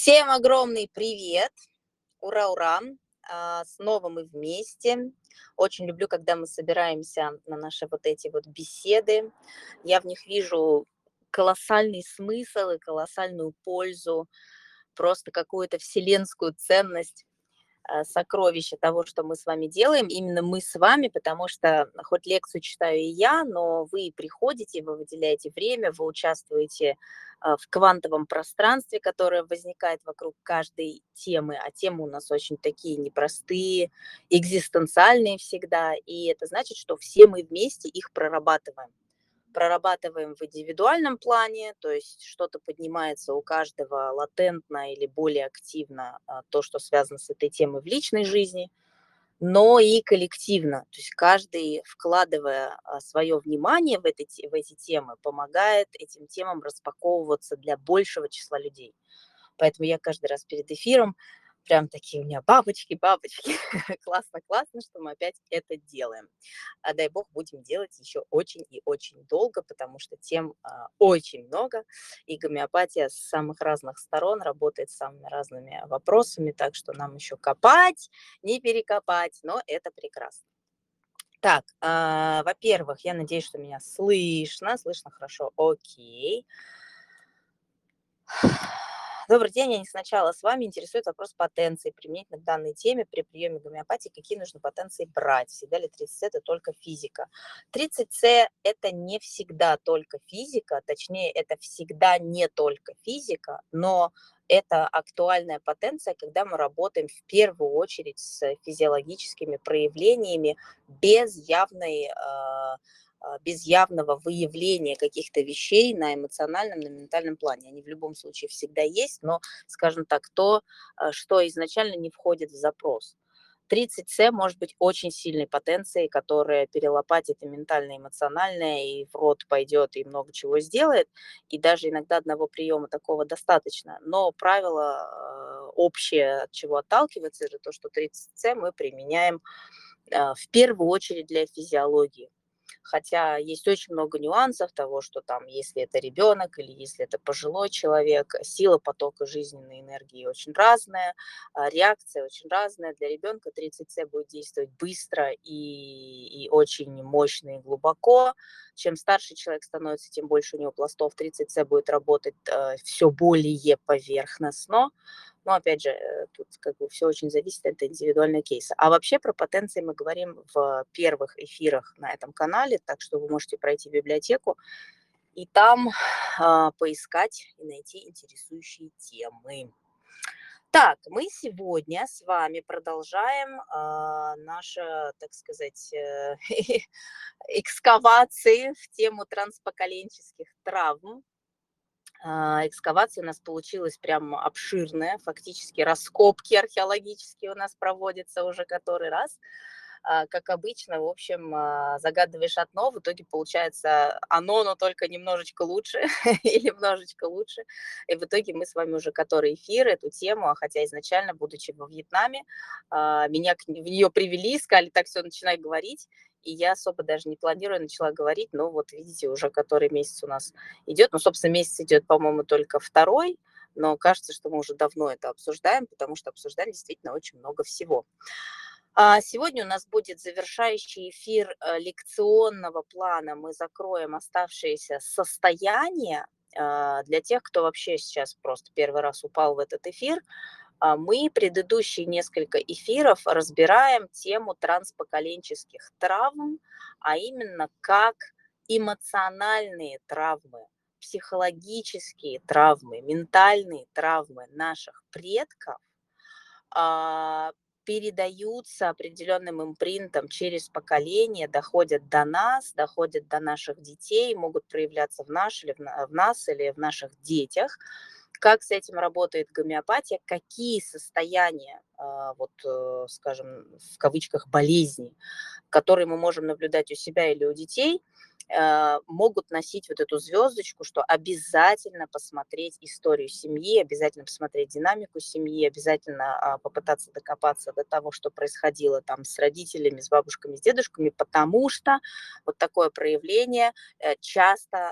Всем огромный привет! Ура, ура! Снова мы вместе. Очень люблю, когда мы собираемся на наши вот эти вот беседы. Я в них вижу колоссальный смысл и колоссальную пользу, просто какую-то вселенскую ценность, сокровище того, что мы с вами делаем. Именно мы с вами, потому что хоть лекцию читаю и я, но вы приходите, вы выделяете время, вы участвуете в квантовом пространстве, которое возникает вокруг каждой темы, а темы у нас очень такие непростые, экзистенциальные всегда, и это значит, что все мы вместе их прорабатываем в индивидуальном плане, то есть что-то поднимается у каждого латентно или более активно, то, что связано с этой темой в личной жизни, но и коллективно. То есть каждый, вкладывая свое внимание в эти темы, помогает этим темам распаковываться для большего числа людей. Поэтому я каждый раз перед эфиром прям такие у меня бабочки. Классно, классно, что мы опять это делаем. А дай бог будем делать еще очень и очень долго, потому что тем очень много. И гомеопатия с самых разных сторон работает с самыми разными вопросами, так что нам еще копать, не перекопать, но это прекрасно. Так, во-первых, я надеюсь, что меня слышно хорошо, окей. Добрый день, я не сначала с вами. Интересует вопрос потенции применительно к данной теме при приеме гомеопатии. Какие нужно потенции брать? Всегда ли 30С это только физика? 30С это не всегда только физика, точнее, это всегда не только физика, но это актуальная потенция, когда мы работаем в первую очередь с физиологическими проявлениями без без явного выявления каких-то вещей на эмоциональном, на ментальном плане. Они в любом случае всегда есть, но, скажем так, то, что изначально не входит в запрос. 30С может быть очень сильной потенцией, которая перелопатит и ментально, и эмоционально, и в рот пойдет, и много чего сделает. И даже иногда одного приема такого достаточно. Но правило общее, от чего отталкиваться, это то, что 30С мы применяем в первую очередь для физиологии. Хотя есть очень много нюансов того, что там, если это ребенок или если это пожилой человек, сила потока жизненной энергии очень разная, реакция очень разная. Для ребенка 30С будет действовать быстро и очень мощно и глубоко. Чем старше человек становится, тем больше у него пластов 30С будет работать все более поверхностно. Но опять же, тут как бы все очень зависит от индивидуального кейса. А вообще про потенции мы говорим в первых эфирах на этом канале, так что вы можете пройти в библиотеку и там поискать и найти интересующие темы. Так, мы сегодня с вами продолжаем наши, так сказать, экскавации в тему транспоколенческих травм. Экскавация у нас получилась прям обширная, фактически раскопки археологические у нас проводятся уже который раз. Как обычно, в общем, загадываешь одно, в итоге получается оно, но только немножечко лучше или немножечко лучше. И в итоге мы с вами уже который эфир эту тему, хотя изначально, будучи во Вьетнаме, меня в нее привели, сказали, так, все, начинай говорить. И я особо даже не планируя начала говорить, но вот видите, уже который месяц у нас идет. Ну, собственно, месяц идет, по-моему, только второй, но кажется, что мы уже давно это обсуждаем, потому что обсуждаем действительно очень много всего. Сегодня у нас будет завершающий эфир лекционного плана. Мы закроем оставшиеся состояния для тех, кто вообще сейчас просто первый раз упал в этот эфир. Мы предыдущие несколько эфиров разбираем тему транспоколенческих травм, а именно как эмоциональные травмы, психологические травмы, ментальные травмы наших предков передаются определенным импринтом через поколение, доходят до нас, доходят до наших детей, могут проявляться в нас или в наших детях. Как с этим работает гомеопатия, какие состояния, скажем, в кавычках, болезни, которые мы можем наблюдать у себя или у детей, могут носить вот эту звездочку, что обязательно посмотреть историю семьи, обязательно посмотреть динамику семьи, обязательно попытаться докопаться до того, что происходило там с родителями, с бабушками, с дедушками, потому что вот такое проявление часто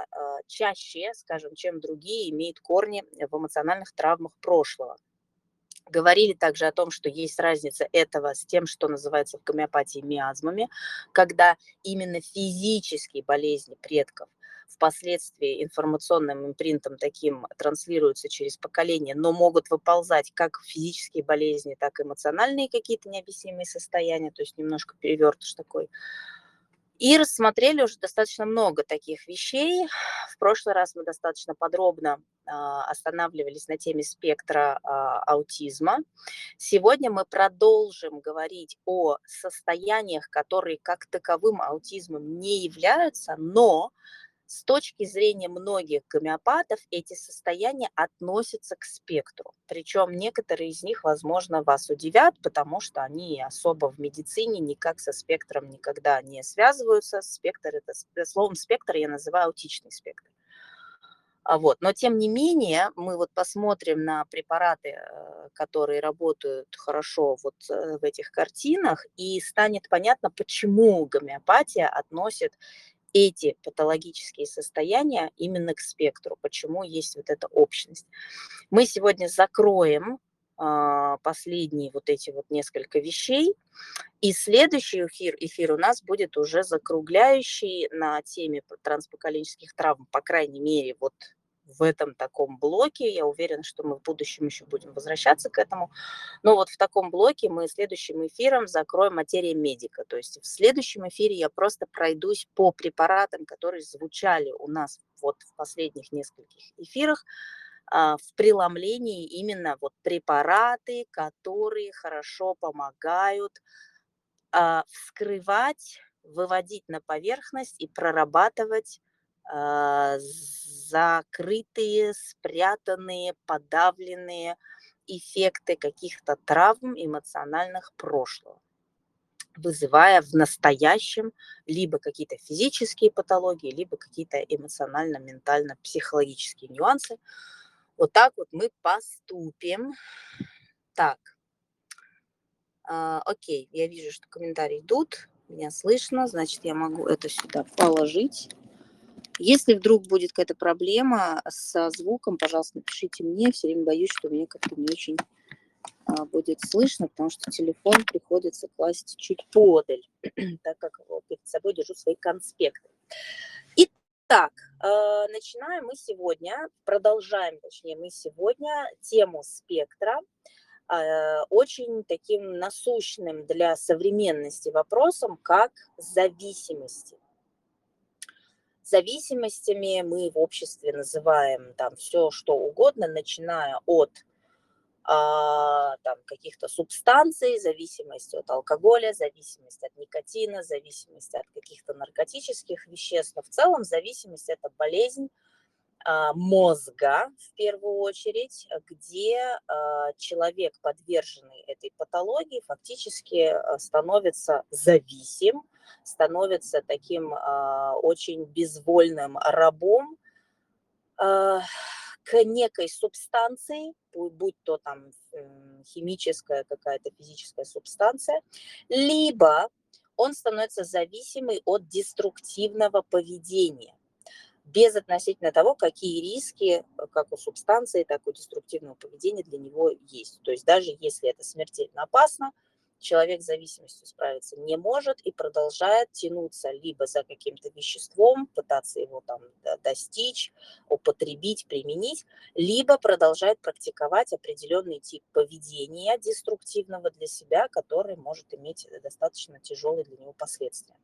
чаще, скажем, чем другие, имеет корни в эмоциональных травмах прошлого. Говорили также о том, что есть разница этого с тем, что называется в гомеопатии миазмами, когда именно физические болезни предков впоследствии информационным импринтом таким транслируются через поколение, но могут выползать как физические болезни, так и эмоциональные какие-то необъяснимые состояния, то есть немножко перевертыш такой. И рассмотрели уже достаточно много таких вещей. В прошлый раз мы достаточно подробно останавливались на теме спектра аутизма. Сегодня мы продолжим говорить о состояниях, которые как таковым аутизмом не являются, но с точки зрения многих гомеопатов эти состояния относятся к спектру. Причем некоторые из них, возможно, вас удивят, потому что они особо в медицине никак со спектром никогда не связываются. Спектр, это словом спектр я называю аутичный спектр. Вот. Но тем не менее, мы вот посмотрим на препараты, которые работают хорошо вот в этих картинах, и станет понятно, почему гомеопатия относит эти патологические состояния именно к спектру, почему есть вот эта общность. Мы сегодня закроем последние вот эти вот несколько вещей, и следующий эфир у нас будет уже закругляющий на теме транспоколенческих травм, по крайней мере, вот в этом таком блоке. Я уверена, что мы в будущем еще будем возвращаться к этому. Но вот в таком блоке мы следующим эфиром закроем материя медика. То есть в следующем эфире я просто пройдусь по препаратам, которые звучали у нас вот в последних нескольких эфирах, в преломлении именно вот препараты, которые хорошо помогают вскрывать, выводить на поверхность и прорабатывать закрытые, спрятанные, подавленные эффекты каких-то травм эмоциональных прошлого, вызывая в настоящем либо какие-то физические патологии, либо какие-то эмоционально-ментально-психологические нюансы. Вот так вот мы поступим. Так, окей, я вижу, что комментарии идут, меня слышно, значит, я могу это сюда положить. Если вдруг будет какая-то проблема со звуком, пожалуйста, напишите мне. Все время боюсь, что меня как-то не очень будет слышно, потому что телефон приходится класть чуть подаль, так как перед собой держу свои конспекты. Итак, начинаем мы сегодня, продолжаем, точнее, мы сегодня тему спектра, очень таким насущным для современности вопросом, как зависимости. Зависимостями мы в обществе называем там все, что угодно, начиная от там, каких-то субстанций, зависимость от алкоголя, зависимость от никотина, зависимость от каких-то наркотических веществ. Но в целом зависимость – это болезнь мозга, в первую очередь, где человек, подверженный этой патологии, фактически становится зависим, становится таким очень безвольным рабом к некой субстанции, будь то там химическая какая-то физическая субстанция, либо он становится зависимый от деструктивного поведения, безотносительно того, какие риски, как у субстанции, так и у деструктивного поведения для него есть. То есть даже если это смертельно опасно, человек с зависимостью справиться не может и продолжает тянуться либо за каким-то веществом, пытаться его там достичь, употребить, применить, либо продолжает практиковать определенный тип поведения деструктивного для себя, который может иметь достаточно тяжелые для него последствия.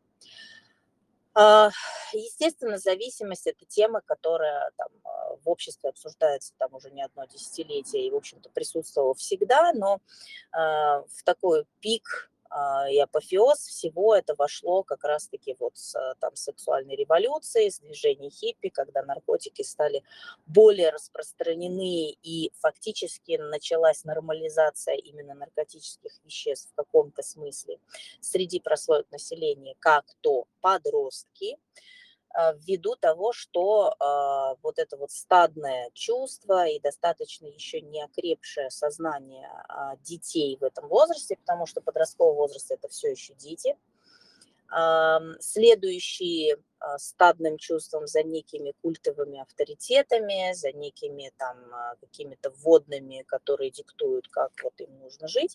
Естественно, зависимость – это тема, которая там в обществе обсуждается там уже не одно десятилетие и, в общем-то, присутствовала всегда, но в такой пик и апофеоз всего это вошло как раз-таки вот с там, сексуальной революцией, с движения хиппи, когда наркотики стали более распространены и фактически началась нормализация именно наркотических веществ в каком-то смысле среди прослоек населения, как то подростки, ввиду того, что вот это вот стадное чувство и достаточно еще не окрепшее сознание детей в этом возрасте, потому что подростковый возраст – это все еще дети, следующие стадным чувством за некими культовыми авторитетами, за некими там какими-то вводными, которые диктуют, как вот им нужно жить.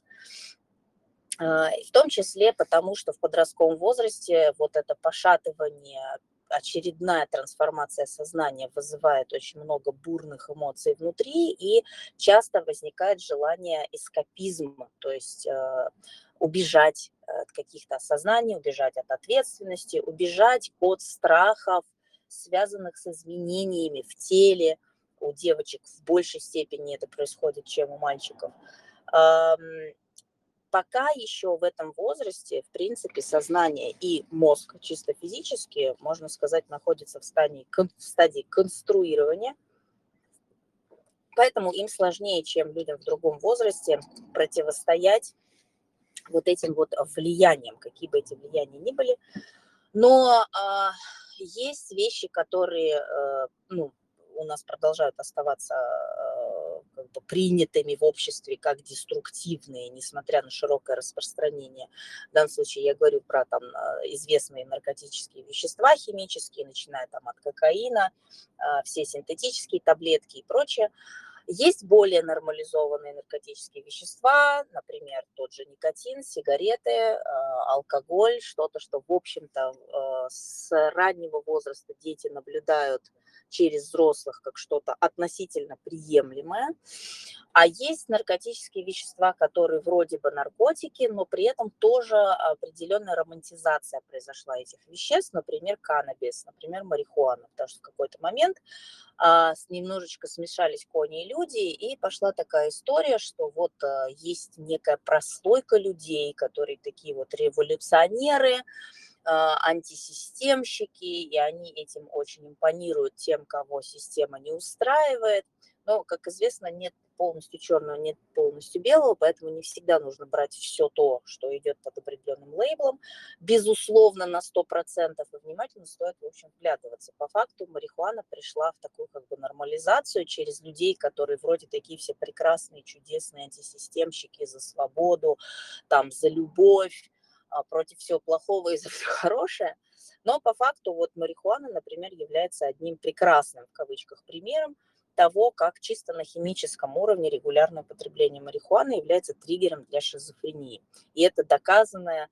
В том числе потому, что в подростковом возрасте вот это пошатывание, очередная трансформация сознания вызывает очень много бурных эмоций внутри, и часто возникает желание эскапизма, то есть убежать от каких-то осознаний, убежать от ответственности, убежать от страхов, связанных с изменениями в теле. У девочек в большей степени это происходит, чем у мальчиков. Пока еще в этом возрасте, в принципе, сознание и мозг чисто физически, можно сказать, находятся в стадии конструирования, поэтому им сложнее, чем людям в другом возрасте, противостоять вот этим вот влияниям, какие бы эти влияния ни были. Но есть вещи, которые у нас продолжают оставаться как бы принятыми в обществе как деструктивные, несмотря на широкое распространение. В данном случае я говорю про там известные наркотические вещества химические, начиная там от кокаина, все синтетические таблетки и прочее. Есть более нормализованные наркотические вещества, например, тот же никотин, сигареты, алкоголь, что-то, что, в общем-то, с раннего возраста дети наблюдают через взрослых как что-то относительно приемлемое. А есть наркотические вещества, которые вроде бы наркотики, но при этом тоже определенная романтизация произошла этих веществ, например, каннабис, например, марихуана, потому что в какой-то момент немножечко смешались кони и люди, и пошла такая история, что вот есть некая прослойка людей, которые такие вот революционеры, антисистемщики, и они этим очень импонируют тем, кого система не устраивает. Но, как известно, нет полностью черного, нет полностью белого, поэтому не всегда нужно брать все то, что идет под определенным лейблом, безусловно, на 100%, и внимательно стоит, в общем, вглядываться. По факту марихуана пришла в такую как бы нормализацию через людей, которые вроде такие все прекрасные, чудесные антисистемщики за свободу, там, за любовь, против всего плохого и за все хорошее. Но по факту вот марихуана, например, является одним прекрасным, в кавычках, примером того, как чисто на химическом уровне регулярное употребление марихуаны является триггером для шизофрении. И это доказанный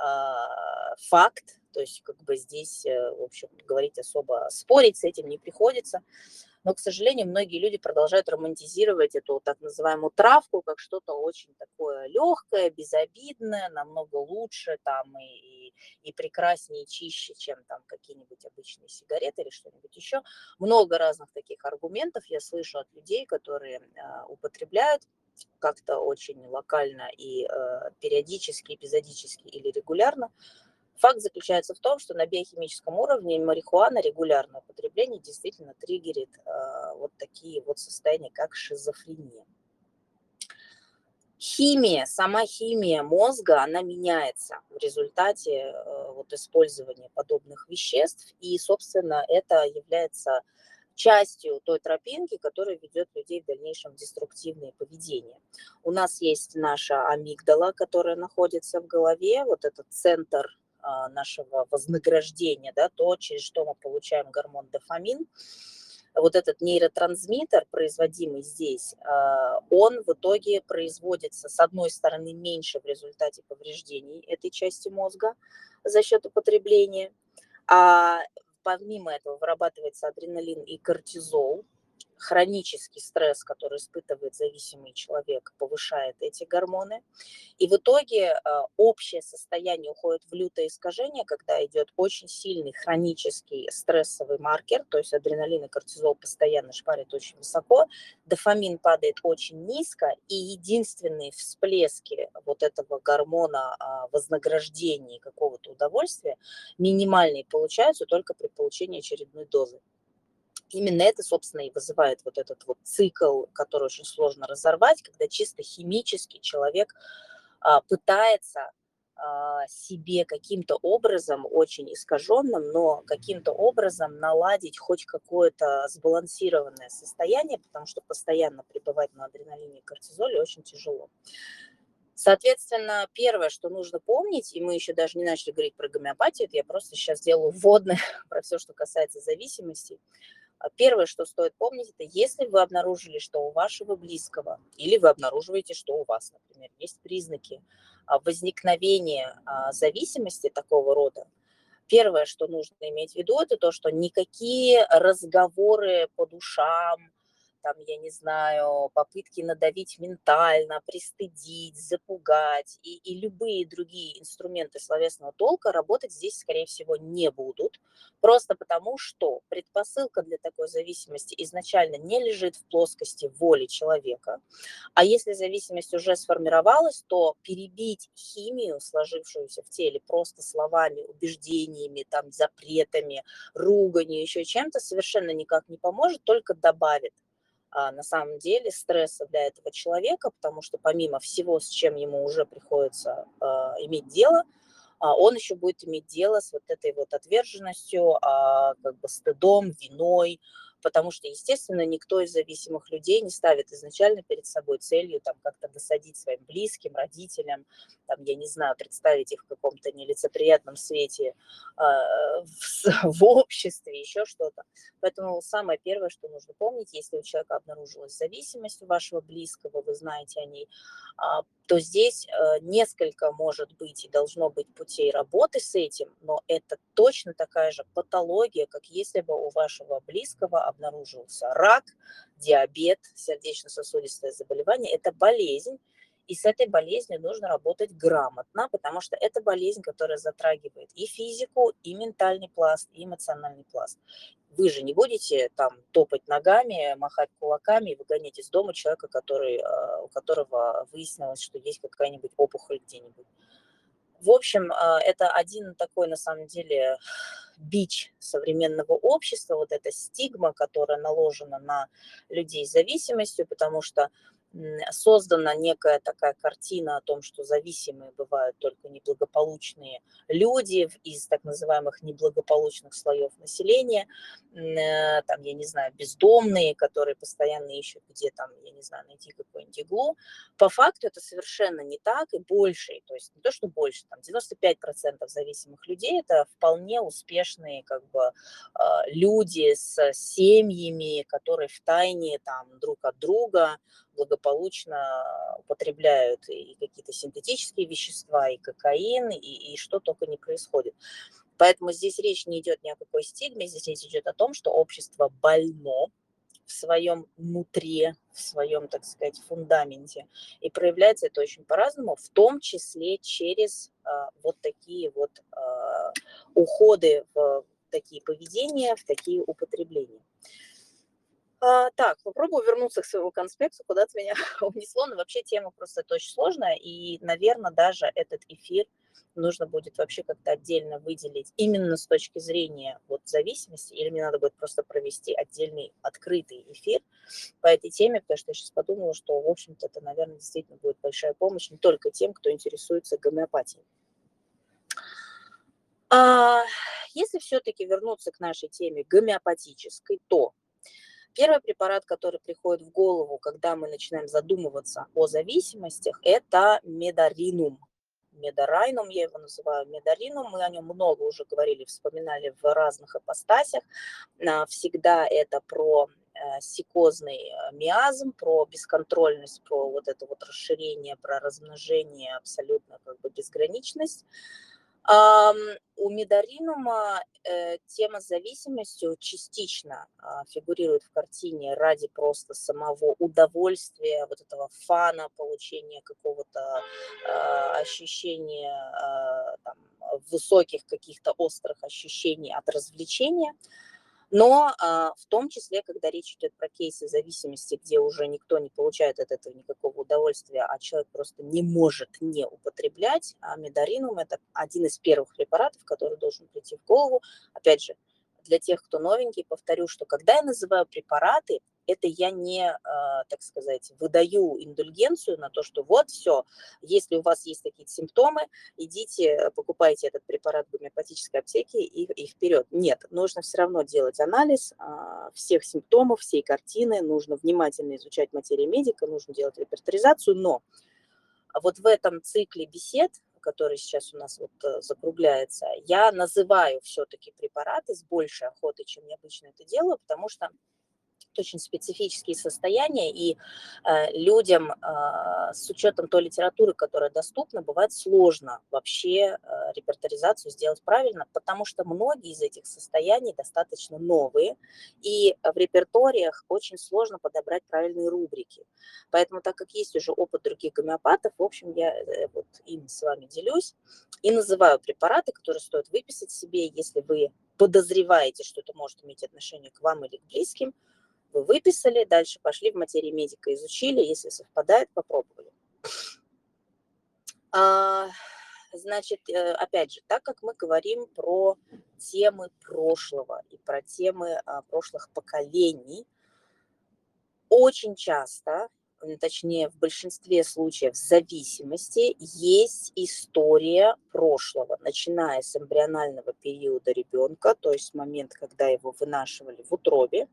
факт, то есть как бы здесь, в общем, говорить особо, спорить с этим не приходится. Но, к сожалению, многие люди продолжают романтизировать эту так называемую травку как что-то очень такое легкое, безобидное, намного лучше там и прекраснее, и чище, чем там какие-нибудь обычные сигареты или что-нибудь еще. Много разных таких аргументов я слышу от людей, которые употребляют как-то очень локально и периодически, эпизодически или регулярно. Факт заключается в том, что на биохимическом уровне марихуана, регулярное употребление действительно триггерит вот такие вот состояния, как шизофрения. Сама химия мозга, она меняется в результате вот использования подобных веществ, и, собственно, это является частью той тропинки, которая ведет людей в дальнейшем в деструктивное поведение. У нас есть наша амигдала, которая находится в голове, вот этот центр нашего вознаграждения, да, то, через что мы получаем гормон дофамин. Вот этот нейротрансмиттер, производимый здесь, он в итоге производится, с одной стороны, меньше в результате повреждений этой части мозга за счет употребления, а помимо этого вырабатывается адреналин и кортизол. Хронический стресс, который испытывает зависимый человек, повышает эти гормоны. И в итоге общее состояние уходит в лютое искажение, когда идет очень сильный хронический стрессовый маркер, то есть адреналин и кортизол постоянно шпарят очень высоко, дофамин падает очень низко, и единственные всплески вот этого гормона вознаграждения и какого-то удовольствия минимальные получаются только при получении очередной дозы. Именно это, собственно, и вызывает вот этот вот цикл, который очень сложно разорвать, когда чисто химически человек пытается себе каким-то образом, очень искаженным, но каким-то образом наладить хоть какое-то сбалансированное состояние, потому что постоянно пребывать на адреналине и кортизоле очень тяжело. Соответственно, первое, что нужно помнить, и мы еще даже не начали говорить про гомеопатию, это я просто сейчас делаю вводное про все, что касается зависимости. Первое, что стоит помнить, это если вы обнаружили, что у вашего близкого, или вы обнаруживаете, что у вас, например, есть признаки возникновения зависимости такого рода, первое, что нужно иметь в виду, это то, что никакие разговоры по душам, там, я не знаю, попытки надавить ментально, пристыдить, запугать и любые другие инструменты словесного толка работать здесь, скорее всего, не будут. Просто потому, что предпосылка для такой зависимости изначально не лежит в плоскости воли человека, а если зависимость уже сформировалась, то перебить химию, сложившуюся в теле, просто словами, убеждениями, там, запретами, руганью, еще чем-то, совершенно никак не поможет, только добавит на самом деле стресса для этого человека, потому что помимо всего, с чем ему уже приходится иметь дело, он еще будет иметь дело с вот этой вот отверженностью, как бы стыдом, виной, потому что, естественно, никто из зависимых людей не ставит изначально перед собой целью там как-то досадить своим близким, родителям, там, я не знаю, представить их в каком-то нелицеприятном свете в обществе, еще что-то. Поэтому самое первое, что нужно помнить, если у человека обнаружилась зависимость у вашего близкого, вы знаете о ней, то здесь несколько, может быть, и должно быть путей работы с этим, но это точно такая же патология, как если бы у вашего близкого обнаружился рак, диабет, сердечно-сосудистое заболевание. Это болезнь, и с этой болезнью нужно работать грамотно, потому что это болезнь, которая затрагивает и физику, и ментальный пласт, и эмоциональный пласт. Вы же не будете там топать ногами, махать кулаками и выгонять из дома человека, у которого выяснилось, что есть какая-нибудь опухоль где-нибудь. В общем, это один такой, на самом деле, бич современного общества, вот эта стигма, которая наложена на людей с зависимостью, потому что создана некая такая картина о том, что зависимые бывают только неблагополучные люди из так называемых неблагополучных слоев населения, там, я не знаю, бездомные, которые постоянно ищут, где там, я не знаю, найти какую-нибудь иглу. По факту это совершенно не так, и больше, то есть не то, что больше, там 95% зависимых людей это вполне успешные как бы люди с семьями, которые втайне там друг от друга благополучно употребляют и какие-то синтетические вещества, и кокаин, и что только не происходит. Поэтому здесь речь не идет ни о какой стигме, здесь речь идет о том, что общество больно в своем нутре, в своем, так сказать, фундаменте. И проявляется это очень по-разному, в том числе через вот такие вот уходы в такие поведения, в такие употребления. Так, попробую вернуться к своему конспекту, куда-то меня унесло, но вообще тема просто очень сложная, и, наверное, даже этот эфир нужно будет вообще как-то отдельно выделить именно с точки зрения вот зависимости, или мне надо будет просто провести отдельный открытый эфир по этой теме, потому что я сейчас подумала, что, в общем-то, это, наверное, действительно будет большая помощь не только тем, кто интересуется гомеопатией. Если все-таки вернуться к нашей теме гомеопатической, то первый препарат, который приходит в голову, когда мы начинаем задумываться о зависимостях, это медаринум. Медарайнум, я его называю медаринум, мы о нем много уже говорили, вспоминали в разных ипостасях. Всегда это про сикозный миазм, про бесконтрольность, про вот это вот расширение, про размножение, абсолютно как бы безграничность. У медаринума тема с зависимостью частично фигурирует в картине ради просто самого удовольствия, вот этого фана, получения какого-то ощущения, там, высоких каких-то острых ощущений от развлечения. Но в том числе, когда речь идет про кейсы зависимости, где уже никто не получает от этого никакого удовольствия, а человек просто не может не употреблять, медаринум – это один из первых препаратов, который должен прийти в голову. Опять же, для тех, кто новенький, повторю, что когда я называю препараты, это я не, так сказать, выдаю индульгенцию на то, что вот все, если у вас есть какие-то симптомы, идите, покупайте этот препарат в гомеопатической аптеке и вперед. Нет, нужно все равно делать анализ всех симптомов, всей картины, нужно внимательно изучать материю медика, нужно делать репертуаризацию, но Вот в этом цикле бесед, который сейчас у нас вот закругляется, я называю все-таки препараты с большей охотой, чем я обычно это делаю, потому что это очень специфические состояния, и людям с учетом той литературы, которая доступна, бывает сложно вообще репертуаризацию сделать правильно, потому что многие из этих состояний достаточно новые, и в репертуариях очень сложно подобрать правильные рубрики. Поэтому, так как есть уже опыт других гомеопатов, в общем, я вот им с вами делюсь и называю препараты, которые стоит выписать себе, если вы подозреваете, что это может иметь отношение к вам или к близким. Вы выписали, дальше пошли в материи медика, изучили, если совпадает, попробовали. Значит, опять же, так как мы говорим про темы прошлого и про темы прошлых поколений, очень часто, точнее в большинстве случаев в зависимости, есть история прошлого, начиная с эмбрионального периода ребенка, то есть момент, когда его вынашивали в утробе,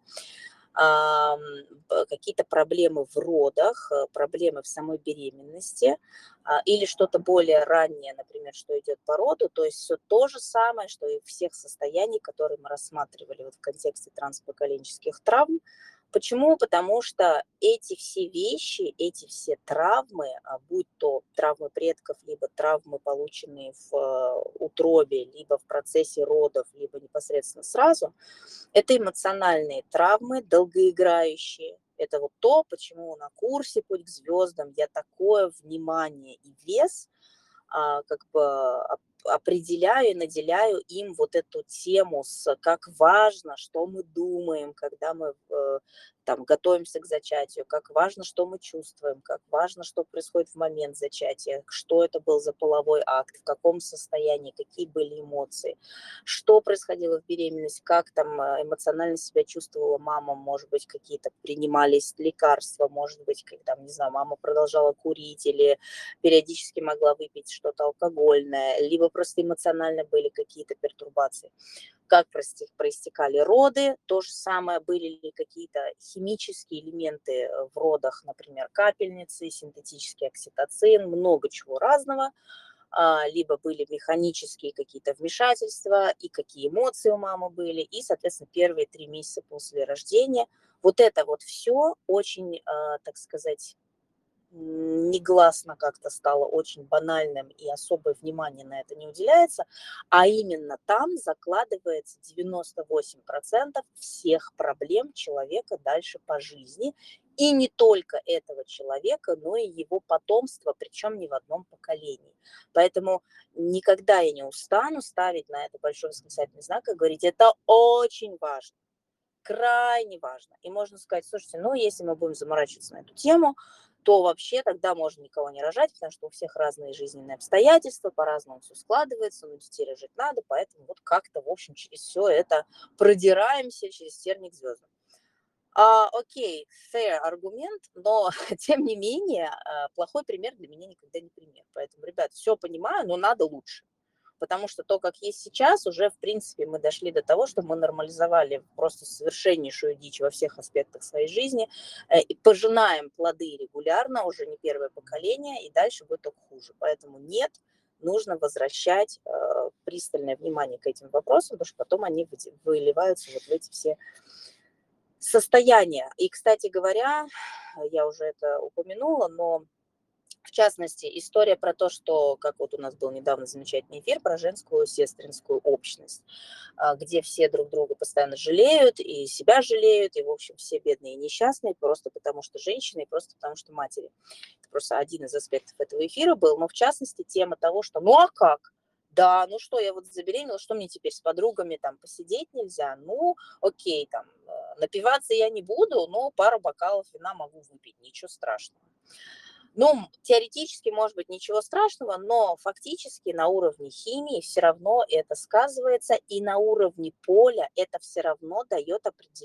какие-то проблемы в родах, проблемы в самой беременности или что-то более раннее, например, что идет по роду, то есть все то же самое, что и всех состояний, которые мы рассматривали вот в контексте транспоколенческих травм. Почему? Потому что эти все вещи, эти все травмы, будь то травмы предков, либо травмы, полученные в утробе, либо в процессе родов, либо непосредственно сразу, это эмоциональные травмы, долгоиграющие. Это вот то, почему на курсе «Путь к звездам» я такое внимание и вес как бы определяю и наделяю им вот эту тему, как важно, что мы думаем, когда мы там готовимся к зачатию, как важно, что мы чувствуем, как важно, что происходит в момент зачатия, что это был за половой акт, в каком состоянии, какие были эмоции, что происходило в беременности, как там эмоционально себя чувствовала мама, может быть, какие-то принимались лекарства, может быть, как там, не знаю, мама продолжала курить или периодически могла выпить что-то алкогольное, либо просто эмоционально были какие-то пертурбации. Как проистекали роды, то же самое, были ли какие-то химические элементы в родах, например, капельницы, синтетический окситоцин, много чего разного, либо были механические какие-то вмешательства, и какие эмоции у мамы были, и, соответственно, первые 3 месяца после рождения. Вот это вот все очень, так сказать, негласно как-то стало очень банальным, и особое внимание на это не уделяется, а именно там закладывается 98% всех проблем человека дальше по жизни, и не только этого человека, но и его потомства, причем не в одном поколении. Поэтому никогда я не устану ставить на это большой восклицательный знак и говорить, это очень важно, крайне важно. И можно сказать, слушайте, ну, если мы будем заморачиваться на эту тему, то вообще тогда можно никого не рожать, потому что у всех разные жизненные обстоятельства, по-разному все складывается, но детей рожать надо, поэтому вот как-то, в общем, через все это продираемся, через терник звездам. Окей, fair аргумент, но тем не менее плохой пример для меня никогда не пример. Поэтому, ребят, все понимаю, но надо лучше. Потому что то, как есть сейчас, уже, в принципе, мы дошли до того, что мы нормализовали просто совершеннейшую дичь во всех аспектах своей жизни, и пожинаем плоды регулярно, уже не первое поколение, и дальше будет только хуже. Поэтому нет, нужно возвращать пристальное внимание к этим вопросам, потому что потом они выливаются вот в эти все состояния. И, кстати говоря, я уже это упомянула, но в частности, история про то, что, как вот у нас был недавно замечательный эфир про женскую сестринскую общность, где все друг друга постоянно жалеют, и себя жалеют, и, в общем, все бедные и несчастные, просто потому что женщины, и просто потому что матери. Это просто один из аспектов этого эфира был, но в частности тема того, что ну а как? Да, ну что, я вот забеременела, что мне теперь с подругами там посидеть нельзя? Ну, окей, там, напиваться я не буду, но пару бокалов вина могу выпить, ничего страшного. Ну, теоретически, может быть, ничего страшного, но фактически на уровне химии все равно это сказывается, и на уровне поля это все равно дает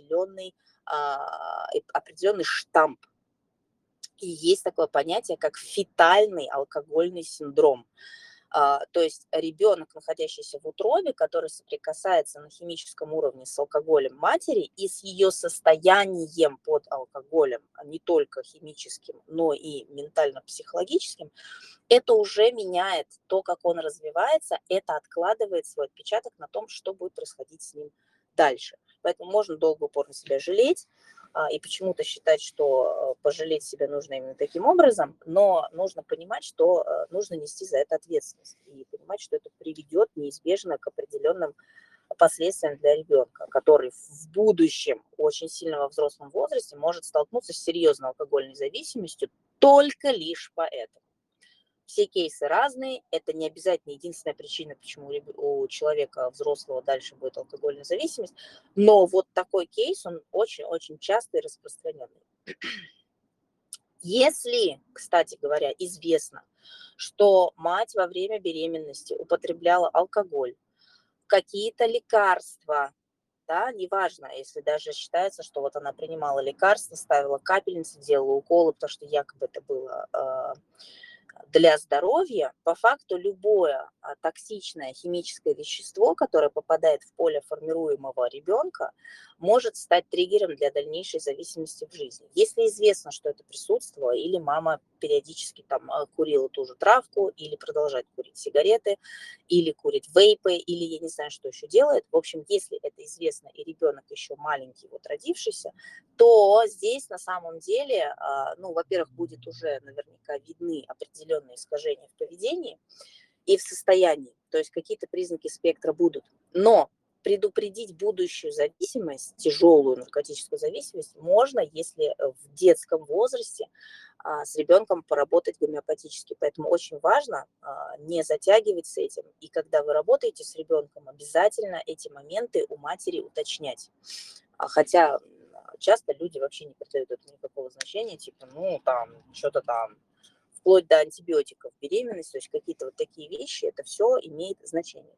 определенный штамп. И есть такое понятие, как фетальный алкогольный синдром. То есть ребенок, находящийся в утробе, который соприкасается на химическом уровне с алкоголем матери и с ее состоянием под алкоголем, не только химическим, но и ментально-психологическим, это уже меняет то, как он развивается, это откладывает свой отпечаток на том, что будет происходить с ним дальше. Поэтому можно долго упорно себя жалеть и почему-то считать, что пожалеть себя нужно именно таким образом, но нужно понимать, что нужно нести за это ответственность и понимать, что это приведет неизбежно к определенным последствиям для ребенка, который в будущем, очень сильно во взрослом возрасте, может столкнуться с серьезной алкогольной зависимостью только лишь поэтому. Все кейсы разные, это не обязательно единственная причина, почему у человека взрослого дальше будет алкогольная зависимость, но вот такой кейс, он очень-очень частый и распространенный. Если, кстати говоря, известно, что мать во время беременности употребляла алкоголь, какие-то лекарства, да, неважно, если даже считается, что вот она принимала лекарства, ставила капельницы, делала уколы, потому что якобы это было для здоровья, по факту любое токсичное химическое вещество, которое попадает в поле формируемого ребенка, может стать триггером для дальнейшей зависимости в жизни. Если известно, что это присутствовало, или мама периодически там курила ту же травку, или продолжает курить сигареты, или курит вейпы, или я не знаю, что еще делает. В общем, если это известно, и ребенок еще маленький, вот родившийся, то здесь на самом деле, ну, во-первых, будет уже наверняка видны определенные искажения в поведении и в состоянии, то есть какие-то признаки спектра будут. Но предупредить будущую зависимость, тяжелую наркотическую зависимость, можно, если в детском возрасте с ребенком поработать гомеопатически. Поэтому очень важно не затягивать с этим. И когда вы работаете с ребенком, обязательно эти моменты у матери уточнять. Хотя часто люди вообще не придают этому никакого значения, типа, ну, там, что-то там, вплоть до антибиотиков, беременность, то есть какие-то вот такие вещи, это все имеет значение.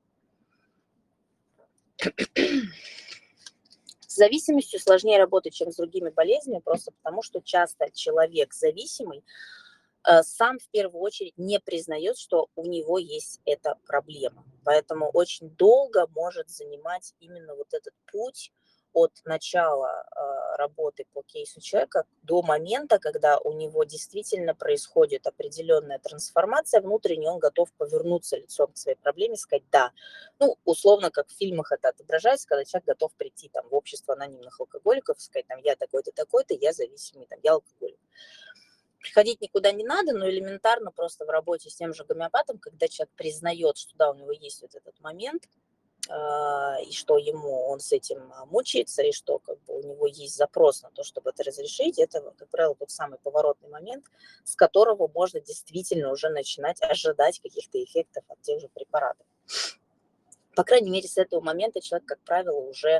С зависимостью сложнее работать, чем с другими болезнями, просто потому что часто человек зависимый сам в первую очередь не признает, что у него есть эта проблема. Поэтому очень долго может занимать именно вот этот путь от начала работы по кейсу человека до момента, когда у него действительно происходит определенная трансформация внутренняя, он готов повернуться лицом к своей проблеме и сказать «да». Ну, условно, как в фильмах это отображается, когда человек готов прийти там, в общество анонимных алкоголиков и сказать там, «я такой-то, такой-то, я зависимый, там, я алкоголик». Приходить никуда не надо, но элементарно просто в работе с тем же гомеопатом, когда человек признает, что да, у него есть вот этот момент, и что ему он с этим мучается, и что как бы у него есть запрос на то, чтобы это разрешить, это, как правило, тот самый поворотный момент, с которого можно действительно уже начинать ожидать каких-то эффектов от тех же препаратов. По крайней мере, с этого момента человек, как правило, уже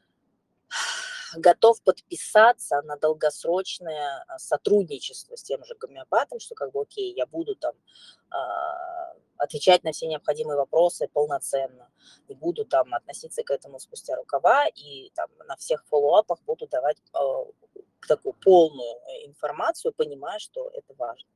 готов подписаться на долгосрочное сотрудничество с тем же гомеопатом, что как бы окей, я буду там отвечать на все необходимые вопросы полноценно, и буду там относиться к этому спустя рукава, и там на всех фоллоуапах буду давать такую полную информацию, понимая, что это важно.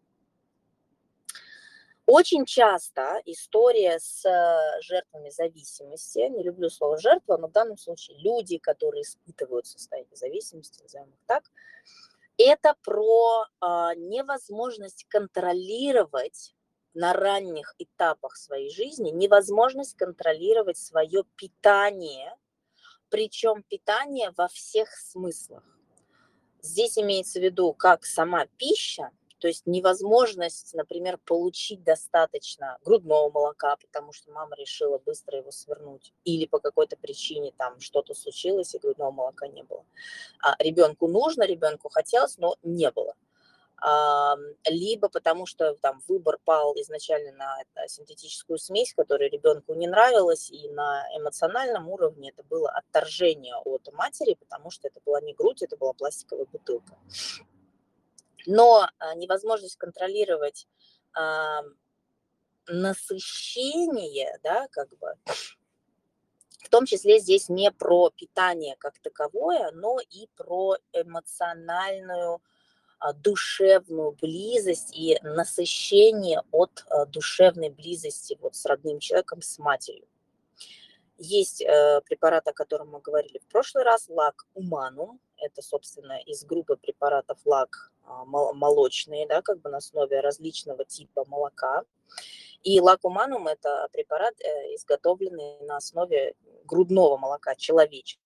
Очень часто история с жертвами зависимости, не люблю слово жертва, но в данном случае люди, которые испытывают состояние зависимости, назовем их так, это про невозможность контролировать на ранних этапах своей жизни, невозможность контролировать свое питание, причем питание во всех смыслах. Здесь имеется в виду как сама пища, то есть невозможность, например, получить достаточно грудного молока, потому что мама решила быстро его свернуть, или по какой-то причине там что-то случилось, и грудного молока не было. Ребенку нужно, ребенку хотелось, но не было. Либо потому что там выбор пал изначально на синтетическую смесь, которая ребенку не нравилась, и на эмоциональном уровне это было отторжение от матери, потому что это была не грудь, это была пластиковая бутылка. Но невозможность контролировать насыщение, да, как бы, в том числе здесь не про питание как таковое, но и про эмоциональную душевную близость и насыщение от душевной близости вот с родным человеком, с матерью. Есть препарат, о котором мы говорили в прошлый раз, лак Уманум. Это, собственно, из группы препаратов лак молочные, да, как бы на основе различного типа молока. И лак Уманум – это препарат, изготовленный на основе грудного молока человеческого.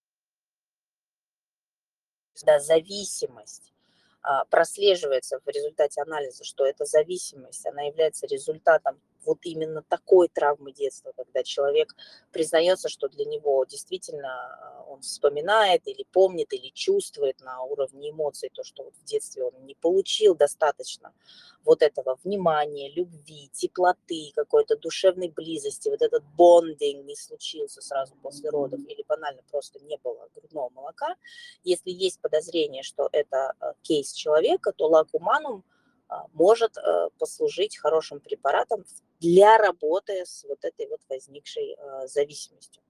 Да, зависимость прослеживается в результате анализа, что эта зависимость, она является результатом вот именно такой травмы детства, когда человек признается, что для него действительно он вспоминает или помнит, или чувствует на уровне эмоций то, что вот в детстве он не получил достаточно вот этого внимания, любви, теплоты, какой-то душевной близости, вот этот бондинг не случился сразу после родов или банально просто не было грудного молока. Если есть подозрение, что это кейс человека, то лакуманум может послужить хорошим препаратом для работы с вот этой вот возникшей зависимостью.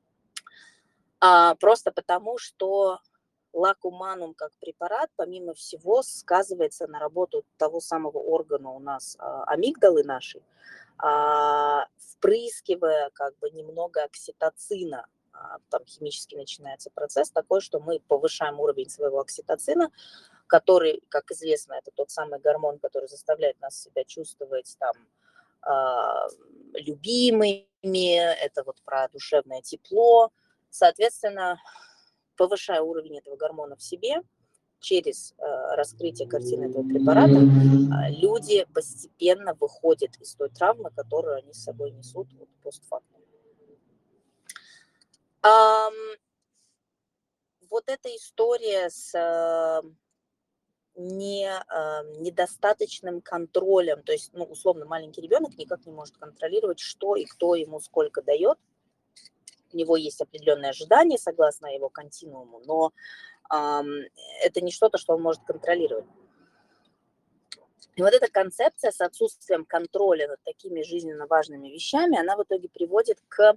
Просто потому, что лакуманум как препарат, помимо всего, сказывается на работу того самого органа у нас, амигдалы нашей, впрыскивая как бы немного окситоцина. Там химически начинается процесс такой, что мы повышаем уровень своего окситоцина, который, как известно, это тот самый гормон, который заставляет нас себя чувствовать там любимыми, это вот про душевное тепло. Соответственно, повышая уровень этого гормона в себе, через раскрытие картины этого препарата, люди постепенно выходят из той травмы, которую они с собой несут вот, постфактум. Вот эта история с недостаточным контролем, то есть, ну, условно, маленький ребенок никак не может контролировать, что и кто ему сколько дает. У него есть определенные ожидания согласно его континууму, но это не что-то, что он может контролировать. И вот эта концепция с отсутствием контроля над такими жизненно важными вещами, она в итоге приводит к,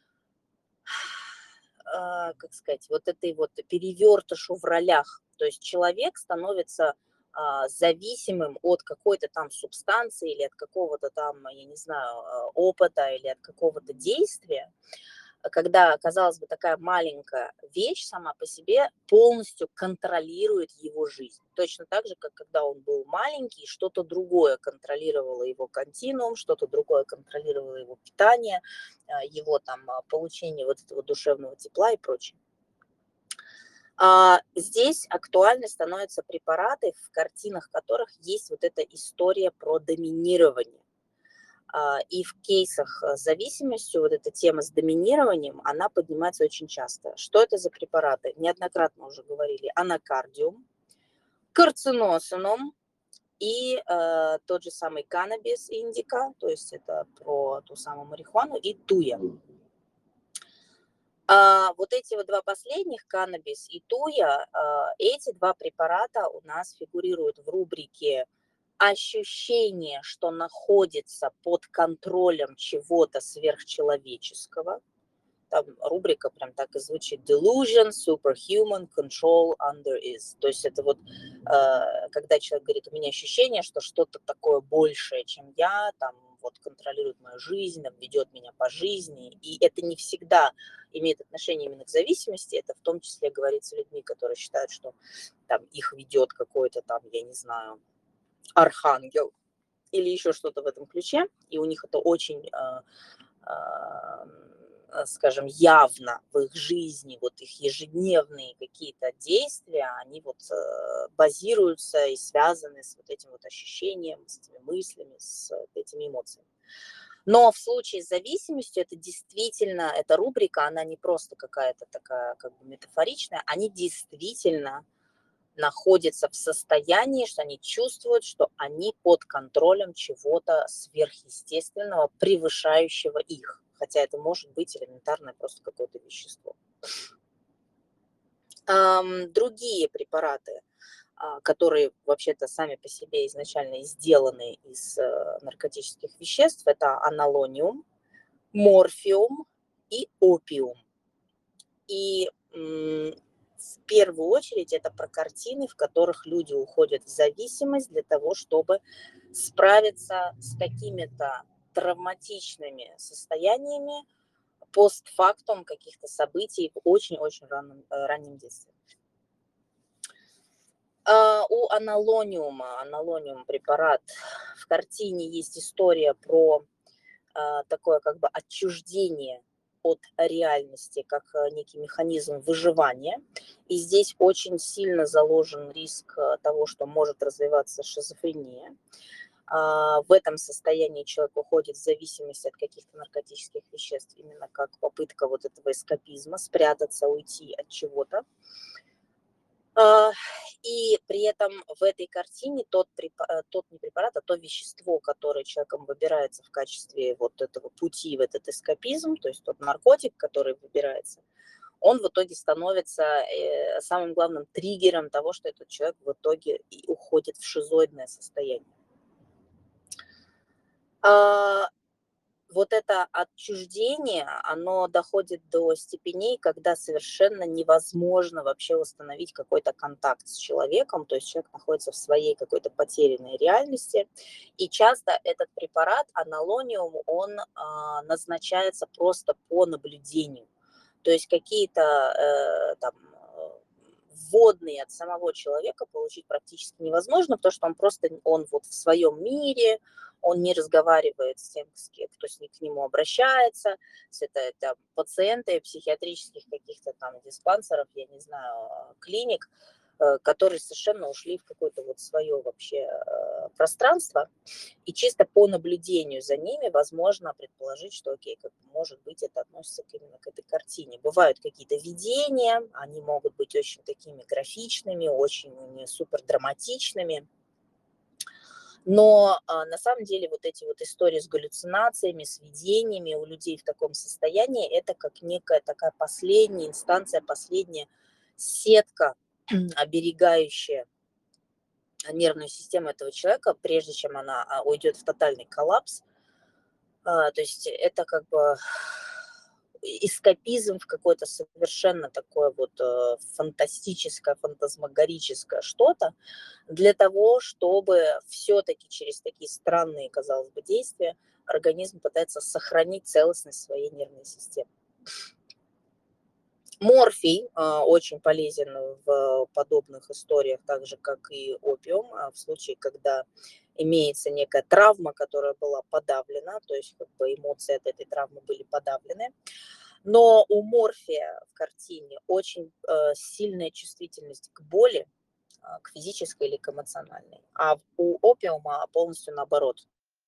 как сказать, вот этой вот перевертышу в ролях. То есть человек становится зависимым от какой-то там субстанции или от какого-то там, я не знаю, опыта или от какого-то действия, когда, казалось бы, такая маленькая вещь сама по себе полностью контролирует его жизнь. Точно так же, как когда он был маленький, что-то другое контролировало его континуум, что-то другое контролировало его питание, его там получение вот этого душевного тепла и прочее. Здесь актуальны становятся препараты, в картинах которых есть вот эта история про доминирование. И в кейсах с зависимостью вот эта тема с доминированием, она поднимается очень часто. Что это за препараты? Неоднократно уже говорили. Анакардиум, карциносинум и тот же самый каннабис индика, то есть это про ту самую марихуану, и туя. Вот эти вот два последних, каннабис и туя, эти два препарата у нас фигурируют в рубрике ощущение, что находится под контролем чего-то сверхчеловеческого. Там рубрика прям так и звучит: delusion, superhuman, control under is. То есть это вот когда человек говорит: у меня ощущение, что что-то такое большее, чем я, там вот контролирует мою жизнь, ведет меня по жизни. И это не всегда имеет отношение именно к зависимости. Это в том числе говорится людьми, которые считают, что там их ведет какой-то там, я не знаю, архангел или еще что-то в этом ключе, и у них это очень, скажем, явно в их жизни, вот их ежедневные какие-то действия, они вот базируются и связаны с вот этим вот ощущением, с этими мыслями, с этими эмоциями. Но в случае с зависимостью это действительно, эта рубрика, она не просто какая-то такая как бы метафоричная, они действительно находятся в состоянии, что они чувствуют, что они под контролем чего-то сверхъестественного, превышающего их. Хотя это может быть элементарное просто какое-то вещество. Другие препараты, которые вообще-то сами по себе изначально сделаны из наркотических веществ, это аналониум, морфиум и опиум. И в первую очередь это про картины, в которых люди уходят в зависимость для того, чтобы справиться с какими-то травматичными состояниями постфактум каких-то событий в очень-очень раннем детстве. У аналониум препарат, в картине есть история про такое как бы отчуждение от реальности, как некий механизм выживания. И здесь очень сильно заложен риск того, что может развиваться шизофрения. В этом состоянии человек уходит в зависимость от каких-то наркотических веществ, именно как попытка вот этого эскапизма, спрятаться, уйти от чего-то. И при этом в этой картине тот не препарат, а то вещество, которое человеком выбирается в качестве вот этого пути в этот эскапизм, то есть тот наркотик, который выбирается, он в итоге становится самым главным триггером того, что этот человек в итоге и уходит в шизоидное состояние. Вот это отчуждение, оно доходит до степеней, когда совершенно невозможно вообще установить какой-то контакт с человеком, то есть человек находится в своей какой-то потерянной реальности, и часто этот препарат, аналониум, он назначается просто по наблюдению, то есть какие-то там вводные от самого человека получить практически невозможно, потому что он вот в своем мире, он не разговаривает с тем, кто к нему обращается, это пациенты психиатрических каких-то там диспансеров, я не знаю, клиник, которые совершенно ушли в какое-то вот свое вообще пространство, и чисто по наблюдению за ними возможно предположить, что окей, как может быть, это относится именно к этой картине. Бывают какие-то видения, они могут быть очень такими графичными, очень супер драматичными. Но на самом деле вот эти вот истории с галлюцинациями, с видениями у людей в таком состоянии, это как некая такая последняя инстанция, последняя сетка, оберегающая нервную систему этого человека, прежде чем она уйдет в тотальный коллапс. То есть это как бы эскапизм в какое-то совершенно такое вот фантастическое, фантазмагорическое что-то, для того, чтобы все-таки через такие странные, казалось бы, действия организм пытается сохранить целостность своей нервной системы. Морфий очень полезен в подобных историях, так же, как и опиум, в случае, когда имеется некая травма, которая была подавлена, то есть как бы эмоции от этой травмы были подавлены. Но у морфия в картине очень сильная чувствительность к боли, к физической или к эмоциональной, а у опиума полностью наоборот.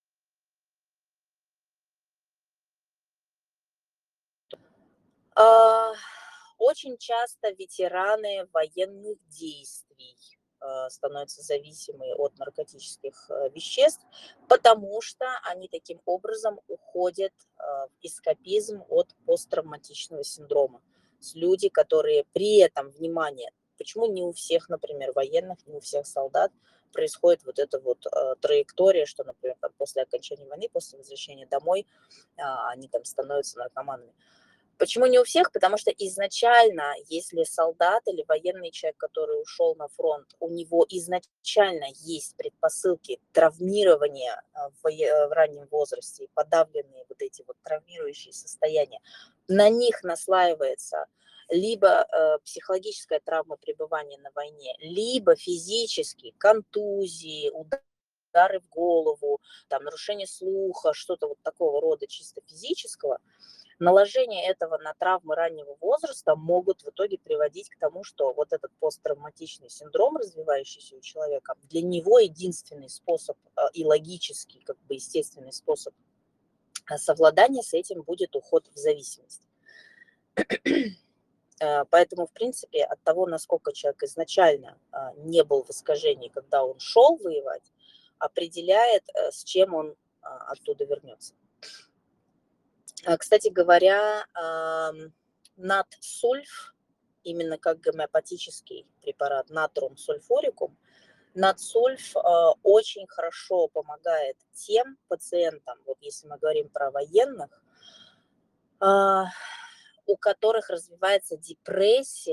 Очень часто ветераны военных действий становятся зависимы от наркотических веществ, потому что они таким образом уходят в эскапизм от посттравматичного синдрома. Люди, которые при этом, внимание, почему не у всех, например, военных, не у всех солдат происходит вот эта вот траектория, что, например, там, после окончания войны, после возвращения домой, они там становятся наркоманами. Почему не у всех? Потому что изначально, если солдат или военный человек, который ушел на фронт, у него изначально есть предпосылки травмирования в раннем возрасте, подавленные вот эти вот травмирующие состояния, на них наслаивается либо психологическая травма пребывания на войне, либо физические контузии, удары в голову, там, нарушение слуха, что-то вот такого рода чисто физического. Наложение этого на травмы раннего возраста могут в итоге приводить к тому, что вот этот посттравматичный синдром, развивающийся у человека, для него единственный способ и логический, как бы естественный способ совладания с этим будет уход в зависимость. Поэтому, в принципе, от того, насколько человек изначально не был в искажении, когда он шел воевать, определяет, с чем он оттуда вернется. Кстати говоря, натсульф, именно как гомеопатический препарат, натрум сульфурикум, натсульф очень хорошо помогает тем пациентам, вот если мы говорим про военных, у которых развивается депрессия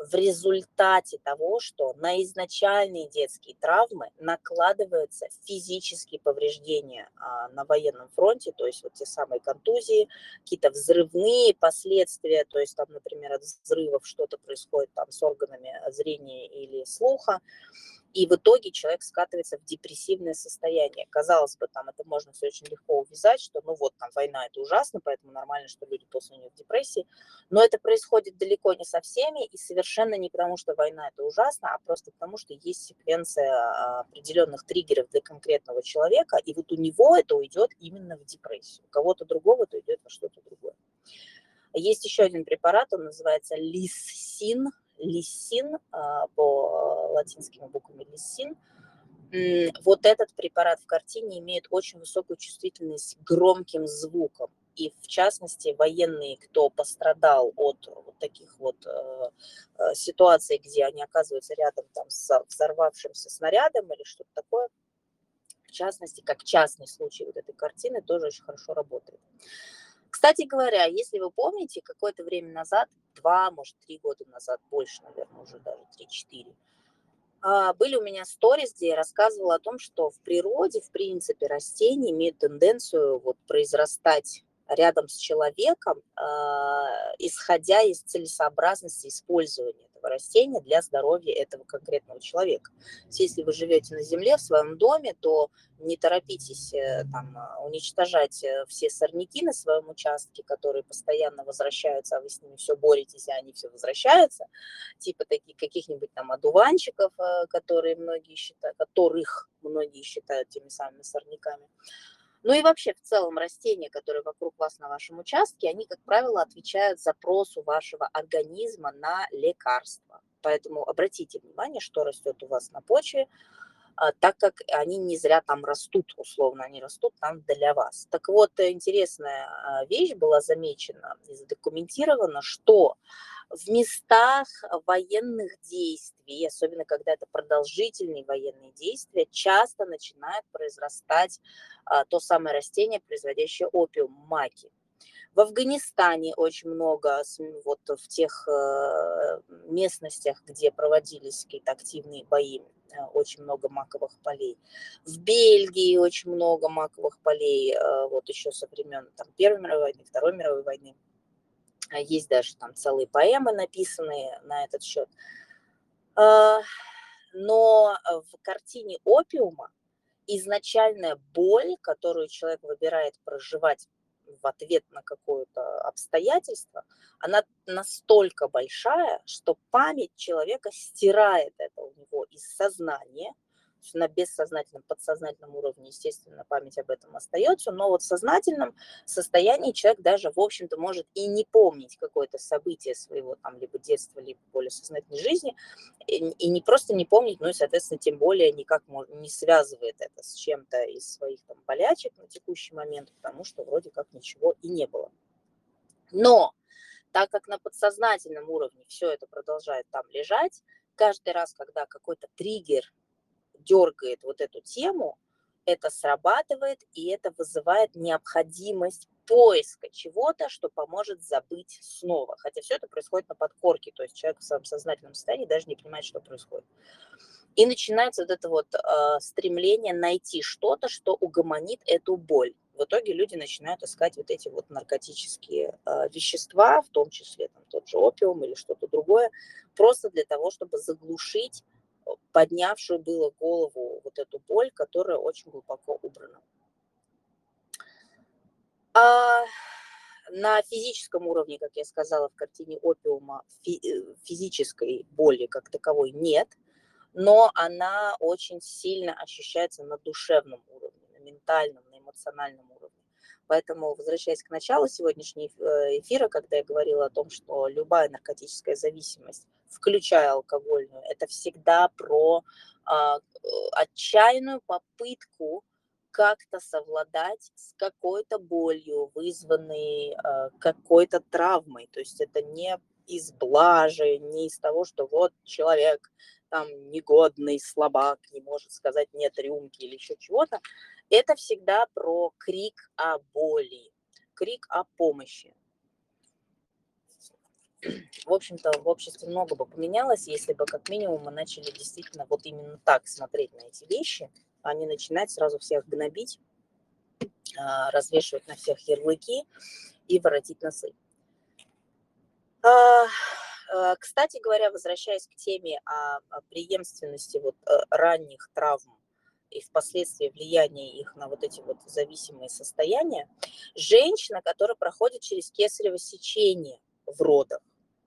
в результате того, что на изначальные детские травмы накладываются физические повреждения на военном фронте, то есть вот те самые контузии, какие-то взрывные последствия, то есть там, например, от взрывов что-то происходит там с органами зрения или слуха, и в итоге человек скатывается в депрессивное состояние. Казалось бы, там это можно все очень легко увязать, что ну вот там война это ужасно, поэтому нормально, что люди после нее в депрессии. Но это происходит далеко не со всеми и совершенно не потому, что война это ужасно, а просто потому, что есть секвенция определенных триггеров для конкретного человека, и вот у него это уйдет именно в депрессию. У кого-то другого это уйдет во что-то другое. Есть еще один препарат, он называется лиссин, по латинскими буквами лиссин. Вот этот препарат в картине имеет очень высокую чувствительность к громким звукам. И в частности, военные, кто пострадал от вот таких вот ситуаций, где они оказываются рядом там, с взорвавшимся снарядом или что-то такое, в частности, как частный случай вот этой картины, тоже очень хорошо работает. Кстати говоря, если вы помните, какое-то время назад, 2, может, 3 года назад, больше, наверное, уже даже 3-4, были у меня сторис, где я рассказывала о том, что в природе, в принципе, растения имеют тенденцию вот произрастать рядом с человеком, исходя из целесообразности использования этого растения для здоровья этого конкретного человека. То есть, если вы живете на земле в своем доме, то не торопитесь там, уничтожать все сорняки на своем участке, которые постоянно возвращаются, а вы с ними все боретесь, а они все возвращаются, типа таких каких-нибудь там одуванчиков, которых многие считают теми самыми сорняками. Ну и вообще в целом растения, которые вокруг вас на вашем участке, они, как правило, отвечают запросу вашего организма на лекарства. Поэтому обратите внимание, что растет у вас на почве, так как они не зря там растут, условно, они растут там для вас. Так вот, интересная вещь была замечена и задокументирована, что в местах военных действий, особенно когда это продолжительные военные действия, часто начинает произрастать то самое растение, производящее опиум, маки. В Афганистане очень много, вот в тех местностях, где проводились какие-то активные бои, очень много маковых полей. В Бельгии очень много маковых полей, вот еще со времен там, Первой мировой войны, Второй мировой войны. Есть даже там целые поэмы, написанные на этот счет. Но в картине опиума изначальная боль, которую человек выбирает проживать в ответ на какое-то обстоятельство, она настолько большая, что память человека стирает это у него из сознания. На бессознательном, подсознательном уровне, естественно, память об этом остается, но вот в сознательном состоянии человек даже, в общем-то, может и не помнить какое-то событие своего там либо детства, либо более сознательной жизни, и не просто не помнить, но и, соответственно, тем более никак не связывает это с чем-то из своих там болячек на текущий момент, потому что вроде как ничего и не было. Но так как на подсознательном уровне все это продолжает там лежать, каждый раз, когда какой-то триггер дергает вот эту тему, это срабатывает, и это вызывает необходимость поиска чего-то, что поможет забыть снова. Хотя все это происходит на подкорке, то есть человек в своем сознательном состоянии даже не понимает, что происходит. И начинается вот это вот стремление найти что-то, что угомонит эту боль. В итоге люди начинают искать вот эти вот наркотические вещества, в том числе там, тот же опиум или что-то другое, просто для того, чтобы заглушить поднявшую было голову вот эту боль, которая очень глубоко убрана. А на физическом уровне, как я сказала, в картине опиума физической боли как таковой нет, но она очень сильно ощущается на душевном уровне, на ментальном, на эмоциональном уровне. Поэтому, возвращаясь к началу сегодняшнего эфира, когда я говорила о том, что любая наркотическая зависимость, включая алкогольную, это всегда про отчаянную попытку как-то совладать с какой-то болью, вызванной какой-то травмой. То есть это не из блажи, не из того, что вот человек там негодный, слабак, не может сказать нет рюмки или еще чего-то. Это всегда про крик о боли, крик о помощи. в общем-то, в обществе много бы поменялось, если бы как минимум мы начали действительно вот именно так смотреть на эти вещи, а не начинать сразу всех гнобить, развешивать на всех ярлыки и воротить носы. Кстати говоря, возвращаясь к теме о преемственности вот ранних травм и впоследствии влияния их на вот эти вот зависимые состояния, женщина, которая проходит через кесарево сечение в родах,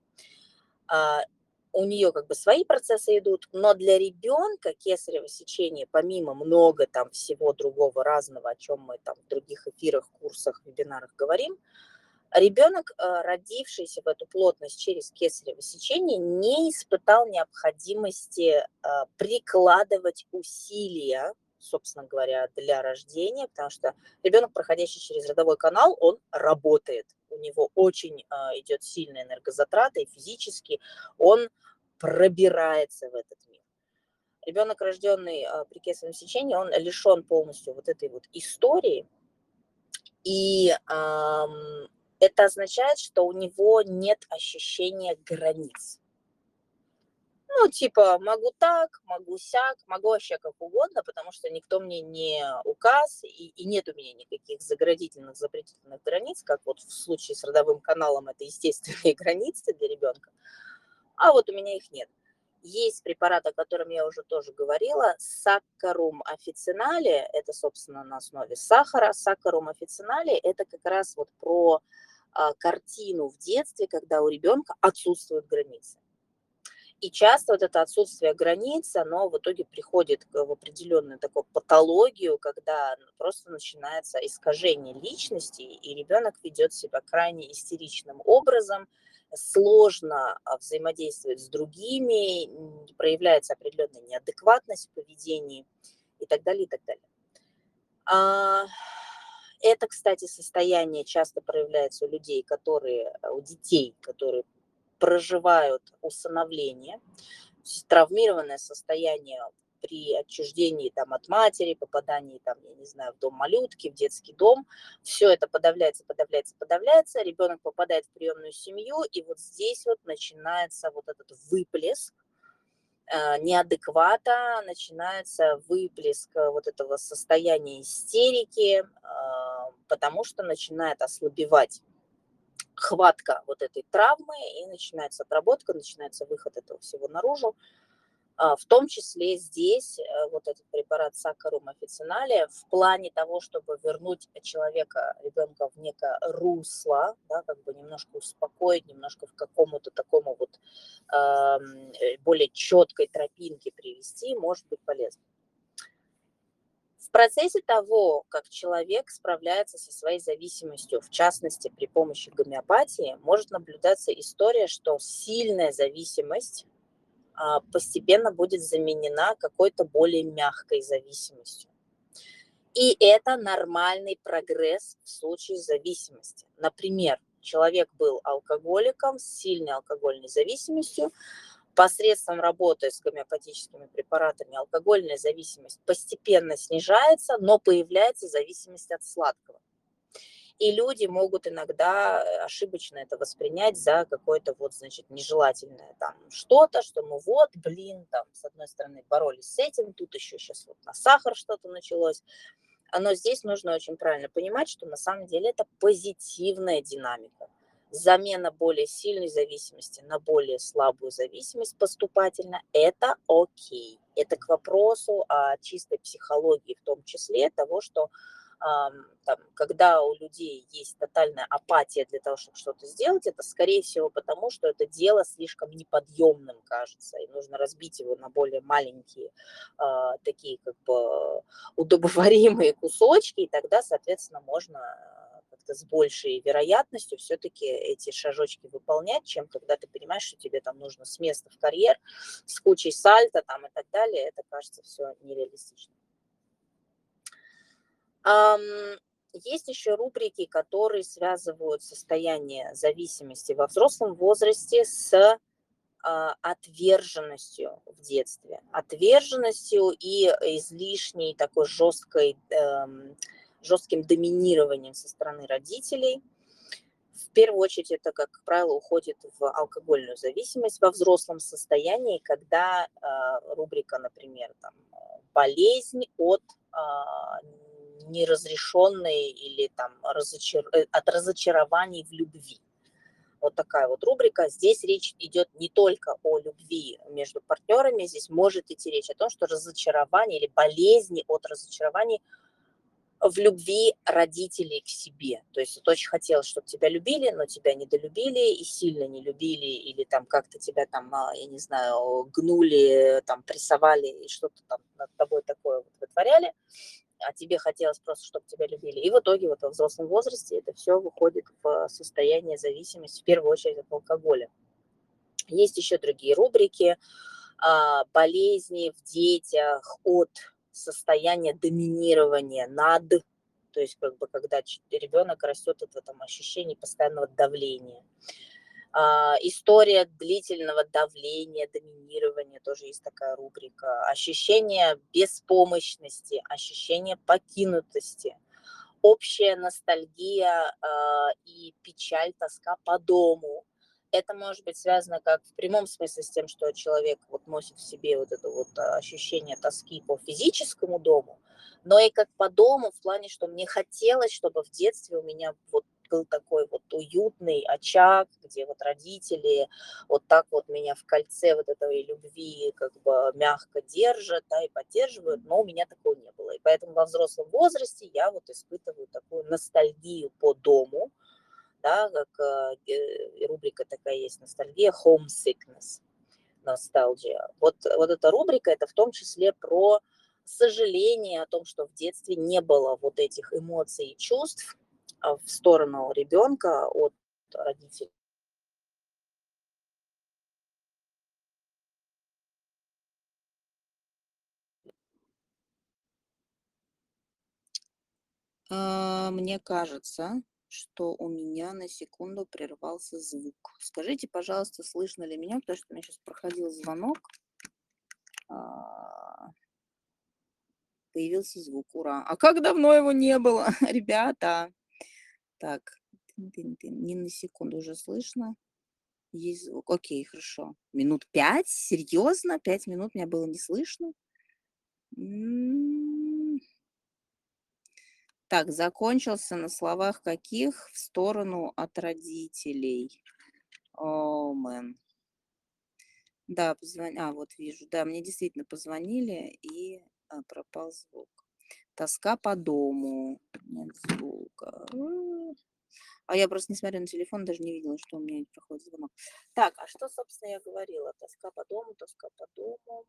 у нее как бы свои процессы идут, но для ребенка кесарево сечение, помимо много там всего другого разного, о чем мы там в других эфирах, курсах, вебинарах говорим, ребенок, родившийся в эту плотность через кесарево сечение, не испытал необходимости прикладывать усилия, собственно говоря, для рождения, потому что ребенок, проходящий через родовой канал, он работает. У него очень идет сильная энергозатрата, и физически он пробирается в этот мир. Ребенок, рожденный при кесаревом сечении, он лишен полностью вот этой вот истории, и это означает, что у него нет ощущения границ. Ну, типа, могу так, могу сяк, могу вообще как угодно, потому что никто мне не указ, и нет у меня никаких заградительных, запретительных границ, как вот в случае с родовым каналом это естественные границы для ребенка, а вот у меня их нет. Есть препарат, о котором я уже тоже говорила, саккарум официнале, это, собственно, на основе сахара. Саккарум официнале – это как раз вот про картину в детстве, когда у ребенка отсутствуют границы. И часто вот это отсутствие границ, оно в итоге приходит в определенную такую патологию, когда просто начинается искажение личности, и ребенок ведет себя крайне истеричным образом, сложно взаимодействовать с другими, проявляется определенная неадекватность в поведении и так далее, и так далее. Это, кстати, состояние часто проявляется у людей, у детей, которые проживают усыновление, травмированное состояние при отчуждении там, от матери, попадании там, я не знаю, в дом малютки, в детский дом, все это подавляется, ребенок попадает в приемную семью, и вот здесь вот начинается вот этот выплеск неадеквата, начинается выплеск вот этого состояния истерики, потому что начинает ослабевать хватка вот этой травмы, и начинается отработка, начинается выход этого всего наружу. В том числе здесь вот этот препарат саккарум официнале в плане того, чтобы вернуть человека, ребенка в некое русло, да, как бы немножко успокоить, немножко в какому-то такому вот более четкой тропинке привести, может быть полезно. В процессе того, как человек справляется со своей зависимостью, в частности при помощи гомеопатии, может наблюдаться история, что сильная зависимость постепенно будет заменена какой-то более мягкой зависимостью. И это нормальный прогресс в случае зависимости. Например, человек был алкоголиком с сильной алкогольной зависимостью, посредством работы с гомеопатическими препаратами алкогольная зависимость постепенно снижается, но появляется зависимость от сладкого. И люди могут иногда ошибочно это воспринять за какое-то вот, значит, нежелательное там что-то, что ну вот, блин, там, с одной стороны, боролись с этим, тут еще сейчас вот на сахар что-то началось. Но здесь нужно очень правильно понимать, что на самом деле это позитивная динамика. Замена более сильной зависимости на более слабую зависимость поступательно – это окей. Это к вопросу о чистой психологии, в том числе того, что там, когда у людей есть тотальная апатия для того, чтобы что-то сделать, это, скорее всего, потому что это дело слишком неподъемным кажется, и нужно разбить его на более маленькие, такие как бы удобоваримые кусочки, и тогда, соответственно, можно как-то с большей вероятностью все-таки эти шажочки выполнять, чем когда ты понимаешь, что тебе там нужно с места в карьер, с кучей сальто там и так далее, это кажется все нереалистично. Есть еще рубрики, которые связывают состояние зависимости во взрослом возрасте с отверженностью в детстве, отверженностью и излишней такой жестким доминированием со стороны родителей. В первую очередь это, как правило, уходит в алкогольную зависимость во взрослом состоянии, когда рубрика, например, там, болезнь от неразрешенной или там, от разочарований в любви. Вот такая вот рубрика. Здесь речь идет не только о любви между партнерами, здесь может идти речь о том, что разочарование или болезни от разочарований в любви родителей к себе. То есть вот очень хотелось, чтобы тебя любили, но тебя недолюбили и сильно не любили, или там как-то тебя там, я не знаю, гнули, там прессовали и что-то там над тобой такое вот вытворяли, а тебе хотелось просто, чтобы тебя любили. И в итоге вот во взрослом возрасте это все выходит в состояние зависимости, в первую очередь от алкоголя. Есть еще другие рубрики, болезни в детях от состояния доминирования над, то есть как бы когда ребенок растет от этом ощущения постоянного давления. История длительного давления, доминирования, тоже есть такая рубрика. Ощущение беспомощности, ощущение покинутости, общая ностальгия и печаль, тоска по дому. Это может быть связано как в прямом смысле с тем, что человек вот носит в себе вот это вот ощущение тоски по физическому дому, но и как по дому в плане, что мне хотелось, чтобы в детстве у меня вот был такой вот уютный очаг, где вот родители вот так вот меня в кольце вот этой любви как бы мягко держат, да, и поддерживают, но у меня такого не было. И поэтому во взрослом возрасте я вот испытываю такую ностальгию по дому, да, как рубрика такая есть, ностальгия, homesickness, ностальгия. Вот эта рубрика, это в том числе про сожаление о том, что в детстве не было вот этих эмоций и чувств в сторону ребенка от родителей. Мне кажется, что у меня на секунду прервался звук. Скажите, пожалуйста, слышно ли меня, потому что у меня сейчас проходил звонок, а, появился звук, ура. А как давно его не было, ребята? Так, не на секунду уже слышно. Есть звук. Окей, хорошо. Минут 5? Серьезно? 5 минут меня было не слышно? М. Так, закончился на словах каких? В сторону от родителей. О, мэн. Да, вот вижу. Да, мне действительно позвонили, и пропал звук. Тоска по дому. Нет звука. А я просто не смотрю на телефон, даже не видела, что у меня проходит звонок. Так, а что, собственно, я говорила? Тоска по дому, тоска по дому.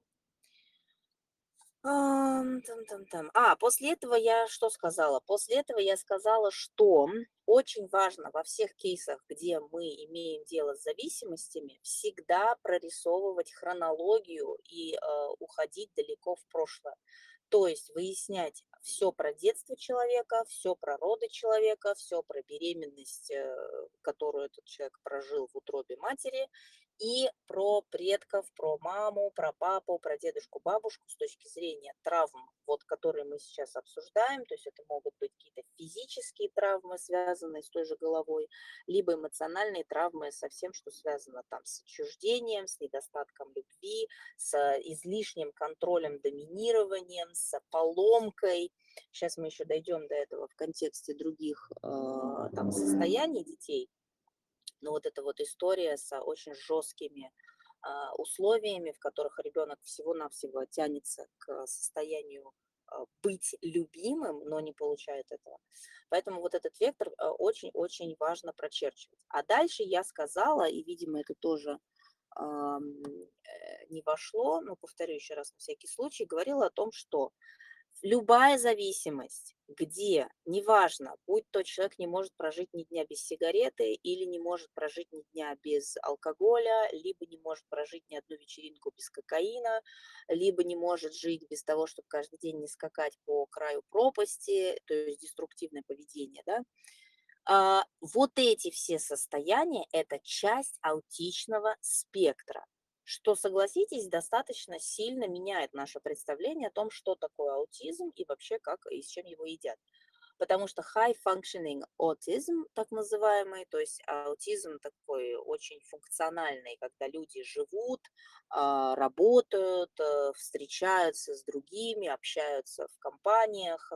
Там. После этого я что сказала? После этого я сказала, что очень важно во всех кейсах, где мы имеем дело с зависимостями, всегда прорисовывать хронологию и уходить далеко в прошлое. То есть выяснять все про детство человека, все про роды человека, все про беременность, которую этот человек прожил в утробе матери, и про предков, про маму, про папу, про дедушку, бабушку с точки зрения травм, вот, которые мы сейчас обсуждаем. То есть это могут быть какие-то физические травмы, связанные с той же головой, либо эмоциональные травмы со всем, что связано там с отчуждением, с недостатком любви, с излишним контролем, доминированием, с поломкой. Сейчас мы еще дойдем до этого в контексте других там состояний детей. Но вот эта вот история с очень жесткими условиями, в которых ребенок всего-навсего тянется к состоянию быть любимым, но не получает этого. Поэтому вот этот вектор очень-очень важно прочерчивать. А дальше я сказала, и, видимо, это тоже не вошло, но повторю еще раз на всякий случай, говорила о том, что любая зависимость, где, неважно, будь то человек не может прожить ни дня без сигареты или не может прожить ни дня без алкоголя, либо не может прожить ни одну вечеринку без кокаина, либо не может жить без того, чтобы каждый день не скакать по краю пропасти, то есть деструктивное поведение, да, вот эти все состояния – это часть аутичного спектра, что, согласитесь, достаточно сильно меняет наше представление о том, что такое аутизм и вообще как и с чем его едят. потому что high functioning autism, так называемый, то есть аутизм такой очень функциональный, когда люди живут, работают, встречаются с другими, общаются в компаниях.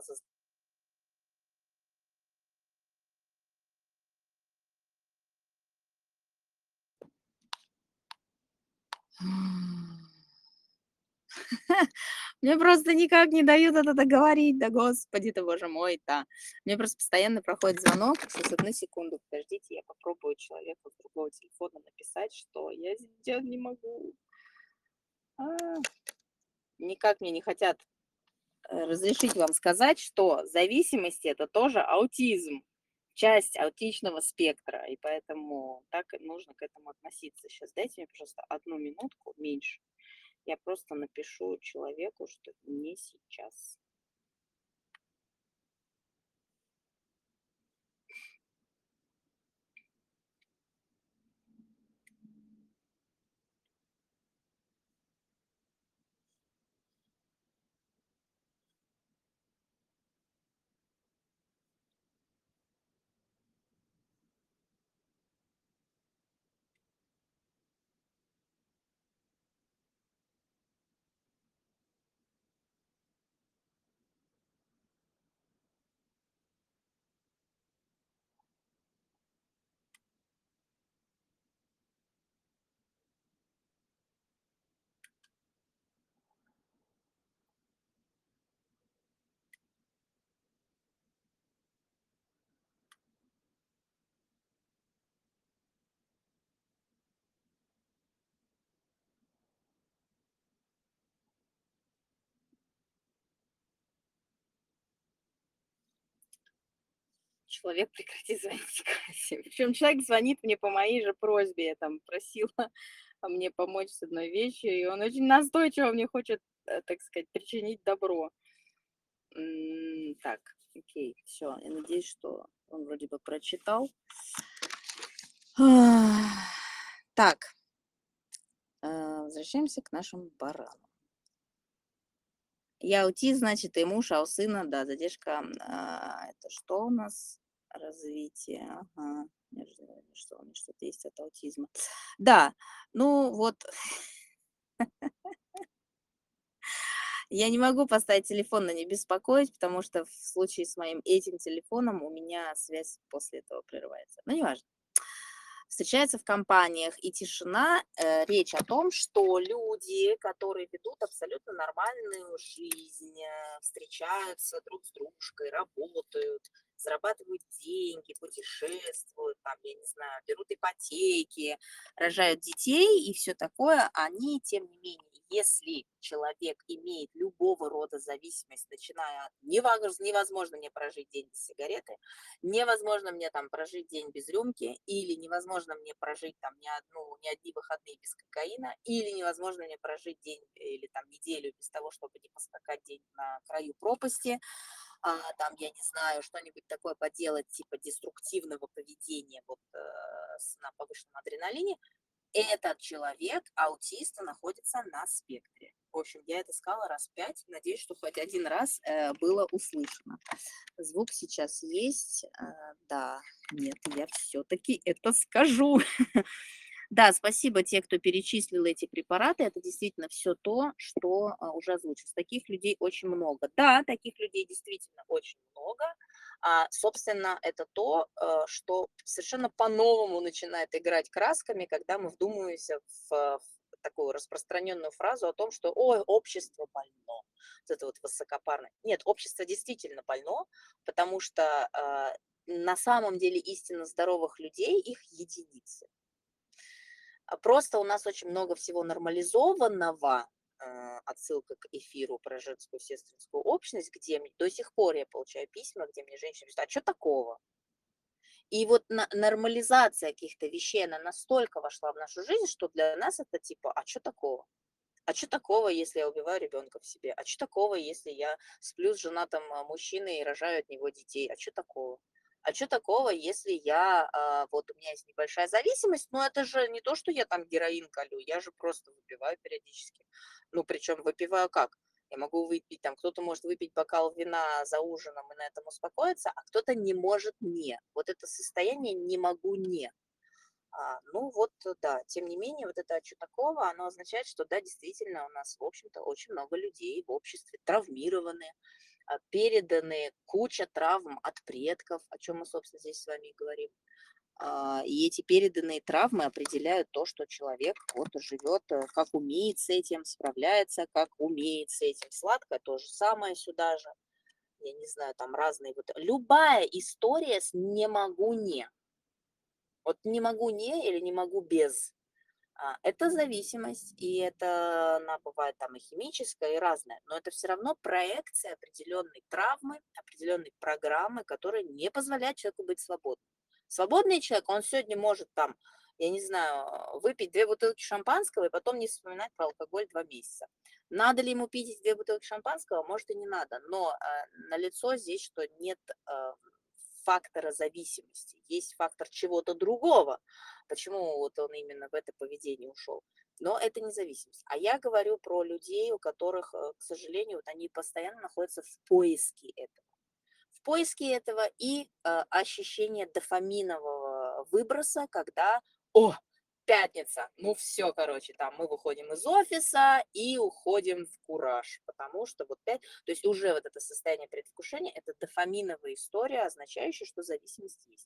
Мне просто никак не дают это договорить, да господи ты, боже мой, да. Мне просто постоянно проходит звонок. Сейчас, одну секунду, подождите, я попробую человеку с другого телефона написать, что я сейчас не могу. А, Никак мне не хотят разрешить вам сказать, что зависимость это тоже аутизм, часть аутичного спектра, и поэтому так и нужно к этому относиться. Сейчас дайте мне, пожалуйста, одну минутку меньше. Я просто напишу человеку, что не сейчас. Человек прекрати звонить Кате. Причем человек звонит мне по моей же просьбе. Я там просила мне помочь с одной вещью, и он очень настойчиво мне хочет, так сказать, причинить добро. Так, окей, все. Я надеюсь, что он вроде бы прочитал. Так, возвращаемся к нашим баранам. Я аутист, значит, и муж, а у сына, да, задержка. Это что у нас? Развитие. Ага. Что у них что-то есть от аутизма. Да, ну вот, я не могу поставить телефон на не беспокоить, потому что в случае с моим этим телефоном у меня связь после этого прерывается. Но неважно. Встречаются в компаниях, и тишина, речь о том, что люди, которые ведут абсолютно нормальную жизнь, встречаются друг с дружкой, работают, зарабатывают деньги, путешествуют, там, я не знаю, берут ипотеки, рожают детей и все такое, они, тем не менее, если человек имеет любого рода зависимость, начиная от невозможно мне прожить день без сигареты, невозможно мне там прожить день без рюмки, или невозможно мне прожить там ни одни выходные без кокаина, или невозможно мне прожить день или там неделю без того, чтобы не поскакать день на краю пропасти, там, я не знаю, что-нибудь такое поделать, типа деструктивного поведения вот на повышенном адреналине, этот человек, аутист, находится на спектре. В общем, я это сказала раз 5. Надеюсь, что хоть один раз было услышано. Звук сейчас есть. Да, нет, я все-таки это скажу. Да, спасибо те, кто перечислил эти препараты. Это действительно все то, что уже озвучилось. Таких людей очень много. Да, таких людей действительно очень много. Собственно, это то, что совершенно по-новому начинает играть красками, когда мы вдумываемся в такую распространенную фразу о том, что «Ой, общество больно». Вот это вот высокопарное. Нет, общество действительно больно, потому что на самом деле истинно здоровых людей их единицы. Просто у нас очень много всего нормализованного, отсылка к эфиру про женскую сестринскую общность, где до сих пор я получаю письма, где мне женщины пишут: а что такого? И вот нормализация каких-то вещей, она настолько вошла в нашу жизнь, что для нас это типа, а что такого? А что такого, если я убиваю ребенка в себе? А что такого, если я сплю с женатым мужчиной и рожаю от него детей? А что такого? А что такого, если вот у меня есть небольшая зависимость, но это же не то, что я там героин колю, я же просто выпиваю периодически. Ну, причем выпиваю как? Я могу выпить, там, кто-то может выпить бокал вина за ужином и на этом успокоиться, а кто-то не может не. Вот это состояние «не могу не». Ну вот, да, тем не менее, вот это «а чё такого», оно означает, что да, действительно, у нас, в общем-то, очень много людей в обществе травмированы, переданы куча травм от предков, о чем мы, собственно, здесь с вами и говорим. И эти переданные травмы определяют то, что человек вот живет, как умеет с этим, справляется, как умеет с этим. Сладкое то же самое сюда же. Я не знаю, там разные вот. Любая история с «не могу не». Вот «не могу не» или «не могу без». Это зависимость, и это она бывает там и химическая, и разная, но это все равно проекция определенной травмы, определенной программы, которая не позволяет человеку быть свободным. Свободный человек, он сегодня может там, я не знаю, выпить 2 бутылки шампанского и потом не вспоминать про алкоголь 2 месяца. Надо ли ему пить эти 2 бутылки шампанского? Может и не надо, но налицо здесь, что нет фактора зависимости, есть фактор чего-то другого, почему вот он именно в это поведение ушел. Но это независимость. А я говорю про людей, у которых, к сожалению, вот они постоянно находятся в поиске этого. В поиске этого и ощущение дофаминового выброса, когда, о, пятница, ну все, короче, там мы выходим из офиса и уходим в кураж, потому что вот то есть уже вот это состояние предвкушения, это дофаминовая история, означающая, что зависимость есть.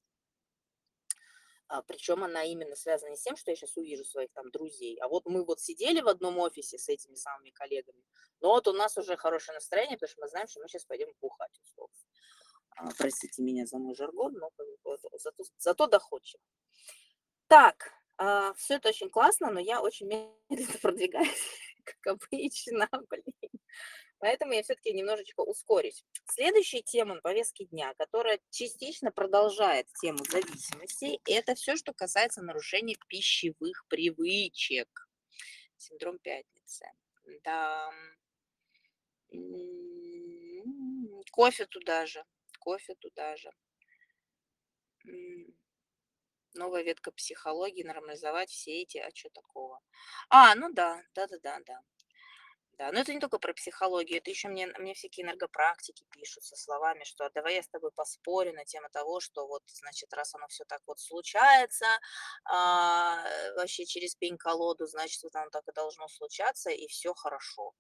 Причем она именно связана не с тем, что я сейчас увижу своих там друзей, а вот мы вот сидели в одном офисе с этими самыми коллегами, но вот у нас уже хорошее настроение, потому что мы знаем, что мы сейчас пойдем бухать, условно. Простите меня за мой жаргон, но зато доходчиво. Так, все это очень классно, но я очень медленно продвигаюсь, как обычно, блин. Поэтому я все-таки немножечко ускорюсь. Следующая тема на повестке дня, которая частично продолжает тему зависимости, это все, что касается нарушения пищевых привычек. Синдром пятницы. Да. Кофе туда же. Кофе туда же. Новая ветка психологии, нормализовать все эти, а что такого? Ну да, да-да-да-да. Да, но это не только про психологию, это еще мне всякие энергопрактики пишут со словами, что давай я с тобой поспорю на тему того, что вот, значит, раз оно все так вот случается, вообще через пень-колоду, значит, вот оно так и должно случаться, и все хорошо.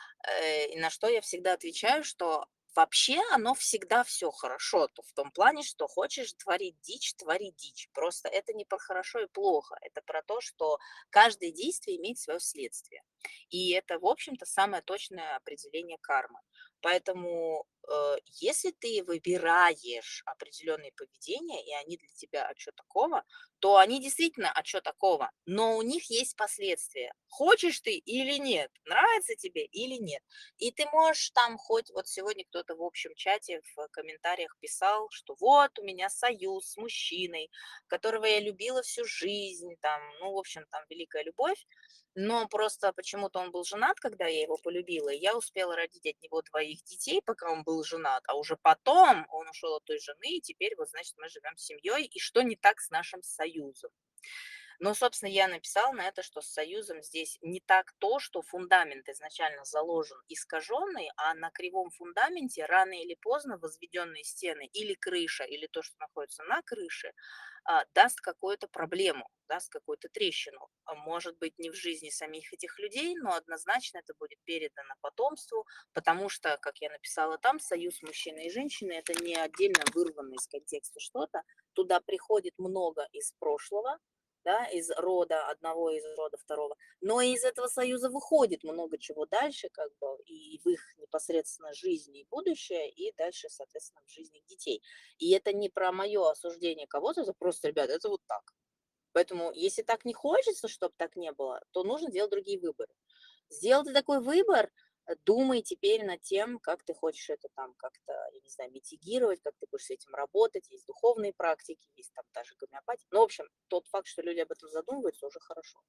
И на что я всегда отвечаю, что вообще оно всегда все хорошо, то в том плане, что хочешь творить дичь, твори дичь. Просто это не про хорошо и плохо, это про то, что каждое действие имеет свое следствие. И это, в общем-то, самое точное определение кармы. Поэтому, если ты выбираешь определенные поведения, и они для тебя «а чё такого?», то они действительно «а чё такого?», но у них есть последствия. Хочешь ты или нет, нравится тебе или нет. И ты можешь там хоть вот сегодня кто-то в общем чате в комментариях писал, что вот у меня союз с мужчиной, которого я любила всю жизнь, там, ну, в общем, там великая любовь, но просто почему-то он был женат, когда я его полюбила, и я успела родить от него 2 детей, пока он был женат, а уже потом он ушел от той жены, и теперь вот, значит, мы живем с семьей, и что не так с нашим союзом? Ну, собственно, я написала на это, что с союзом здесь не так то, что фундамент изначально заложен искаженный, а на кривом фундаменте рано или поздно возведенные стены или крыша, или то, что находится на крыше, даст какую-то проблему, даст какую-то трещину. Может быть, не в жизни самих этих людей, но однозначно это будет передано потомству, потому что, как я написала там, союз мужчины и женщины– это не отдельно вырванное из контекста что-то, туда приходит много из прошлого, да, из рода одного, из рода второго, но из этого союза выходит много чего дальше, как бы, и в их непосредственно жизни и будущее, и дальше, соответственно, в жизни детей. И это не про мое осуждение кого-то, это просто, ребята, это вот так. Поэтому, если так не хочется, чтобы так не было, то нужно делать другие выборы. Сделал ты такой выбор, думай теперь над тем, как ты хочешь это там как-то, я не знаю, митигировать, как ты будешь с этим работать. Есть духовные практики, есть там даже гомеопатия. Ну, в общем, тот факт, что люди об этом задумываются, уже хорошо.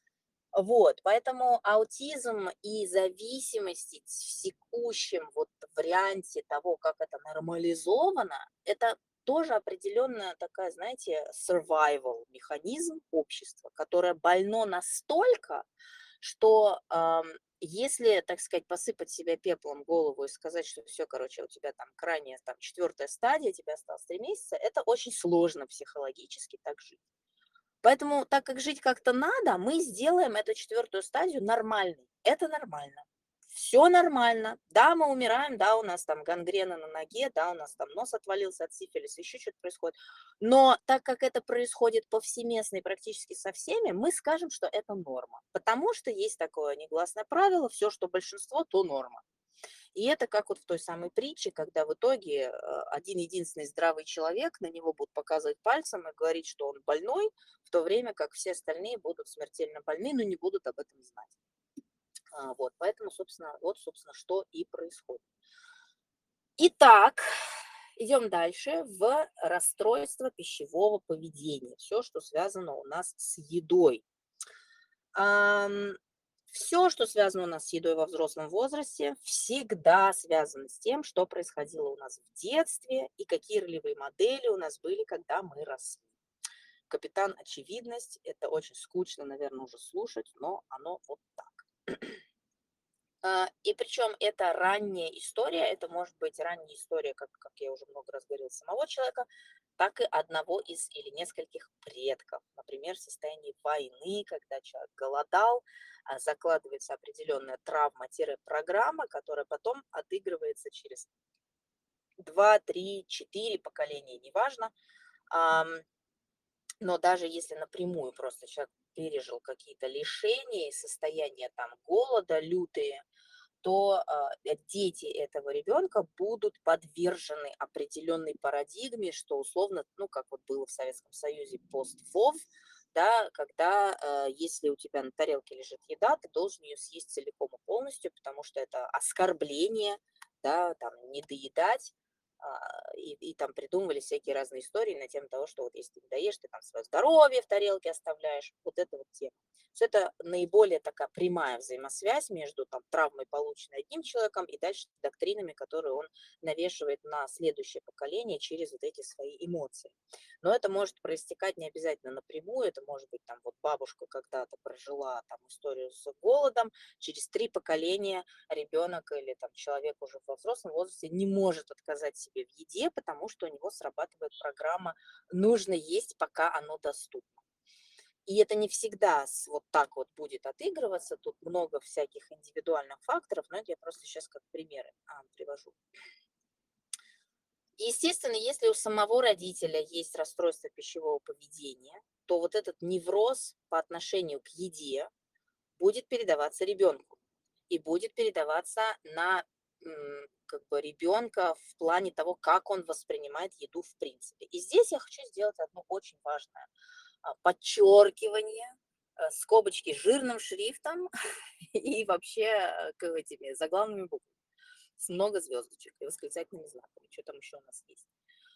Вот, поэтому аутизм и зависимости в текущем вот варианте того, как это нормализовано, это тоже определенная такая, знаете, survival механизм общества, которое больно настолько, что если, так сказать, посыпать себя пеплом голову и сказать, что все, короче, у тебя там крайняя, там, 4-я стадия, тебе осталось 3 месяца, это очень сложно психологически так жить. Поэтому, так как жить как-то надо, мы сделаем эту 4-ю стадию нормальной. Это нормально. Все нормально. Да, мы умираем, да, у нас там гангрена на ноге, да, у нас там нос отвалился от сифилиса, еще что-то происходит. Но так как это происходит повсеместно и практически со всеми, мы скажем, что это норма. Потому что есть такое негласное правило, все, что большинство, то норма. И это как вот в той самой притче, когда в итоге один-единственный здравый человек, на него будут показывать пальцем и говорить, что он больной, в то время как все остальные будут смертельно больны, но не будут об этом знать. Вот, поэтому, собственно, вот, собственно, что и происходит. Итак, идем дальше в расстройство пищевого поведения. Все, что связано у нас с едой. Все, что связано у нас с едой во взрослом возрасте, всегда связано с тем, что происходило у нас в детстве и какие ролевые модели у нас были, когда мы росли. Капитан Очевидность, это очень скучно, наверное, уже слушать, но оно вот так. И причем это ранняя история, это может быть ранняя история, как я уже много раз говорила, самого человека, так и одного из или нескольких предков. Например, в состоянии войны, когда человек голодал, закладывается определенная травма-программа, которая потом отыгрывается через 2, 3, 4 поколения, неважно. Но даже если напрямую просто человек пережил какие-то лишения, состояния там голода лютые, то дети этого ребенка будут подвержены определенной парадигме, что условно, ну, как вот было в Советском Союзе пост-ВОВ, да, когда если у тебя на тарелке лежит еда, ты должен ее съесть целиком и полностью, потому что это оскорбление, да, там, не доедать, и там придумывали всякие разные истории на тему того, что вот если ты не доешь, ты там свое здоровье в тарелке оставляешь, вот это вот тема. Что это наиболее такая прямая взаимосвязь между там, травмой, полученной одним человеком, и дальше доктринами, которые он навешивает на следующее поколение через вот эти свои эмоции. Но это может проистекать не обязательно напрямую, это может быть там вот бабушка когда-то прожила там историю с голодом, через 3 поколения ребенок или там человек уже во взрослом возрасте не может отказать себе в еде, потому что у него срабатывает программа «нужно есть, пока оно доступно». И это не всегда вот так вот будет отыгрываться, тут много всяких индивидуальных факторов, но это я просто сейчас как примеры привожу. Естественно, если у самого родителя есть расстройство пищевого поведения, то вот этот невроз по отношению к еде будет передаваться ребенку и будет передаваться на как бы ребенка в плане того, как он воспринимает еду в принципе. И здесь я хочу сделать одно очень важное подчеркивание, скобочки жирным шрифтом и вообще этими заглавными буквами с много звездочек и восклицательными знаками. Что там еще у нас есть?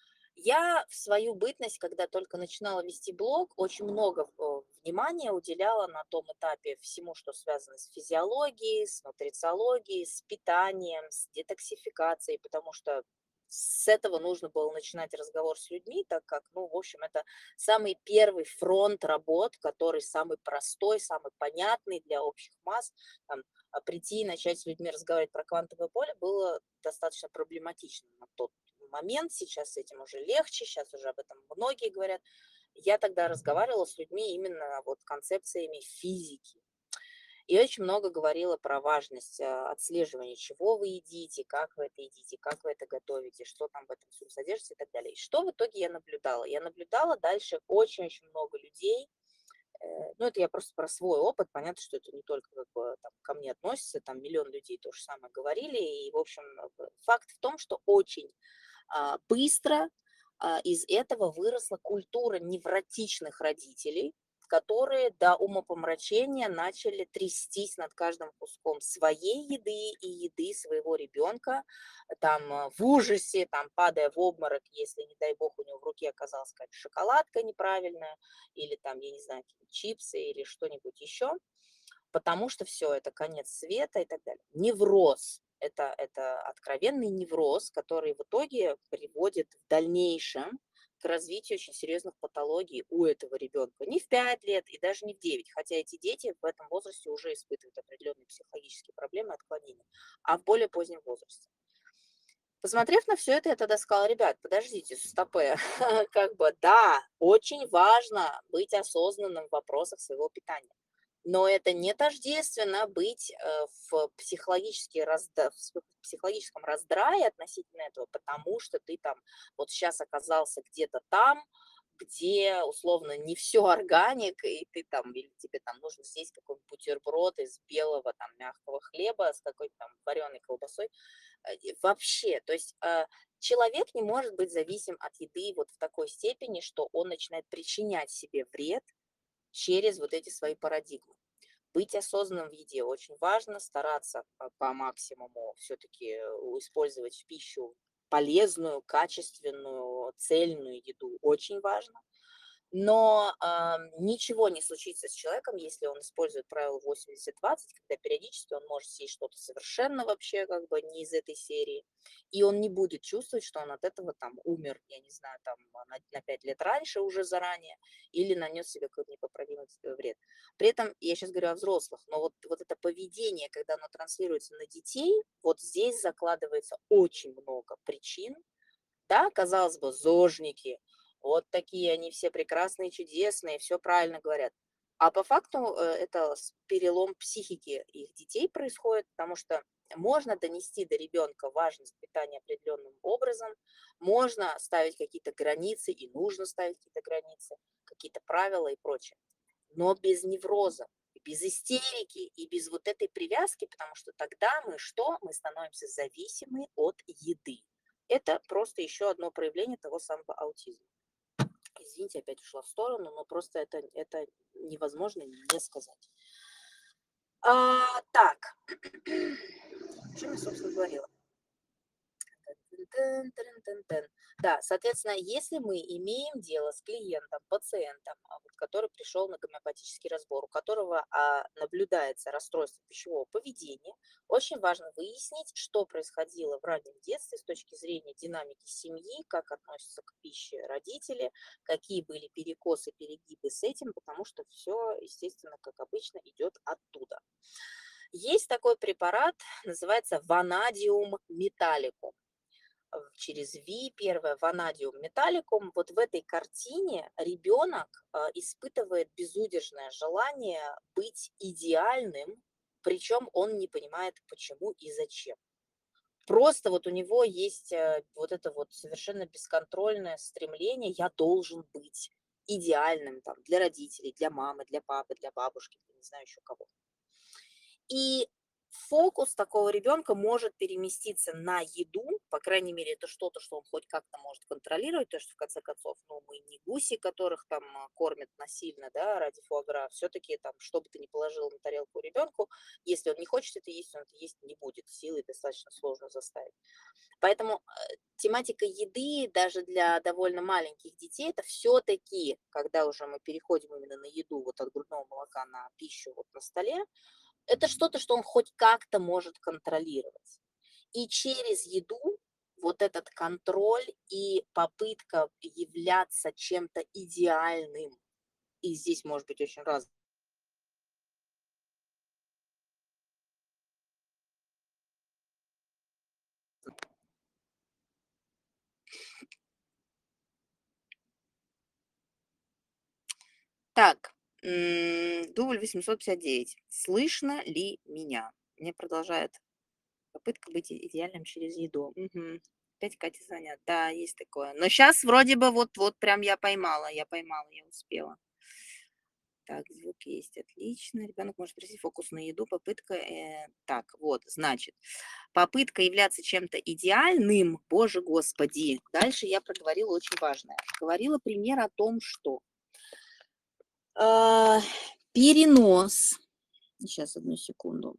Я в свою бытность, когда только начинала вести блог, очень много внимания уделяла на том этапе всему, что связано с физиологией, с нутрициологией, с питанием, с детоксификацией, потому что с этого нужно было начинать разговор с людьми, так как, ну, в общем, это самый первый фронт работ, который самый простой, самый понятный для общих масс. Там, прийти и начать с людьми разговаривать про квантовое поле было достаточно проблематично на тот момент, сейчас с этим уже легче, сейчас уже об этом многие говорят. Я тогда разговаривала с людьми именно вот концепциями физики. И очень много говорила про важность отслеживания, чего вы едите, как вы это едите, как вы это готовите, что там в этом всем содержится и так далее. И что в итоге я наблюдала? Я наблюдала дальше очень-очень много людей, ну, это я просто про свой опыт, понятно, что это не только как бы, там, ко мне относится, там миллион людей то же самое говорили, и, в общем, факт в том, что очень быстро из этого выросла культура невротичных родителей, которые до умопомрачения начали трястись над каждым куском своей еды и еды своего ребенка, там в ужасе, там падая в обморок, если, не дай бог, у него в руке оказалась какая-то шоколадка неправильная, или там, я не знаю, чипсы или что-нибудь еще, потому что все, это конец света и так далее. Невроз. Это откровенный невроз, который в итоге приводит в дальнейшем к развитию очень серьезных патологий у этого ребенка. Не в 5 лет и даже не в 9, хотя эти дети в этом возрасте уже испытывают определенные психологические проблемы, отклонения, а в более позднем возрасте. Посмотрев на все это, я тогда сказала: ребят, подождите, стопэ, как бы да, очень важно быть осознанным в вопросах своего питания. Но это не тождественно быть в психологическом раздрае относительно этого, потому что ты там вот сейчас оказался где-то там, где условно не все органик, и ты там, или тебе там нужно съесть какой-нибудь бутерброд из белого там мягкого хлеба с какой-то там вареной колбасой. Вообще, то есть человек не может быть зависим от еды вот в такой степени, что он начинает причинять себе вред через вот эти свои парадигмы. Быть осознанным в еде очень важно, стараться по максимуму все-таки использовать в пищу полезную, качественную, цельную еду очень важно. Но ничего не случится с человеком, если он использует правило 80-20, когда периодически он может съесть что-то совершенно вообще как бы не из этой серии, и он не будет чувствовать, что он от этого там умер, я не знаю, там на 5 лет раньше уже заранее, или нанес себе какой-то непоправимый вред. При этом я сейчас говорю о взрослых, но вот это поведение, когда оно транслируется на детей, вот здесь закладывается очень много причин. Да, казалось бы, зожники, вот такие они все прекрасные, чудесные, все правильно говорят. А по факту это перелом психики их детей происходит, потому что можно донести до ребенка важность питания определенным образом, можно ставить какие-то границы, и нужно ставить какие-то границы, какие-то правила и прочее, но без невроза, без истерики и без вот этой привязки, потому что тогда мы что? Мы становимся зависимы от еды. Это просто еще одно проявление того самого аутизма. Извините, опять ушла в сторону, но просто это невозможно не сказать. Так, что я, собственно, говорила? Да, соответственно, если мы имеем дело с клиентом, пациентом, который пришел на гомеопатический разбор, у которого наблюдается расстройство пищевого поведения, очень важно выяснить, что происходило в раннем детстве с точки зрения динамики семьи, как относятся к пище родители, какие были перекосы, перегибы с этим, потому что все, естественно, как обычно, идет оттуда. Есть такой препарат, называется ванадиум металликум. Через V, первое, ванадиум металликум. Вот в этой картине ребенок испытывает безудержное желание быть идеальным, причем он не понимает, почему и зачем. Просто вот у него есть вот это вот совершенно бесконтрольное стремление: я должен быть идеальным там, для родителей, для мамы, для папы, для бабушки, не знаю еще кого. И фокус такого ребенка может переместиться на еду, по крайней мере, это что-то, что он хоть как-то может контролировать, потому что, в конце концов, ну, мы не гуси, которых там кормят насильно, да, ради фуагра, все-таки там, что бы ты ни положил на тарелку ребенку, если он не хочет это есть, он это есть не будет, силой достаточно сложно заставить. Поэтому тематика еды даже для довольно маленьких детей, это все-таки, когда уже мы переходим именно на еду, вот от грудного молока на пищу вот на столе, это что-то, что он хоть как-то может контролировать. И через еду вот этот контроль и попытка являться чем-то идеальным, и здесь может быть очень разно. Так, дубль 859. Слышно ли меня? Мне продолжает попытка быть идеальным через еду. Мгм. Опять Катя звонят. Да, есть такое. Но сейчас вроде бы вот прям я успела. Так, звук есть, отлично. Ребенок может пройти фокус на еду, попытка... так, вот, значит, попытка являться чем-то идеальным, боже господи. Дальше я проговорила очень важное. Говорила пример о том, что а, перенос, сейчас, одну секунду,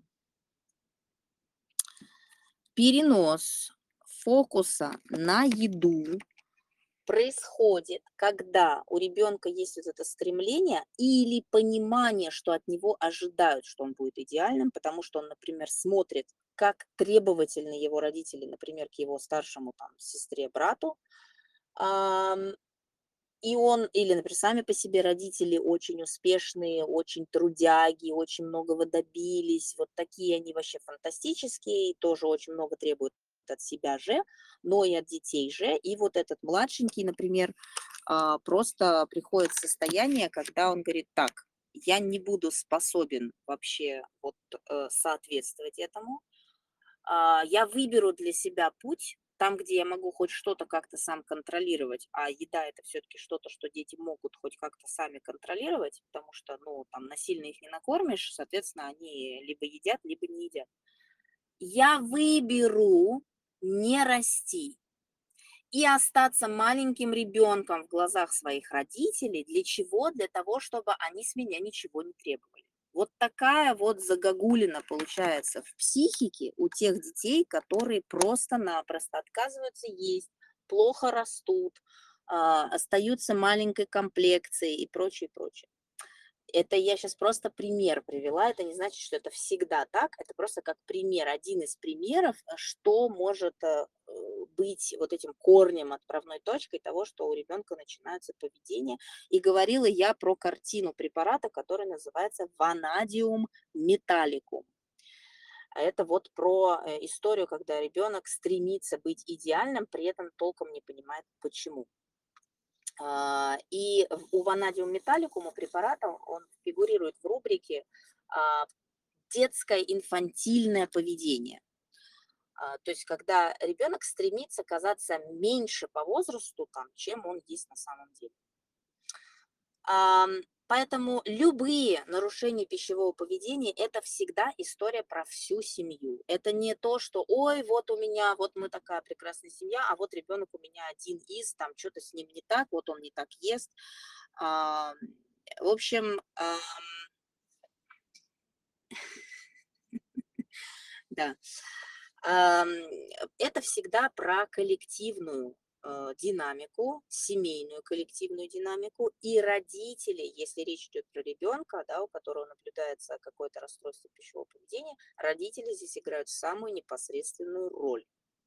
перенос фокуса на еду происходит, когда у ребенка есть вот это стремление или понимание, что от него ожидают, что он будет идеальным, потому что он, например, смотрит, как требовательны его родители, например, к его старшему там сестре, брату, И он или, например, сами по себе родители очень успешные, очень трудяги, очень многого добились. Вот такие они вообще фантастические, и тоже очень много требуют от себя же, но и от детей же. И вот этот младшенький, например, просто приходит в состояние, когда он говорит: "Так, я не буду способен вообще вот, соответствовать этому. Я выберу для себя путь, там, где я могу хоть что-то как-то сам контролировать, а еда это все-таки что-то, что дети могут хоть как-то сами контролировать, потому что, ну, там насильно их не накормишь, соответственно, они либо едят, либо не едят. Я выберу не расти и остаться маленьким ребенком в глазах своих родителей. Для чего? Для того, чтобы они с меня ничего не требовали. Вот такая вот загогулина получается в психике у тех детей, которые просто-напросто отказываются есть, плохо растут, остаются маленькой комплекцией и прочее, прочее. Это я сейчас просто пример привела. Это не значит, что это всегда так. Это просто как пример, один из примеров, что может быть вот этим корнем, отправной точкой того, что у ребенка начинается поведение. И говорила я про картину препарата, который называется ванадиум металликум. А это вот про историю, когда ребенок стремится быть идеальным, при этом толком не понимает, почему. И у ванадиум металликум, у препарата, он фигурирует в рубрике а, детское инфантильное поведение. То есть когда ребенок стремится казаться меньше по возрасту, там, чем он есть на самом деле. Поэтому любые нарушения пищевого поведения – это всегда история про всю семью. Это не то, что, ой, вот у меня, вот мы такая прекрасная семья, а вот ребенок у меня один из, там что-то с ним не так, вот он не так ест. Ам, В общем, да. Ам, Это всегда про коллективную динамику, семейную коллективную динамику, и родители, если речь идет про ребенка, да, у которого наблюдается какое-то расстройство пищевого поведения, родители здесь играют самую непосредственную роль.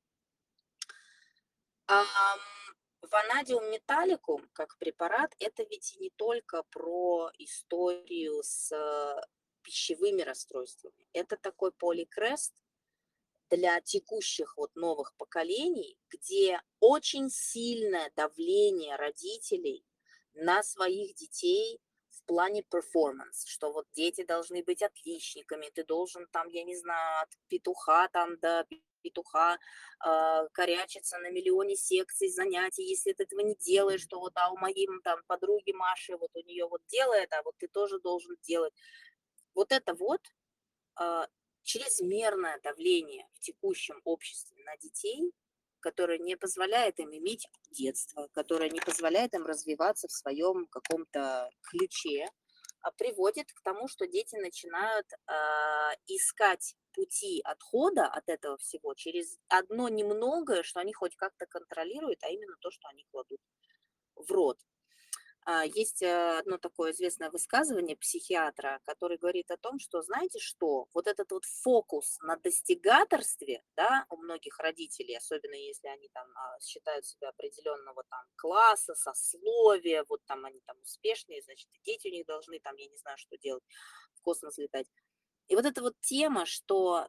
Ам, Ванадиум металликум как препарат, это ведь и не только про историю с пищевыми расстройствами. Это такой поликрест для текущих вот новых поколений, где очень сильное давление родителей на своих детей в плане перформанс, что вот дети должны быть отличниками, ты должен там, я не знаю, от петуха там до петуха корячиться на миллионе секций, занятий, если ты этого не делаешь, то вот у моей там подруги Маши, вот у нее вот делает, а вот ты тоже должен делать. Вот это вот а, чрезмерное давление в текущем обществе на детей, которое не позволяет им иметь детство, которое не позволяет им развиваться в своем каком-то ключе, приводит к тому, что дети начинают искать пути отхода от этого всего через одно немногое, что они хоть как-то контролируют, а именно то, что они кладут в рот. Есть одно такое известное высказывание психиатра, который говорит о том, что, знаете что, вот этот вот фокус на достигаторстве, да, у многих родителей, особенно если они там считают себя определенного там класса, сословия, вот там они там успешные, значит, и дети у них должны там, я не знаю, что делать, в космос летать. И вот эта вот тема, что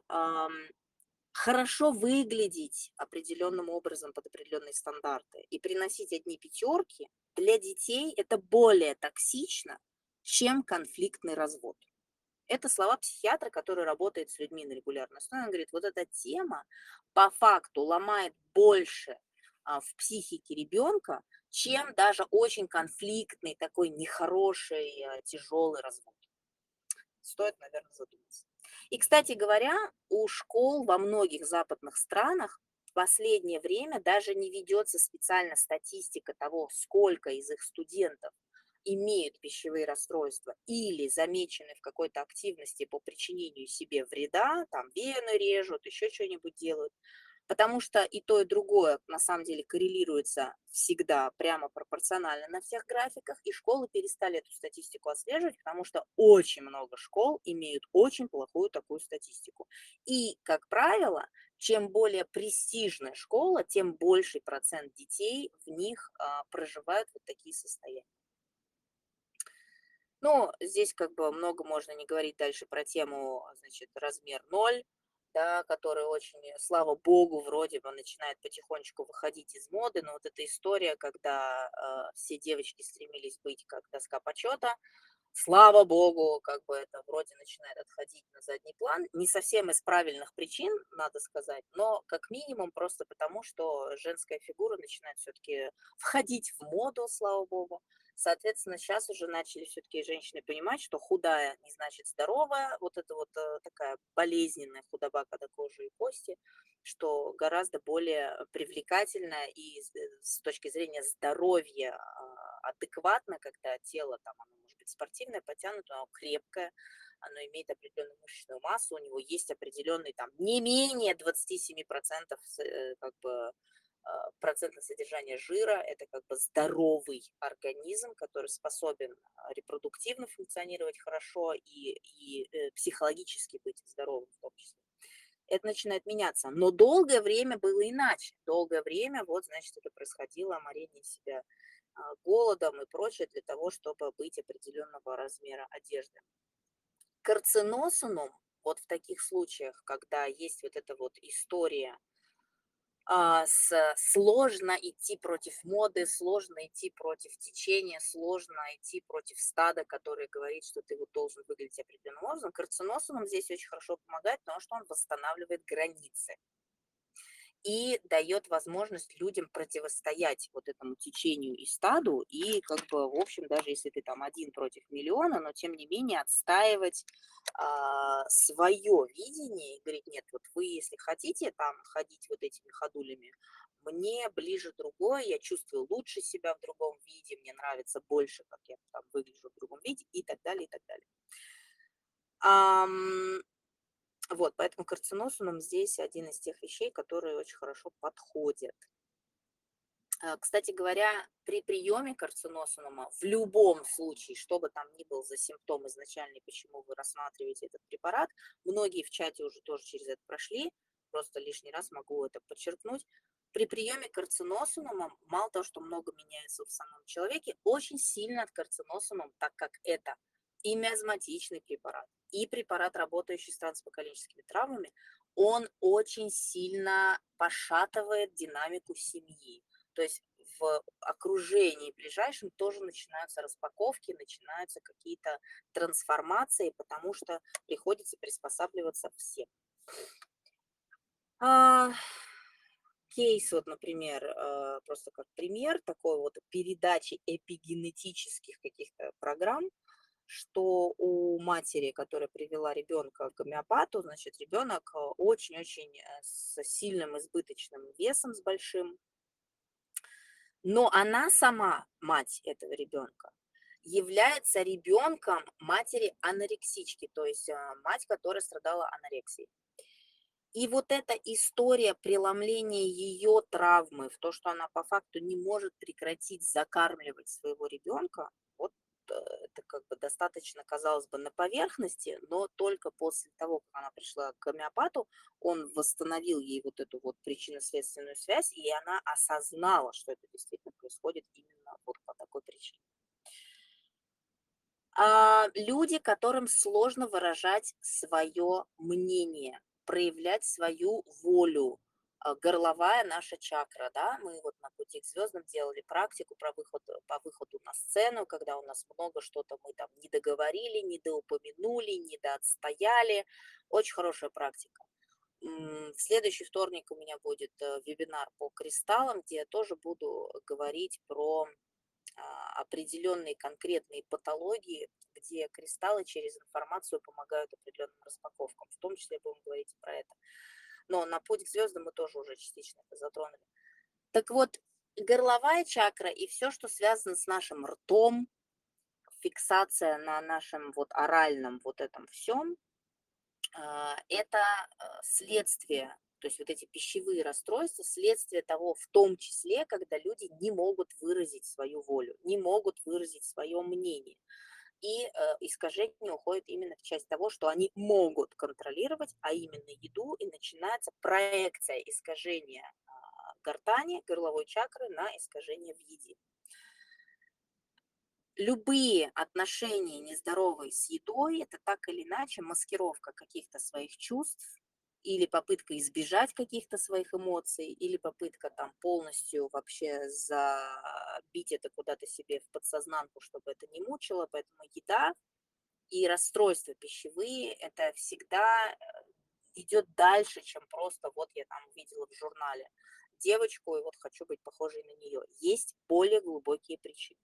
хорошо выглядеть определенным образом под определенные стандарты и приносить одни пятерки, для детей это более токсично, чем конфликтный развод. Это слова психиатра, который работает с людьми на регулярной основе. Он говорит, вот эта тема по факту ломает больше в психике ребенка, чем даже очень конфликтный, такой нехороший, тяжелый развод. Стоит, наверное, задуматься. И, кстати говоря, у школ во многих западных странах в последнее время даже не ведется специально статистика того, сколько из их студентов имеют пищевые расстройства или замечены в какой-то активности по причинению себе вреда, там вены режут, еще что-нибудь делают. Потому что и то, и другое на самом деле коррелируется всегда прямо пропорционально на всех графиках, и школы перестали эту статистику отслеживать, потому что очень много школ имеют очень плохую такую статистику. И, как правило, чем более престижная школа, тем больший процент детей в них проживают вот такие состояния. Ну, здесь как бы много можно не говорить дальше про тему, значит, размер ноль, да, который очень, слава богу, вроде бы начинает потихонечку выходить из моды, но вот эта история, когда все девочки стремились быть как доска почета, слава богу, как бы это вроде начинает отходить на задний план. Не совсем из правильных причин, надо сказать, но как минимум просто потому, что женская фигура начинает все-таки входить в моду, слава богу. Соответственно, сейчас уже начали все-таки женщины понимать, что худая не значит здоровая, вот это вот такая болезненная худоба, когда кожа и кости, что гораздо более привлекательно и с точки зрения здоровья адекватно, когда тело там, оно может быть спортивное, потянутое, оно крепкое, оно имеет определенную мышечную массу, у него есть определенный там не менее 27% как бы процентное содержание жира, это как бы здоровый организм, который способен репродуктивно функционировать хорошо и психологически быть здоровым в том числе. Это начинает меняться. Но долгое время было иначе. Долгое время, вот, значит, это происходило, морение себя голодом и прочее для того, чтобы быть определенного размера одежды. Карциносонум, вот в таких случаях, когда есть вот эта вот история, сложно идти против моды, сложно идти против течения, сложно идти против стада, который говорит, что ты вот должен выглядеть определенным образом. Карциносумом здесь очень хорошо помогает, потому что он восстанавливает границы и дает возможность людям противостоять вот этому течению и стаду, и как бы, в общем, даже если ты там один против миллиона, но тем не менее отстаивать свое видение и говорить, нет, вот вы, если хотите там ходить вот этими ходулями, мне ближе другое, я чувствую лучше себя в другом виде, мне нравится больше, как я там выгляжу в другом виде и так далее, и так далее. Вот, поэтому карциносумом здесь один из тех вещей, которые очень хорошо подходят. Кстати говоря, при приеме карциносума в любом случае, что бы там ни был за симптом изначальный, почему вы рассматриваете этот препарат, многие в чате уже тоже через это прошли, просто лишний раз могу это подчеркнуть. При приеме карциносума мало того, что много меняется в самом человеке, очень сильно от карциносума, так как это и миазматичный препарат, и препарат, работающий с трансбакалическими травмами, он очень сильно пошатывает динамику семьи. То есть в окружении ближайшем тоже начинаются распаковки, начинаются какие-то трансформации, потому что приходится приспосабливаться всем. Кейс, вот, например, просто как пример такой вот передачи эпигенетических каких-то программ, что у матери, которая привела ребенка к гомеопату, значит, ребенок очень-очень с сильным избыточным весом, с большим, но она сама, мать этого ребенка, является ребенком матери анорексички, то есть мать, которая страдала анорексией. И вот эта история преломления ее травмы в то, что она по факту не может прекратить закармливать своего ребенка, вот это как бы достаточно, казалось бы, на поверхности, но только после того, как она пришла к гомеопату, он восстановил ей вот эту вот причинно-следственную связь, и она осознала, что это действительно происходит именно вот по такой причине. Люди, которым сложно выражать свое мнение, проявлять свою волю. Горловая наша чакра, да, мы вот на пути к звездам делали практику по выходу на сцену, когда у нас много что-то мы там не договорили, не доупомянули, не доотстояли. Очень хорошая практика. В следующий вторник у меня будет вебинар по кристаллам, где я тоже буду говорить про определенные конкретные патологии, где кристаллы через информацию помогают определенным распаковкам. В том числе будем говорить про это. Но на путь к звездам мы тоже уже частично это затронули. Так вот, горловая чакра и все, что связано с нашим ртом, фиксация на нашем вот оральном вот этом всем, это следствие, то есть вот эти пищевые расстройства, следствие того, в том числе, когда люди не могут выразить свою волю, не могут выразить свое мнение. и искажение уходит именно в часть того, что они могут контролировать, а именно еду, и начинается проекция искажения гортани, горловой чакры на искажение в еде. Любые отношения нездоровые с едой – это так или иначе маскировка каких-то своих чувств, или попытка избежать каких-то своих эмоций, или попытка там полностью вообще забить это куда-то себе в подсознанку, чтобы это не мучило. Поэтому еда и расстройства пищевые – это всегда идет дальше, чем просто вот я там увидела в журнале девочку, и вот хочу быть похожей на нее. Есть более глубокие причины.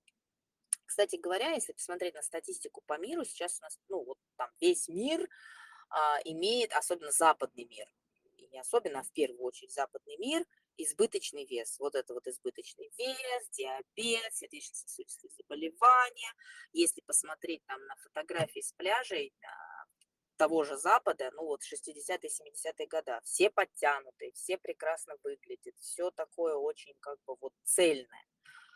Кстати говоря, если посмотреть на статистику по миру, сейчас у нас, ну, вот там весь мир имеет, особенно западный мир, и не особенно, а в первую очередь западный мир, избыточный вес. Вот это вот избыточный вес, диабет, сердечно-сосудистые заболевания. Если посмотреть там на фотографии с пляжей того же Запада, ну вот 60-е, 70-е годы, все подтянутые, все прекрасно выглядят, все такое очень как бы вот цельное.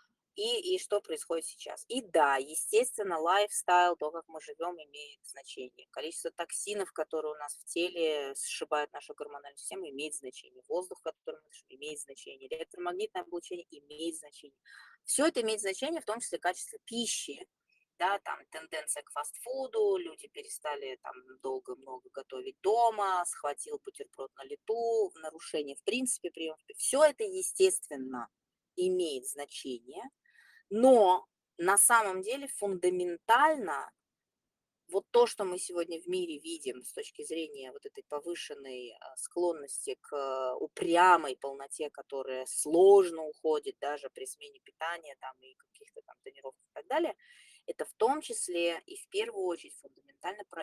И что происходит сейчас? И да, естественно, лайфстайл, то, как мы живем, имеет значение. Количество токсинов, которые у нас в теле сшибают нашу гормональную систему, имеет значение. Воздух, который мы дышим, имеет значение. Электромагнитное облучение имеет значение. Все это имеет значение, в том числе качество пищи. Да, там тенденция к фастфуду, люди перестали там долго много готовить дома, схватил бутерброд на лету, нарушение в принципе приема. Все это, естественно, имеет значение. Но на самом деле фундаментально вот то, что мы сегодня в мире видим с точки зрения вот этой повышенной склонности к упрямой полноте, которая сложно уходит даже при смене питания там, и каких-то там тренировок и так далее, это в том числе и в первую очередь фундаментально про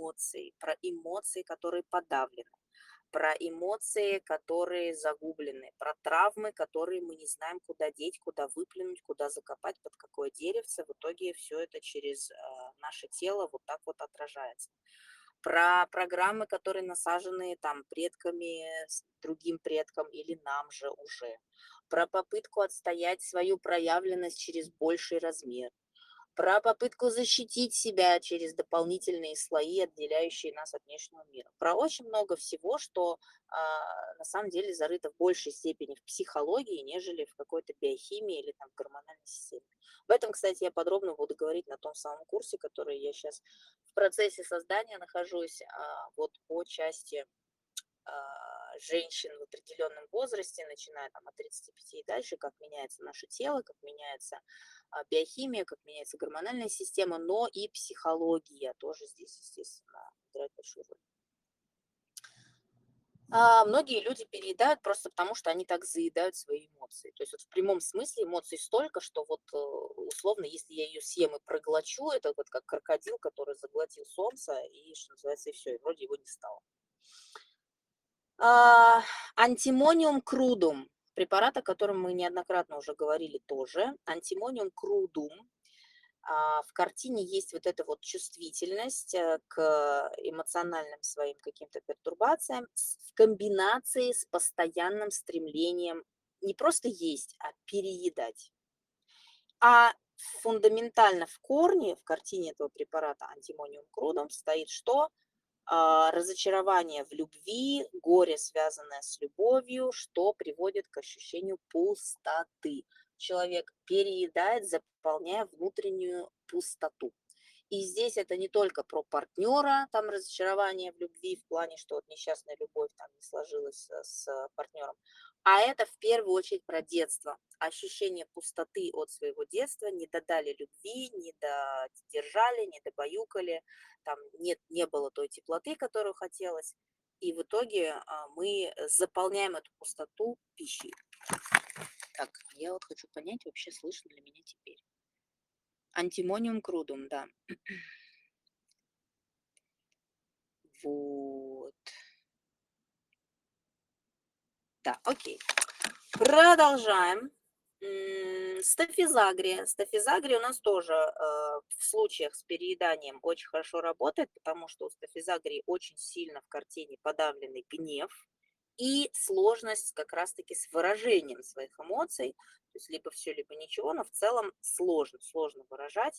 эмоции, которые подавлены, про эмоции, которые загублены, про травмы, которые мы не знаем, куда деть, куда выплюнуть, куда закопать, под какое деревце. В итоге все это через наше тело вот так вот отражается. Про программы, которые насажены там предками, другим предкам или нам же уже. Про попытку отстоять свою проявленность через больший размер, про попытку защитить себя через дополнительные слои, отделяющие нас от внешнего мира. Про очень много всего, что на самом деле зарыто в большей степени в психологии, нежели в какой-то биохимии или там, в гормональной системе. Об этом, кстати, я подробно буду говорить на том самом курсе, который я сейчас в процессе создания нахожусь, вот по части женщин в определенном возрасте, начиная там, от 35 и дальше, как меняется наше тело, как меняется биохимия, как меняется гормональная система, но и психология тоже здесь, естественно, играет большую роль. Многие люди переедают просто потому, что они так заедают свои эмоции. То есть вот в прямом смысле эмоций столько, что вот условно, если я ее съем и проглочу, это вот как крокодил, который заглотил солнце и, что называется, и все, и вроде его не стало. Антимониум крудум, препарат, о котором мы неоднократно уже говорили тоже. Антимониум крудум. В картине есть вот эта вот чувствительность к эмоциональным своим каким-то пертурбациям в комбинации с постоянным стремлением не просто есть, а переедать. А фундаментально в корне, в картине этого препарата антимониум крудум стоит что? Разочарование в любви, горе, связанное с любовью, что приводит к ощущению пустоты. Человек переедает, заполняя внутреннюю пустоту. И здесь это не только про партнера, там разочарование в любви в плане, что вот несчастная любовь там не сложилась с партнером, а это в первую очередь про детство. Ощущение пустоты от своего детства, не додали любви, не додержали, не добаюкали, там не было той теплоты, которую хотелось. И в итоге мы заполняем эту пустоту пищей. Так, я вот хочу понять, вообще слышно ли меня теперь. Антимониум крудум, да. Вот. Да, окей. Продолжаем. Стафизагрия. Стафизагрия у нас тоже в случаях с перееданием очень хорошо работает, потому что у стафизагрии очень сильно в картине подавленный гнев и сложность как раз-таки с выражением своих эмоций. То есть либо все, либо ничего, но в целом сложно выражать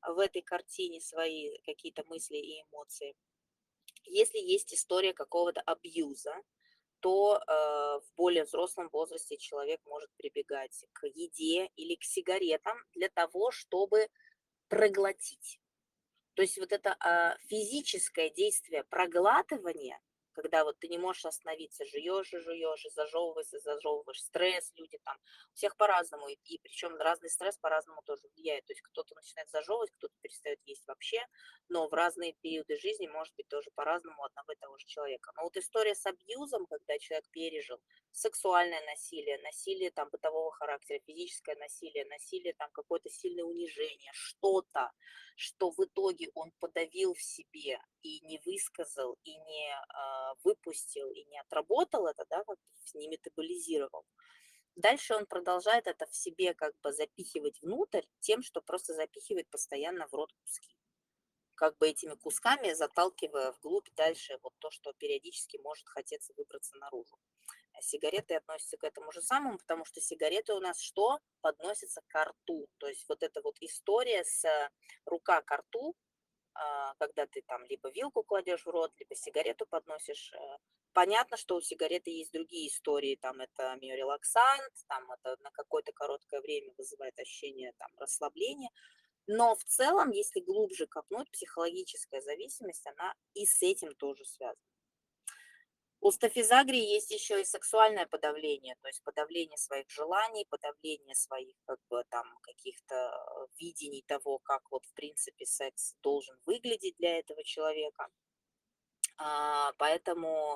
в этой картине свои какие-то мысли и эмоции. Если есть история какого-то абьюза, то в более взрослом возрасте человек может прибегать к еде или к сигаретам для того, чтобы проглотить. То есть вот это физическое действие проглатывания, когда вот ты не можешь остановиться, жуешь и зажевываешь, стресс, люди там, у всех по-разному, и причем разный стресс по-разному тоже влияет. То есть кто-то начинает зажевывать, кто-то перестает есть вообще, но в разные периоды жизни может быть тоже по-разному у одного и того же человека. Но вот история с абьюзом, когда человек пережил сексуальное насилие, насилие там бытового характера, физическое насилие, насилие там какое-то сильное унижение, что-то, что в итоге он подавил в себе и не высказал, и не выпустил, и не отработал это, да, как не метаболизировал. Дальше он продолжает это в себе как бы запихивать внутрь тем, что просто запихивает постоянно в рот куски. Как бы этими кусками заталкивая вглубь дальше вот то, что периодически может хотеться выбраться наружу. Сигареты относятся к этому же самому, потому что сигареты у нас что? Подносятся к рту. То есть вот эта вот история с рука к рту, когда ты там либо вилку кладешь в рот, либо сигарету подносишь. Понятно, что у сигареты есть другие истории, там это миорелаксант, там это на какое-то короткое время вызывает ощущение там расслабления, но в целом, если глубже копнуть, психологическая зависимость, она и с этим тоже связана. У стафизагрии есть еще и сексуальное подавление, то есть подавление своих желаний, подавление своих как бы там каких-то видений того, как вот в принципе секс должен выглядеть для этого человека. Поэтому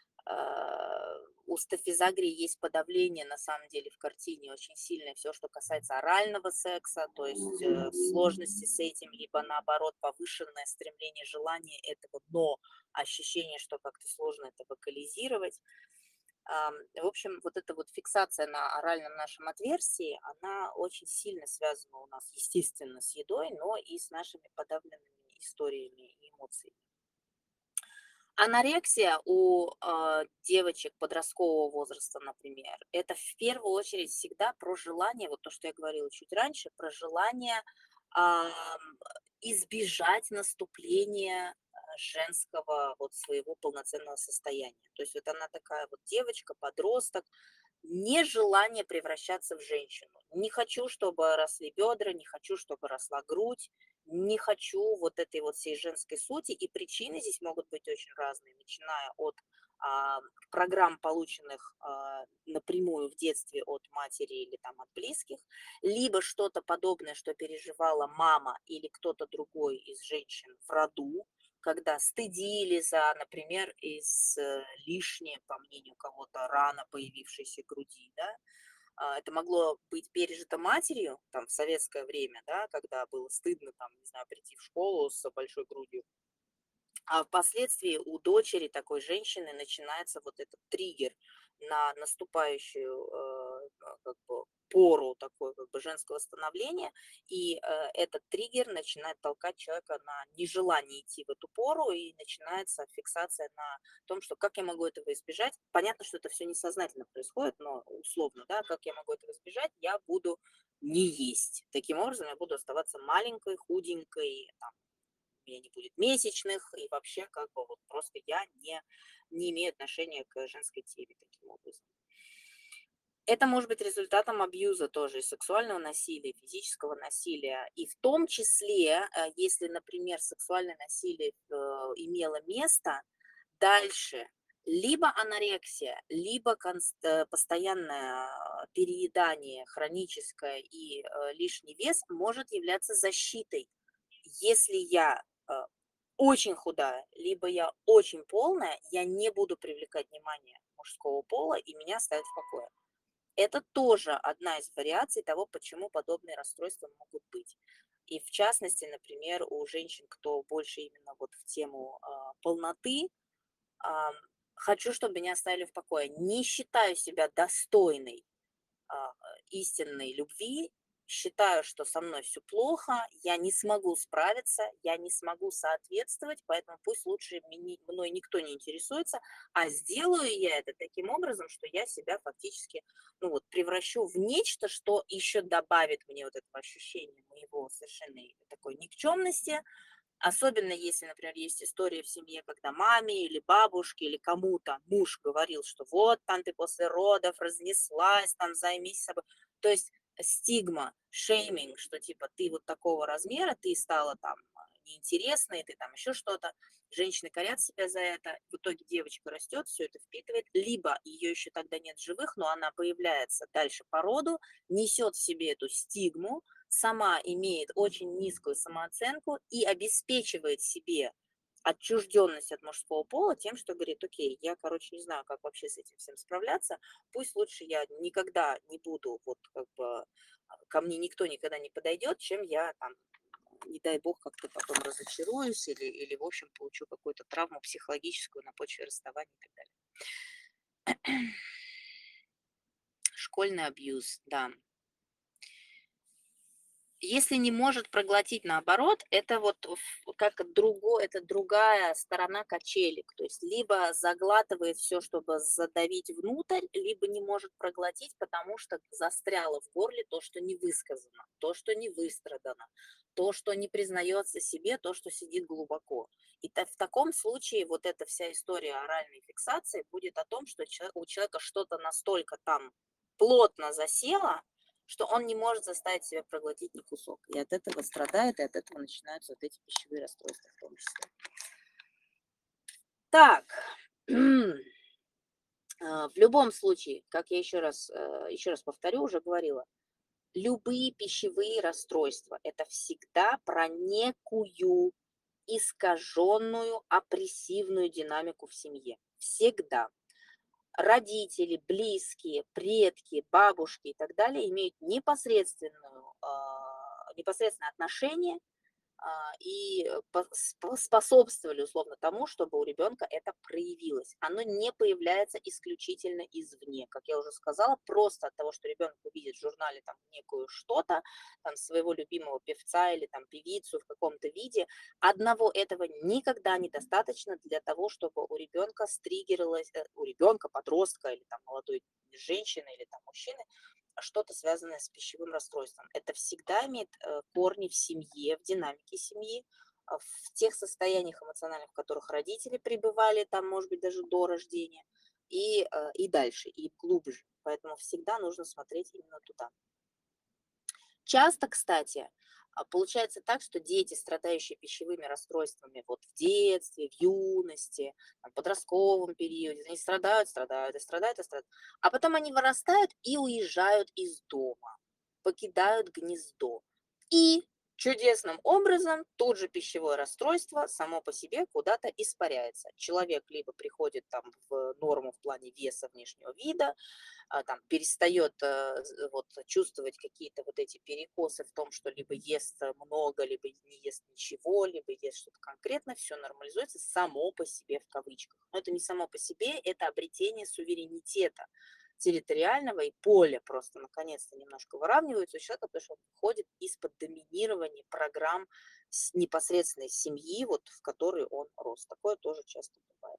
у стафизагрии есть подавление, на самом деле, в картине очень сильное, все, что касается орального секса, то есть сложности с этим, либо наоборот повышенное стремление, желание этого, но ощущение, что как-то сложно это вокализировать. В общем, вот эта вот фиксация на оральном нашем отверстии, она очень сильно связана у нас, естественно, с едой, но и с нашими подавленными историями и эмоциями. Анорексия у девочек подросткового возраста, например, это в первую очередь всегда про желание, вот то, что я говорила чуть раньше, про желание ам, избежать наступления женского вот своего полноценного состояния. То есть вот она такая вот девочка, подросток, нежелание превращаться в женщину. Не хочу, чтобы росли бедра, не хочу, чтобы росла грудь, не хочу вот этой вот всей женской сути, и причины здесь могут быть очень разные, начиная от программ, полученных напрямую в детстве от матери или там от близких, либо что-то подобное, что переживала мама или кто-то другой из женщин в роду, когда стыдили за, например, лишнее, по мнению кого-то, рано появившейся груди, да, это могло быть пережито матерью там в советское время, да, когда было стыдно там, не знаю, прийти в школу с большой грудью, а впоследствии у дочери такой женщины начинается вот этот триггер на наступающую как бы пору такой как бы женского становления, и этот триггер начинает толкать человека на нежелание идти в эту пору, и начинается фиксация на том, что как я могу этого избежать. Понятно, что это все несознательно происходит, но условно, да, как я могу этого избежать, я буду не есть. Таким образом, я буду оставаться маленькой, худенькой, там, у меня не будет месячных, и вообще как бы вот просто я не имею отношения к женской теме таким образом. Это может быть результатом абьюза тоже, и сексуального насилия, и физического насилия. И в том числе, если, например, сексуальное насилие имело место, дальше либо анорексия, либо постоянное переедание хроническое и лишний вес может являться защитой. Если я очень худая, либо я очень полная, я не буду привлекать внимание мужского пола, и меня оставят в покое. Это тоже одна из вариаций того, почему подобные расстройства могут быть. И в частности, например, у женщин, кто больше именно вот в тему полноты, а, хочу, чтобы меня оставили в покое. Не считаю себя достойной истинной любви, считаю, что со мной все плохо, я не смогу справиться, я не смогу соответствовать, поэтому пусть лучше мной никто не интересуется, а сделаю я это таким образом, что я себя фактически, ну вот, превращу в нечто, что еще добавит мне вот этого ощущения моего совершенной такой никчемности. Особенно если, например, есть история в семье, когда маме или бабушке или кому-то муж говорил, что вот там ты после родов разнеслась, там займись собой. То есть стигма, шейминг, что типа ты вот такого размера, ты стала там неинтересной, ты там еще что-то. Женщины корят себя за это. В итоге девочка растет, все это впитывает. Либо ее еще тогда нет в живых, но она появляется дальше по роду, несет в себе эту стигму, сама имеет очень низкую самооценку и обеспечивает себе отчужденность от мужского пола тем, что говорит, окей, я, короче, не знаю, как вообще с этим всем справляться, пусть лучше я никогда не буду, вот как бы ко мне никто никогда не подойдет, чем я там, не дай бог, как-то потом разочаруюсь или в общем, получу какую-то травму психологическую на почве расставания и так далее. Школьный абьюз, да. Если не может проглотить, наоборот, это вот это другая сторона качелек. То есть либо заглатывает все, чтобы задавить внутрь, либо не может проглотить, потому что застряло в горле то, что не высказано, то, что не выстрадано, то, что не признается себе, то, что сидит глубоко. И в таком случае вот эта вся история оральной фиксации будет о том, что у человека что-то настолько там плотно засело, что он не может заставить себя проглотить ни кусок. И от этого страдает, и от этого начинаются вот эти пищевые расстройства в том числе. Так, в любом случае, как я еще раз повторю, уже говорила, любые пищевые расстройства – это всегда про некую искаженную опрессивную динамику в семье. Всегда. Родители, близкие, предки, бабушки и так далее имеют непосредственное отношение и способствовали условно тому, чтобы у ребенка это проявилось. Оно не появляется исключительно извне. Как я уже сказала, просто от того, что ребенок увидит в журнале там некую что-то, там своего любимого певца или там певицу в каком-то виде, одного этого никогда недостаточно для того, чтобы у ребенка стриггерилось, у ребенка, подростка или там молодой женщины или там мужчины, что-то связанное с пищевым расстройством. Это всегда имеет корни в семье, в динамике семьи, в тех состояниях эмоциональных, в которых родители пребывали, там, может быть, даже до рождения, и дальше, и глубже. Поэтому всегда нужно смотреть именно туда. Часто, кстати, получается так, что дети, страдающие пищевыми расстройствами вот в детстве, в юности, в подростковом периоде, они страдают, страдают и страдают, и страдают. А потом они вырастают и уезжают из дома, покидают гнездо. И чудесным образом тут же пищевое расстройство само по себе куда-то испаряется. Человек либо приходит там в норму в плане веса, внешнего вида, там перестает вот чувствовать какие-то вот эти перекосы в том, что либо ест много, либо не ест ничего, либо ест что-то конкретно, все нормализуется само по себе в кавычках. Но это не само по себе, это обретение суверенитета территориального, и поле просто наконец-то немножко выравнивается у человека, потому что он выходит из-под доминирования программ непосредственной семьи, вот, в которой он рос. Такое тоже часто бывает.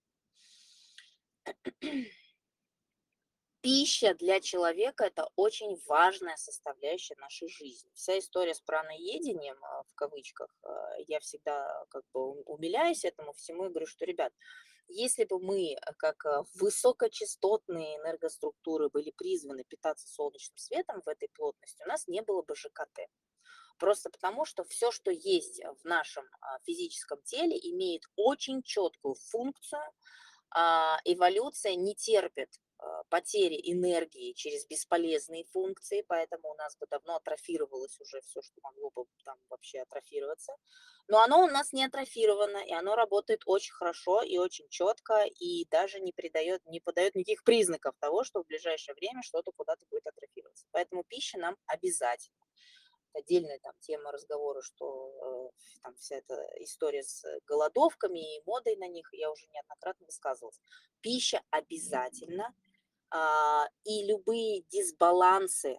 Пища для человека – это очень важная составляющая нашей жизни. Вся история с праноедением, в кавычках, я всегда как бы умиляюсь этому всему и говорю, что, ребят, если бы мы, как высокочастотные энергоструктуры, были призваны питаться солнечным светом в этой плотности, у нас не было бы ЖКТ. Просто потому, что все, что есть в нашем физическом теле, имеет очень четкую функцию. Эволюция не терпит потери энергии через бесполезные функции, поэтому у нас бы давно атрофировалось уже все, что могло бы там вообще атрофироваться. Но оно у нас не атрофировано, и оно работает очень хорошо и очень четко, и даже не подает никаких признаков того, что в ближайшее время что-то куда-то будет атрофироваться. Поэтому пища нам обязательно. Отдельная там тема разговора, что там вся эта история с голодовками и модой на них, я уже неоднократно высказывалась. Пища обязательно, и любые дисбалансы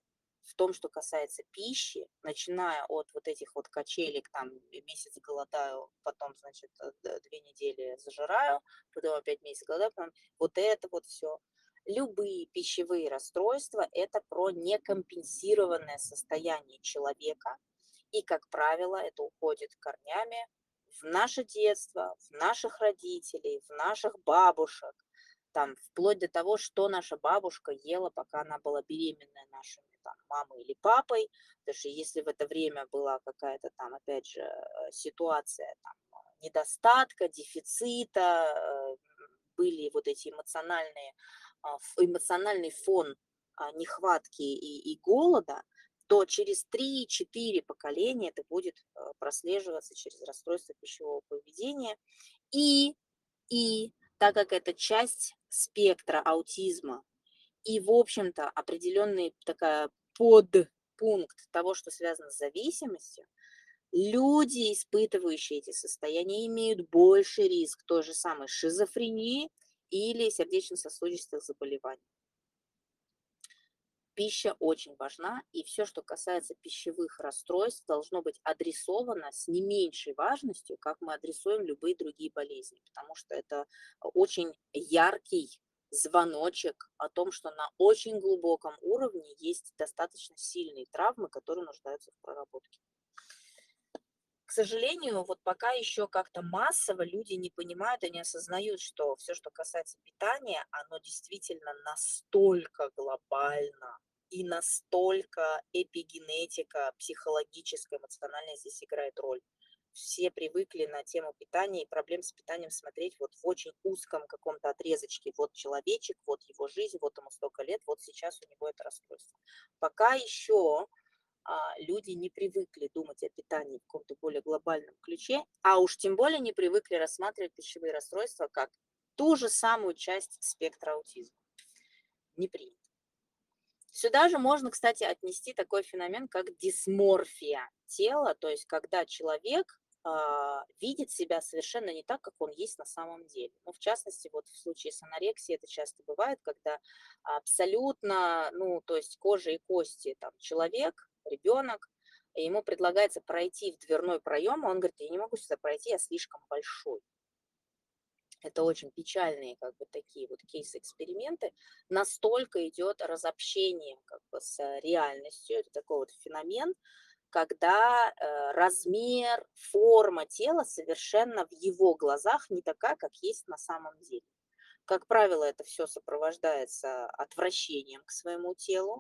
в том, что касается пищи, начиная от вот этих вот качелек, там месяц голодаю, потом, значит, 2 недели зажираю, потом опять месяц голодаю, потом вот это вот все. Любые пищевые расстройства – это про некомпенсированное состояние человека, и, как правило, это уходит корнями в наше детство, в наших родителей, в наших бабушек, там, вплоть до того, что наша бабушка ела, пока она была беременная нашими там, мамой или папой, потому что если в это время была какая-то там, опять же, ситуация там, недостатка, дефицита, были вот эти эмоциональные, эмоциональный фон нехватки и голода, то через 3-4 поколения это будет прослеживаться через расстройство пищевого поведения. И, и так как это часть спектра аутизма и, в общем-то, определенный такая подпункт того, что связано с зависимостью, люди, испытывающие эти состояния, имеют больший риск той же самой шизофрении или сердечно-сосудистых заболеваний. Пища очень важна, и все, что касается пищевых расстройств, должно быть адресовано с не меньшей важностью, как мы адресуем любые другие болезни, потому что это очень яркий звоночек о том, что на очень глубоком уровне есть достаточно сильные травмы, которые нуждаются в проработке. К сожалению, вот пока еще как-то массово люди не понимают и не осознают, что все, что касается питания, оно действительно настолько глобально и настолько эпигенетика, психологическая, эмоциональная здесь играет роль. Все привыкли на тему питания и проблем с питанием смотреть вот в очень узком каком-то отрезочке. Вот человечек, вот его жизнь, вот ему столько лет, вот сейчас у него это расстройство. Пока еще люди не привыкли думать о питании в каком-то более глобальном ключе, а уж тем более не привыкли рассматривать пищевые расстройства как ту же самую часть спектра аутизма. Не принято. Сюда же можно, кстати, отнести такой феномен, как дисморфия тела, то есть когда человек видит себя совершенно не так, как он есть на самом деле. Ну, в частности, вот в случае с анорексией это часто бывает, когда абсолютно, ну, то есть кожа и кости, там, человек, ребенок, и ему предлагается пройти в дверной проем, а он говорит, я не могу сюда пройти, я слишком большой. Это очень печальные как бы такие вот кейсы-эксперименты. Настолько идет разобщение как бы с реальностью. Это такой вот феномен, когда размер, форма тела совершенно в его глазах не такая, как есть на самом деле. Как правило, это все сопровождается отвращением к своему телу,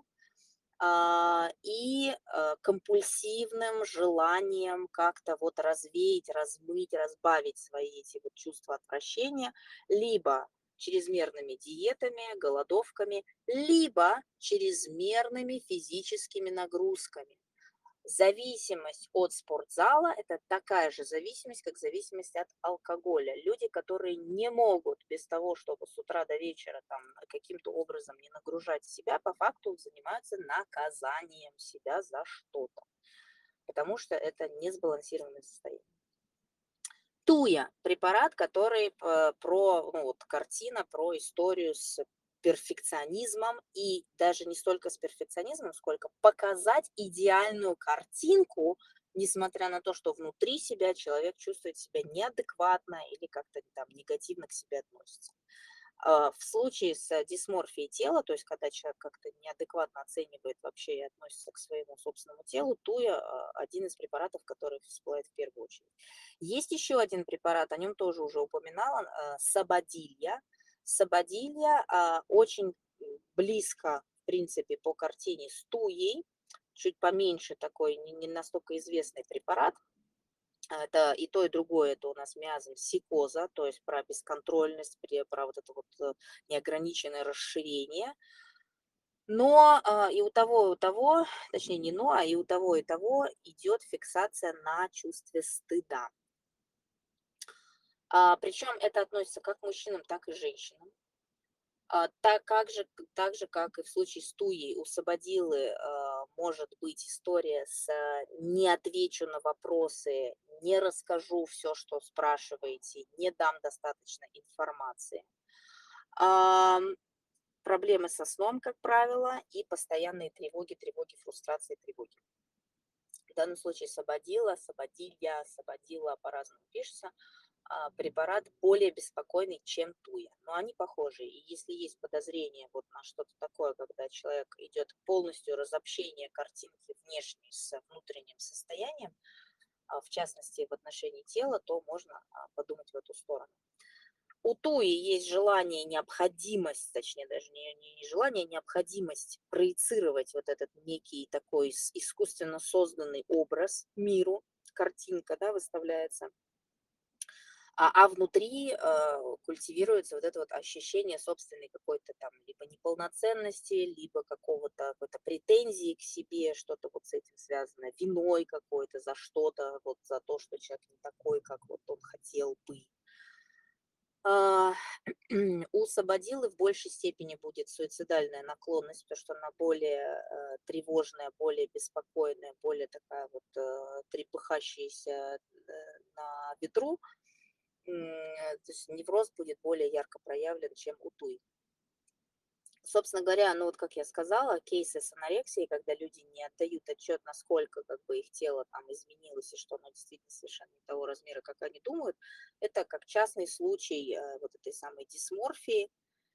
и компульсивным желанием как-то вот развеять, размыть, разбавить свои эти вот чувства отвращения, либо чрезмерными диетами, голодовками, либо чрезмерными физическими нагрузками. Зависимость от спортзала – это такая же зависимость, как зависимость от алкоголя. Люди, которые не могут без того, чтобы с утра до вечера там каким-то образом не нагружать себя, по факту занимаются наказанием себя за что-то, потому что это несбалансированное состояние. Туя – препарат, который про, ну, вот, картина про историю с перфекционизмом, и даже не столько с перфекционизмом, сколько показать идеальную картинку, несмотря на то, что внутри себя человек чувствует себя неадекватно или как-то там негативно к себе относится. В случае с дисморфией тела, то есть когда человек как-то неадекватно оценивает вообще и относится к своему собственному телу, туя один из препаратов, который всплывает в первую очередь. Есть еще один препарат, о нем тоже уже упоминала, сабадилья. Сабадилья очень близко, в принципе, по картине с туей, чуть поменьше такой, не настолько известный препарат. Это и то, и другое, это у нас миазм сикоза, то есть про бесконтрольность, про вот это вот неограниченное расширение. Но и у того, точнее не но, а и у того идет фиксация на чувстве стыда. Причем это относится как к мужчинам, так и женщинам. Так же, как и в случае с туей, у Сабадилы может быть история с «не отвечу на вопросы», «не расскажу все, что спрашиваете», «не дам достаточно информации». проблемы со сном, как правило, и постоянные тревоги, фрустрации, тревоги. В данном случае Сабодила, Сабодилья, Сабодила по-разному пишется, препарат более беспокойный, чем Туя. Но они похожи. И если есть подозрение вот на что-то такое, когда человек идет полностью разобщение картинки внешней с внутренним состоянием, в частности в отношении тела, то можно подумать в эту сторону. У Туи есть желание, необходимость, точнее даже не желание, а необходимость проецировать вот этот некий такой искусственно созданный образ миру, картинка, да, выставляется, внутри культивируется вот это вот ощущение собственной какой-то там либо неполноценности, либо какой-то претензии к себе, что-то вот с этим связано, виной какой-то за что-то, вот за то, что человек не такой, как вот он хотел бы. У Сабодилы в большей степени будет суицидальная наклонность, потому что она более тревожная, более беспокойная, более такая вот трепыхающаяся на ветру. То есть невроз будет более ярко проявлен, чем у Туи. Собственно говоря, ну вот как я сказала, кейсы с анорексией, когда люди не отдают отчет, насколько как бы их тело там изменилось и что оно действительно совершенно не того размера, как они думают, это как частный случай вот этой самой дисморфии.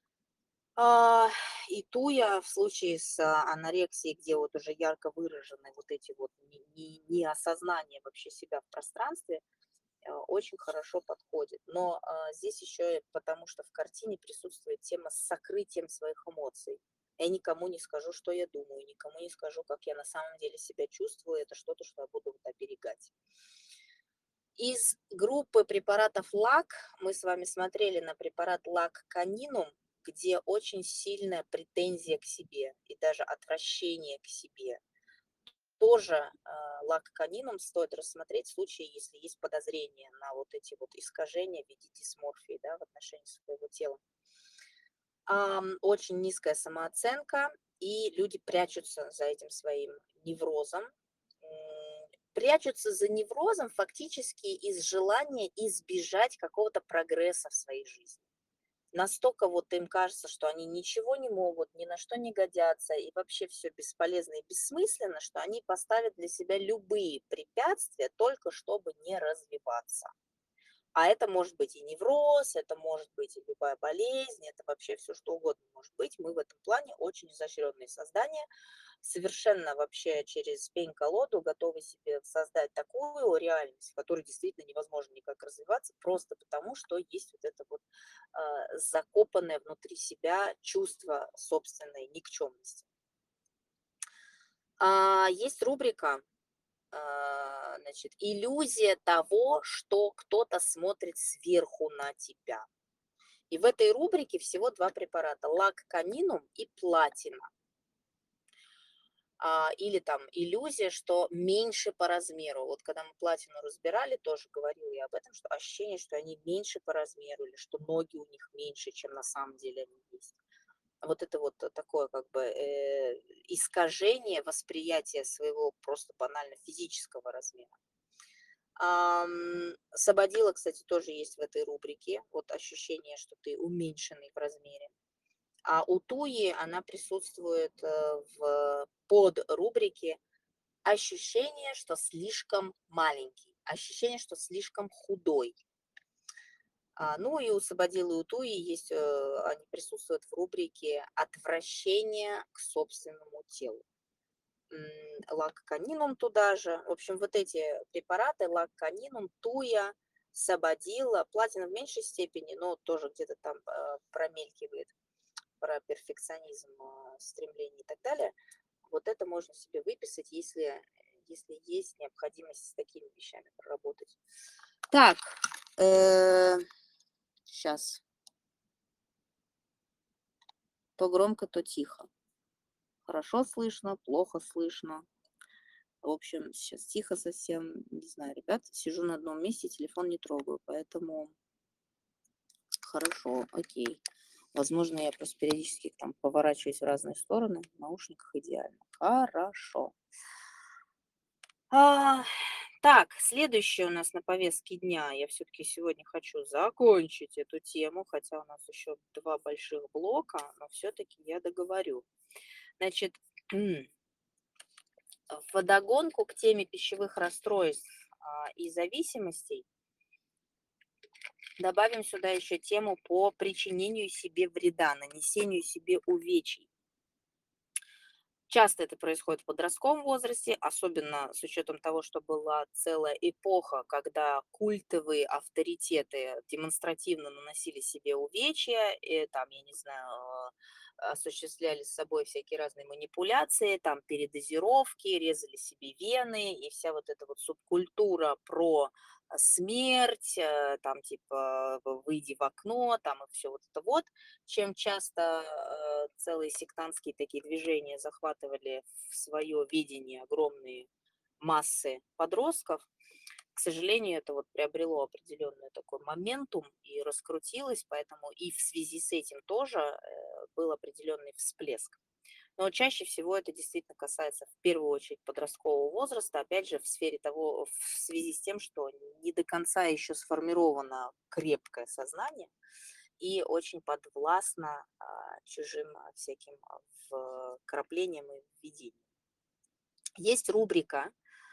И туя в случае с анорексией, где вот уже ярко выражены вот эти вот неосознания вообще себя в пространстве, очень хорошо подходит. Но здесь еще и потому, что в картине присутствует тема с сокрытием своих эмоций. Я никому не скажу, что я думаю, никому не скажу, как я на самом деле себя чувствую. Это что-то, что я буду вот оберегать. Из группы препаратов ЛАК мы с вами смотрели на препарат ЛАК канинум, где очень сильная претензия к себе и даже отвращение к себе. Тоже лак канинум стоит рассмотреть в случае, если есть подозрение на вот эти вот искажения в виде дисморфии, да, в отношении своего тела. Очень низкая самооценка, и люди прячутся за этим своим неврозом. Прячутся за неврозом фактически из желания избежать какого-то прогресса в своей жизни. Настолько вот им кажется, что они ничего не могут, ни на что не годятся, и вообще все бесполезно и бессмысленно, что они поставят для себя любые препятствия, только чтобы не развиваться. А это может быть и невроз, это может быть и любая болезнь, это вообще все что угодно может быть. Мы в этом плане очень изощренные создания, совершенно вообще через пень-колоду готовы себе создать такую реальность, в которой действительно невозможно никак развиваться, просто потому, что есть вот это вот закопанное внутри себя чувство собственной никчемности. Есть рубрика, значит, иллюзия того, что кто-то смотрит сверху на тебя. И в этой рубрике всего два препарата: лак канинум и платина. Или там иллюзия, что меньше по размеру. Вот когда мы платину разбирали, тоже говорила я об этом, что ощущение, что они меньше по размеру, или что ноги у них меньше, чем на самом деле они есть. Вот это вот такое как бы искажение восприятия своего просто банально физического размера. Сабодила, кстати, тоже есть в этой рубрике. Вот ощущение, что ты уменьшенный в размере. А у Туи она присутствует в подрубрике ощущение, что слишком маленький, ощущение, что слишком худой. Ну и у Сабодилы и у Туи есть, они присутствуют в рубрике отвращение к собственному телу. Лак канинум туда же. В общем, вот эти препараты, лак канинум, туя, сабодила, платина в меньшей степени, но тоже где-то там промелькивает про перфекционизм, стремление и так далее. Вот это можно себе выписать, если есть необходимость с такими вещами проработать. Так, сейчас. То громко, то тихо. Хорошо слышно, плохо слышно. В общем, сейчас тихо совсем, не знаю, ребят, сижу на одном месте, телефон не трогаю, поэтому хорошо, окей. Возможно, я просто периодически там поворачиваюсь в разные стороны, в наушниках идеально. Хорошо. Так, следующее у нас на повестке дня. Я все-таки сегодня хочу закончить эту тему, хотя у нас еще два больших блока, но все-таки я договорю. Значит, в вдогонку к теме пищевых расстройств и зависимостей добавим сюда еще тему по причинению себе вреда, нанесению себе увечий. Часто это происходит в подростковом возрасте, особенно с учетом того, что была целая эпоха, когда культовые авторитеты демонстративно наносили себе увечья, и там, я не знаю, осуществляли с собой всякие разные манипуляции, там передозировки, резали себе вены, и вся вот эта вот субкультура про смерть, там типа выйди в окно, там и все вот это вот, чем часто целые сектантские такие движения захватывали в свое видение огромные массы подростков, к сожалению, это вот приобрело определенный такой моментум и раскрутилось, поэтому и в связи с этим тоже был определенный всплеск. Но чаще всего это действительно касается в первую очередь подросткового возраста, опять же, в сфере того, в связи с тем, что не до конца еще сформировано крепкое сознание, и очень подвластна чужим всяким вкраплениям и введениям. Есть рубрика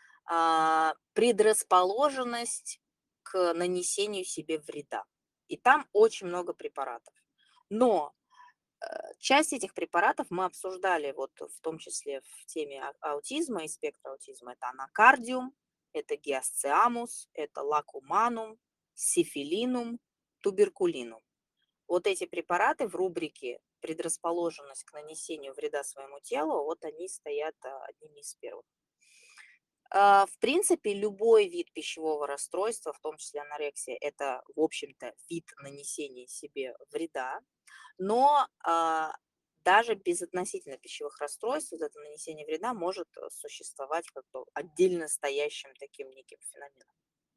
предрасположенность к нанесению себе вреда. И там очень много препаратов. Но часть этих препаратов мы обсуждали вот в том числе в теме аутизма и спектра аутизма. Это анакардиум, это гиасциамус, это лакуманум, сифилинум, туберкулинум. Вот эти препараты в рубрике предрасположенность к нанесению вреда своему телу, вот они стоят одними из первых. В принципе, любой вид пищевого расстройства, в том числе анорексия, это, в общем-то, вид нанесения себе вреда, но даже без относительно пищевых расстройств вот это нанесение вреда может существовать как бы отдельно стоящим таким неким феноменом.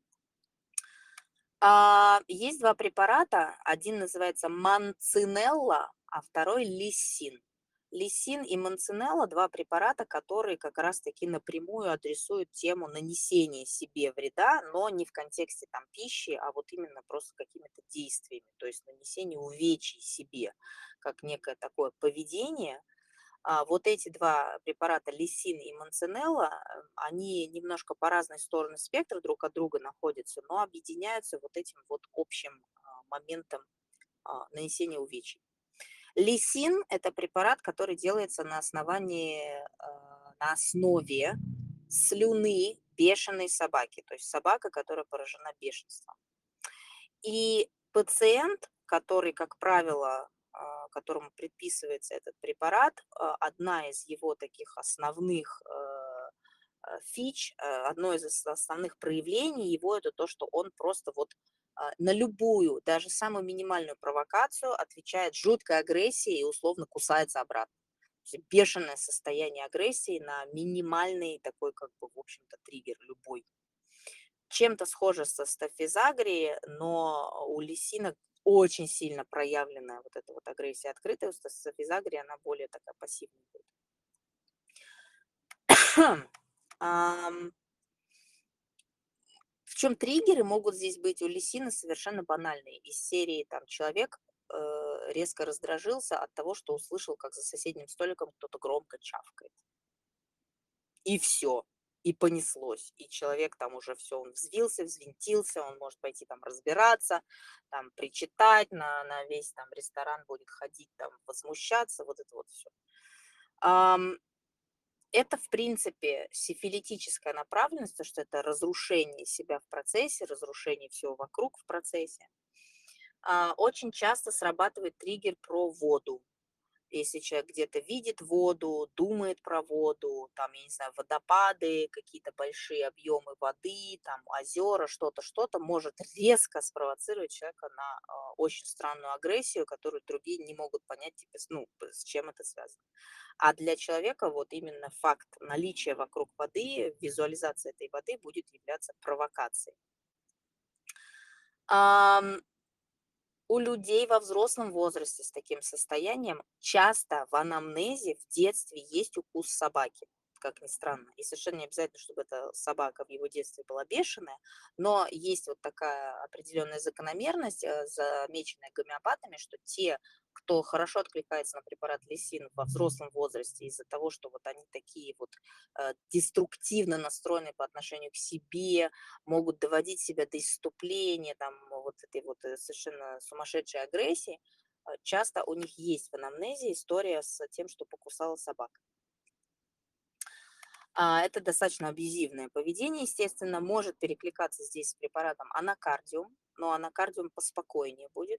Есть два препарата. Один называется манцинелла, а второй лисин. Лисин и манцинелла – два препарата, которые как раз-таки напрямую адресуют тему нанесения себе вреда, но не в контексте там пищи, а вот именно просто какими-то действиями, то есть нанесение увечий себе, как некое такое поведение. Вот эти два препарата, лисин и манцинелла, они немножко по разные стороны спектра друг от друга находятся, но объединяются вот этим вот общим моментом нанесения увечий. Лисин – это препарат, который делается на основе слюны бешеной собаки, то есть собака, которая поражена бешенством. И пациент, который, как правило, которому предписывается этот препарат, одна из его таких основных фич, одно из основных проявлений его это то, что он просто вот на любую, даже самую минимальную провокацию отвечает жуткой агрессией и условно кусается обратно. То есть бешеное состояние агрессии на минимальный такой, как бы, в общем-то, триггер любой. Чем-то схоже со стафизагрией, но у лисина очень сильно проявленная вот эта вот агрессия открытая, у стафизагрии она более такая пассивная будет. В чем триггеры могут здесь быть у лисины совершенно банальные. Из серии там человек резко раздражился от того, что услышал, как за соседним столиком кто-то громко чавкает. И все. И понеслось. И человек там уже все, он взвился, взвинтился, он может пойти там разбираться, там причитать, на весь там ресторан будет ходить, там возмущаться, вот это вот все. Это, в принципе, сифилитическая направленность, то, что это разрушение себя в процессе, разрушение всего вокруг в процессе. Очень часто срабатывает триггер про воду. Если человек где-то видит воду, думает про воду, там, я не знаю, водопады, какие-то большие объемы воды, там, озера, что-то, может резко спровоцировать человека на очень странную агрессию, которую другие не могут понять, типа, ну, с чем это связано. А для человека вот именно факт наличия вокруг воды, визуализация этой воды будет являться провокацией. У людей во взрослом возрасте с таким состоянием часто в анамнезе в детстве есть укус собаки. как ни странно. И совершенно не обязательно, чтобы эта собака в его детстве была бешеная, но есть вот такая определенная закономерность, замеченная гомеопатами, что те, кто хорошо откликается на препарат лисин во взрослом возрасте из-за того, что вот они такие вот деструктивно настроены по отношению к себе, могут доводить себя до исступления, там, вот этой вот совершенно сумасшедшей агрессии, часто у них есть в анамнезе история с тем, что покусала собака. Это достаточно абьюзивное поведение, естественно, может перекликаться здесь с препаратом анакардиум, но анакардиум поспокойнее будет.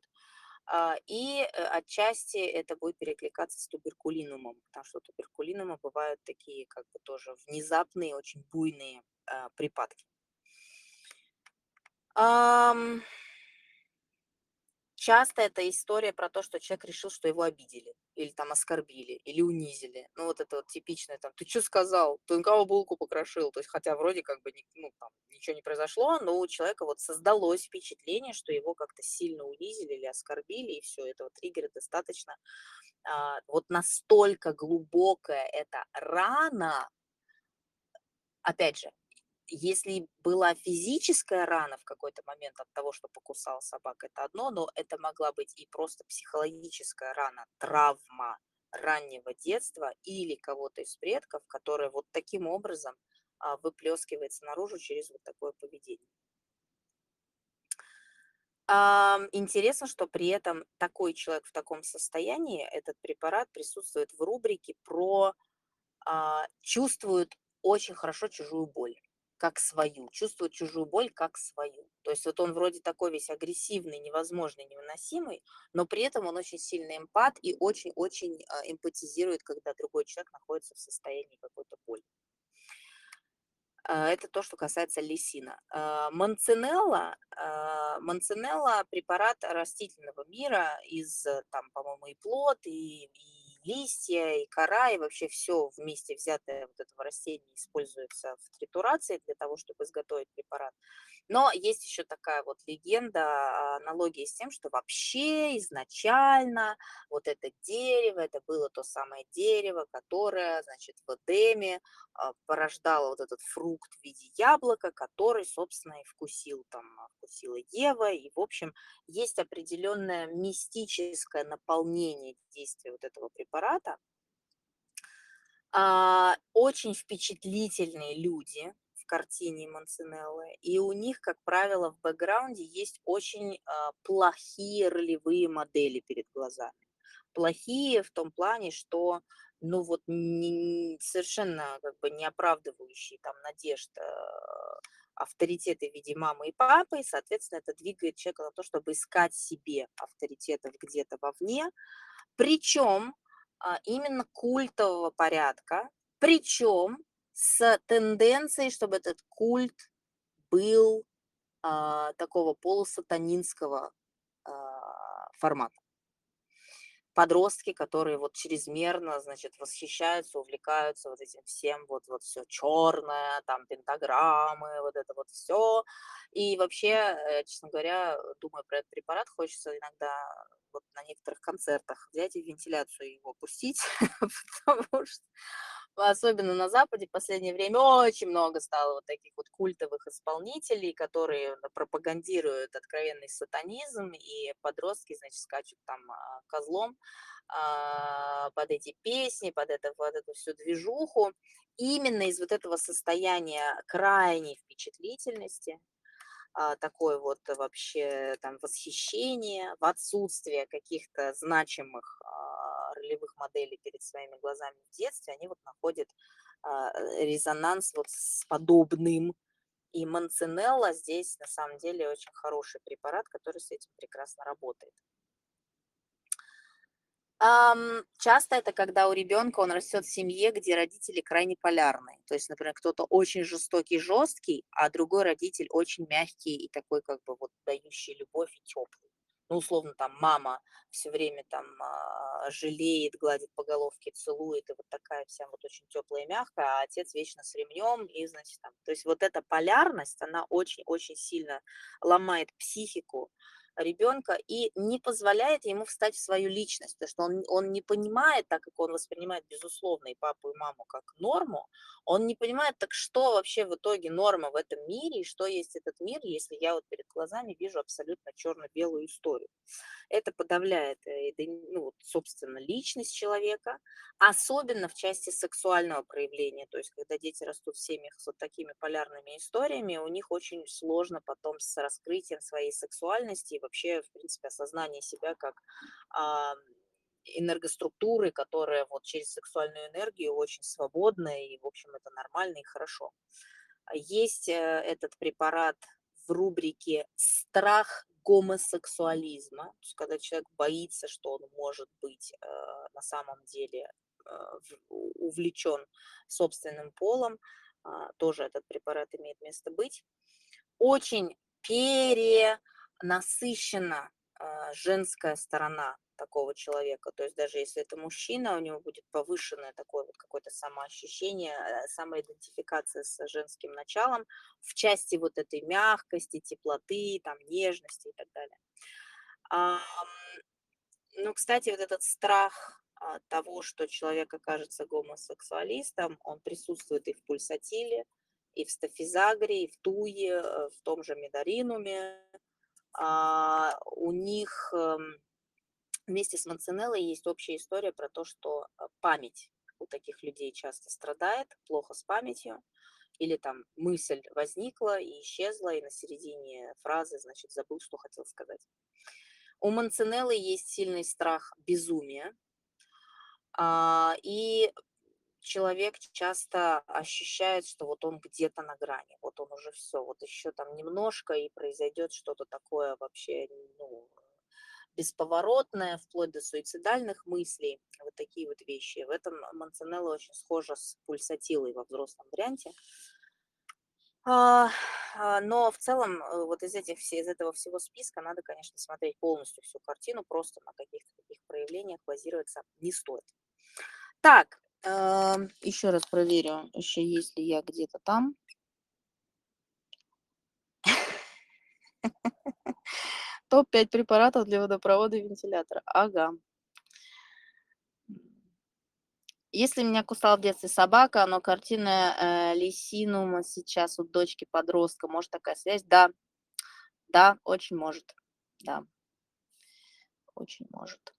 Отчасти это будет перекликаться с туберкулинумом, потому что у туберкулинума бывают такие как бы тоже внезапные, очень буйные припадки. Часто это история про то, что человек решил, что его обидели, или там оскорбили, или унизили. Ну, вот это вот типичное там: "Ты что сказал? Ты на кого булку покрошил?" То есть, хотя вроде как бы ну, там, ничего не произошло, но у человека вот создалось впечатление, что его как-то сильно унизили или оскорбили, и все, этого триггера достаточно. Вот настолько глубокая эта рана, опять же, если была физическая рана в какой-то момент от того, что покусал собака, это одно, но это могла быть и просто психологическая рана, травма раннего детства или кого-то из предков, которая вот таким образом выплескивается наружу через вот такое поведение. Интересно, что при этом такой человек в таком состоянии, этот препарат присутствует в рубрике про чувствуют очень хорошо чужую боль, как свою, чувствует чужую боль как свою. То есть вот он вроде такой весь агрессивный, невозможный, невыносимый, но при этом он очень сильный эмпат и очень-очень эмпатизирует, когда другой человек находится в состоянии какой-то боли. Это то, что касается лисина. Манцинелла препарат растительного мира из, там, по-моему, и плод, и листья, и кора, и вообще все вместе взятое вот этого растения используется в тритурации для того, чтобы изготовить препарат. Но есть еще такая вот легенда, аналогия с тем, что вообще изначально вот это дерево, это было то самое дерево, которое, значит, в Эдеме порождало вот этот фрукт в виде яблока, который, собственно, и вкусила Ева. И, в общем, есть определенное мистическое наполнение действия вот этого препарата. Очень впечатлительные люди в картине Манцинеллы, и у них, как правило, в бэкграунде есть очень плохие ролевые модели перед глазами. Плохие в том плане, что, ну вот, совершенно как бы не оправдывающие там надежд авторитеты в виде мамы и папы, и, соответственно, это двигает человека на то, чтобы искать себе авторитетов где-то вовне, причем именно культового порядка, причем с тенденцией, чтобы этот культ был такого полусатанинского формата. Подростки, которые вот чрезмерно, значит, восхищаются, увлекаются вот этим всем, вот все черное, там пентаграммы, вот это вот все. И вообще, честно говоря, думая про этот препарат, хочется иногда вот на некоторых концертах взять и вентиляцию его пустить, потому что особенно на Западе в последнее время очень много стало вот таких вот культовых исполнителей, которые пропагандируют откровенный сатанизм, и подростки, значит, скачут там козлом под эти песни, под эту всю движуху. Именно из вот этого состояния крайней впечатлительности, такое вот вообще там восхищение в отсутствие каких-то значимых ролевых моделей перед своими глазами в детстве, они вот находят резонанс вот с подобным. И Манцинелла здесь на самом деле очень хороший препарат, который с этим прекрасно работает. Часто это когда у ребенка он растет в семье, где родители крайне полярные. То есть, например, кто-то очень жестокий, жесткий, а другой родитель очень мягкий и такой как бы вот дающий любовь и теплый. Ну, условно, там мама все время там жалеет, гладит по головке, целует, и вот такая вся вот очень теплая и мягкая, а отец вечно с ремнем, и, значит, там, то есть вот эта полярность, она очень-очень сильно ломает психику ребенка и не позволяет ему встать в свою личность, потому что он не понимает, так как он воспринимает, безусловно, и папу, и маму как норму, он не понимает, так что вообще в итоге норма в этом мире, и что есть этот мир, если я вот перед глазами вижу абсолютно черно-белую историю. Это подавляет, ну, вот, собственно, личность человека, особенно в части сексуального проявления. То есть, когда дети растут в семьях с вот такими полярными историями, у них очень сложно потом с раскрытием своей сексуальности и вообще, в принципе, осознание себя как а, энергоструктуры, которая вот через сексуальную энергию очень свободная, и, в общем, это нормально и хорошо. Есть этот препарат в рубрике «Страх гомосексуализма», то есть когда человек боится, что он может быть на самом деле увлечен собственным полом, тоже этот препарат имеет место быть. Очень перенасыщена женская сторона такого человека. То есть даже если это мужчина, у него будет повышенное такое вот какое-то самоощущение, самоидентификация с женским началом в части вот этой мягкости, теплоты, там, нежности и так далее. А, ну, кстати, вот этот страх того, что человек окажется гомосексуалистом, он присутствует и в пульсатиле, и в стафизагре, и в туе, в том же медаринуме. У них вместе с манцинеллой есть общая история про то, что память у таких людей часто страдает, плохо с памятью, или там мысль возникла и исчезла, и на середине фразы, значит, забыл, что хотел сказать. У манцинеллы есть сильный страх безумия, и человек часто ощущает, что вот он где-то на грани, вот он уже все, вот еще там немножко, и произойдет что-то такое вообще, ну, бесповоротное, вплоть до суицидальных мыслей, вот такие вот вещи. В этом манцинелла очень схожа с пульсатилой во взрослом варианте. А, но в целом вот из этого всего списка надо, конечно, смотреть полностью всю картину, просто на каких-то таких проявлениях базироваться не стоит. Так, еще раз проверю, еще есть ли я где-то там. Топ-5 препаратов для водопровода и вентилятора. Ага. Если меня кусала в детстве собака, но картина Лисинума сейчас у дочки подростка, может такая связь? Да, да, очень может. Да, очень может.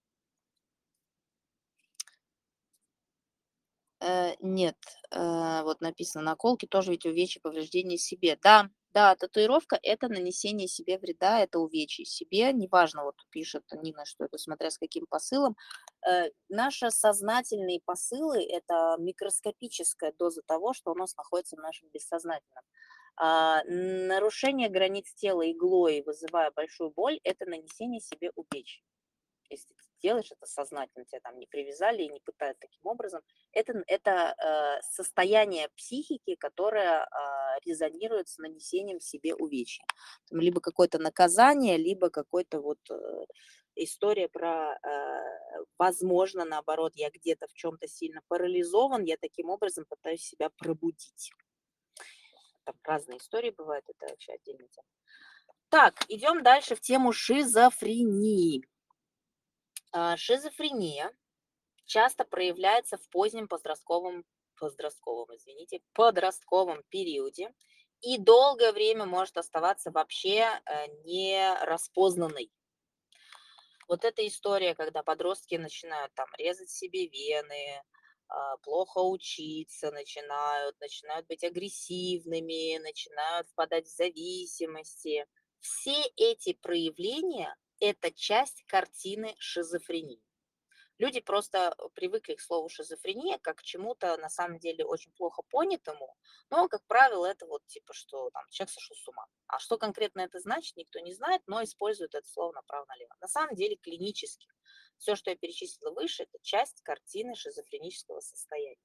Нет, вот написано, наколки тоже ведь увечья, повреждения себе. Да, да, татуировка– это нанесение себе вреда, это увечье себе. Неважно, вот пишет Нина, что это смотря с каким посылом. Наши сознательные посылы– это микроскопическая доза того, что у нас находится в нашем бессознательном. Нарушение границ тела иглой, вызывая большую боль, это нанесение себе увечья. Если ты делаешь это сознательно, тебя там не привязали и не пытают таким образом, это состояние психики, которое резонирует с нанесением себе увечья. Там либо какое-то наказание, либо какой-то вот история про, возможно, наоборот, я где-то в чем-то сильно парализован, я таким образом пытаюсь себя пробудить. Там разные истории бывают, это вообще отдельная тема. Так, идем дальше в тему шизофрении. Шизофрения часто проявляется в позднем подростковом периоде и долгое время может оставаться вообще не распознанной. Вот эта история, когда подростки начинают там резать себе вены, плохо учиться начинают быть агрессивными, начинают впадать в зависимости. Все эти проявления– это часть картины шизофрении. Люди просто привыкли к слову шизофрения как к чему-то на самом деле очень плохо понятому, но, как правило, это вот типа, что там человек сошел с ума. А что конкретно это значит, никто не знает, но используют это слово направо-налево. На самом деле клинически все, что я перечислила выше, это часть картины шизофренического состояния.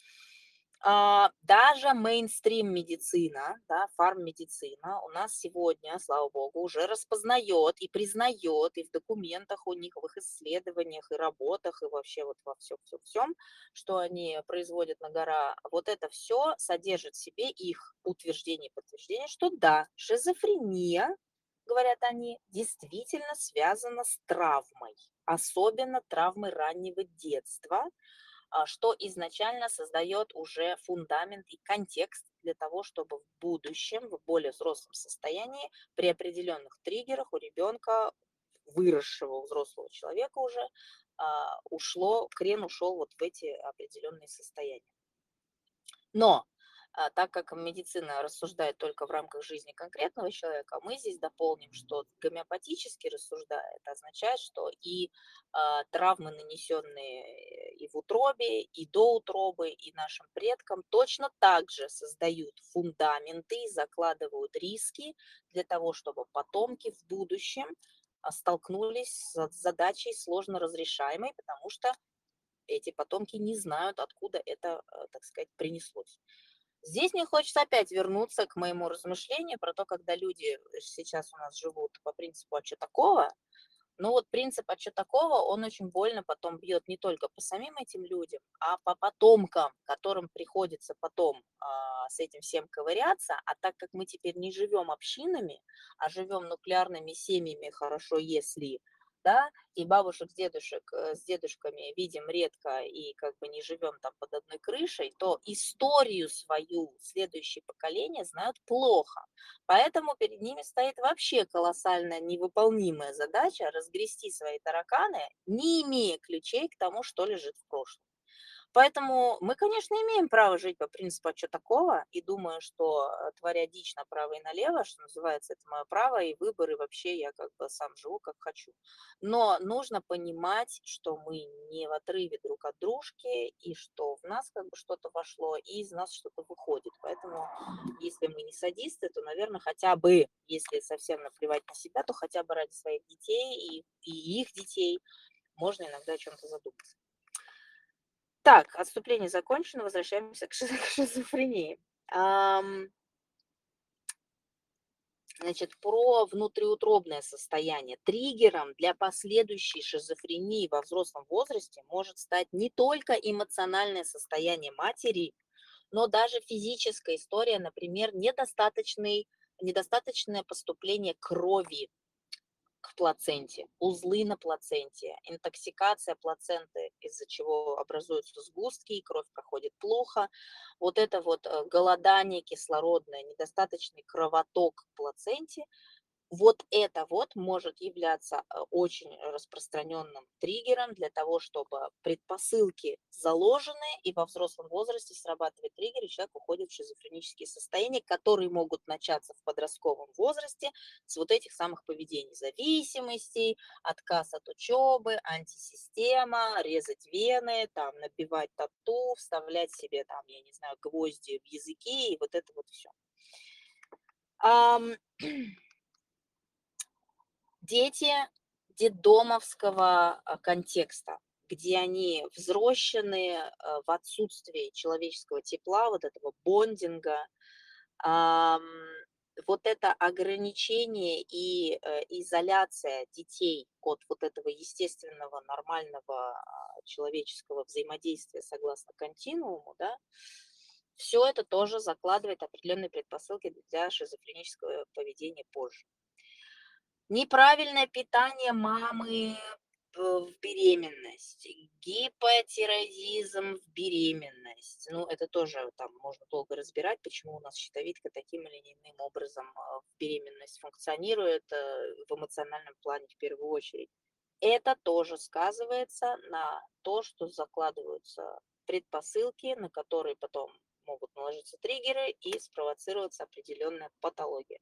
Даже мейнстрим медицина, да, фарммедицина у нас сегодня, слава богу, уже распознает и признает, и в документах у них, в их исследованиях и работах, и вообще вот во всем, что они производят на гора, вот это все содержит в себе их утверждение и подтверждение, что да, шизофрения говорят они, действительно связано с травмой, особенно травмой раннего детства, что изначально создает уже фундамент и контекст для того, чтобы в будущем, в более взрослом состоянии, при определенных триггерах у ребенка, выросшего взрослого человека уже, крен ушел вот в эти определенные состояния. Но так как медицина рассуждает только в рамках жизни конкретного человека, мы здесь дополним, что гомеопатически рассуждая, это означает, что и травмы, нанесенные и в утробе, и до утробы, и нашим предкам, точно так же создают фундаменты, закладывают риски для того, чтобы потомки в будущем столкнулись с задачей сложно разрешаемой, потому что эти потомки не знают, откуда это, так сказать, принеслось. Здесь мне хочется опять вернуться к моему размышлению про то, когда люди сейчас у нас живут по принципу «а чё такого?». Но вот принцип «а чё такого?», он очень больно потом бьет не только по самим этим людям, а по потомкам, которым приходится потом с этим всем ковыряться. А так как мы теперь не живем общинами, а живем нуклеарными семьями, хорошо, если, да, и бабушек с дедушками видим редко и как бы не живем там под одной крышей, то историю свою следующие поколения знают плохо. Поэтому перед ними стоит вообще колоссальная невыполнимая задача разгрести свои тараканы, не имея ключей к тому, что лежит в прошлом. Поэтому мы, конечно, имеем право жить по принципу «а чё такого?», и думаю, что, творя дичь направо и налево, что называется, это мое право и выбор, и вообще я как бы сам живу как хочу. Но нужно понимать, что мы не в отрыве друг от дружки, и что в нас как бы что-то вошло, и из нас что-то выходит. Поэтому, если мы не садисты, то, наверное, хотя бы, если совсем наплевать на себя, то хотя бы ради своих детей и их детей можно иногда о чем-то задуматься. Так, отступление закончено, возвращаемся к шизофрении. Значит, про внутриутробное состояние. Триггером для последующей шизофрении во взрослом возрасте может стать не только эмоциональное состояние матери, но даже физическая история, например, недостаточное поступление крови к плаценте, узлы на плаценте, интоксикация плаценты, из-за чего образуются сгустки, и кровь проходит плохо. Вот это вот голодание кислородное, недостаточный кровоток к плаценте, вот это вот может являться очень распространенным триггером для того, чтобы предпосылки заложены, и во взрослом возрасте срабатывает триггер, и человек уходит в шизофренические состояния, которые могут начаться в подростковом возрасте с вот этих самых поведений: зависимостей, отказ от учебы, антисистема, резать вены, там, набивать тату, вставлять себе там, я не знаю, гвозди в языки, и вот это вот все. Дети детдомовского контекста, где они взрощены в отсутствии человеческого тепла, вот этого бондинга, ам, вот это ограничение и изоляция детей от вот этого естественного, нормального человеческого взаимодействия согласно континууму, да, все это тоже закладывает определенные предпосылки для шизофренического поведения позже. Неправильное питание мамы в беременность, гипотироидизм в беременность. Ну, это тоже там можно долго разбирать, почему у нас щитовидка таким или иным образом в беременность функционирует, в эмоциональном плане в первую очередь. Это тоже сказывается на то, что закладываются предпосылки, на которые потом могут наложиться триггеры и спровоцироваться определенная патология.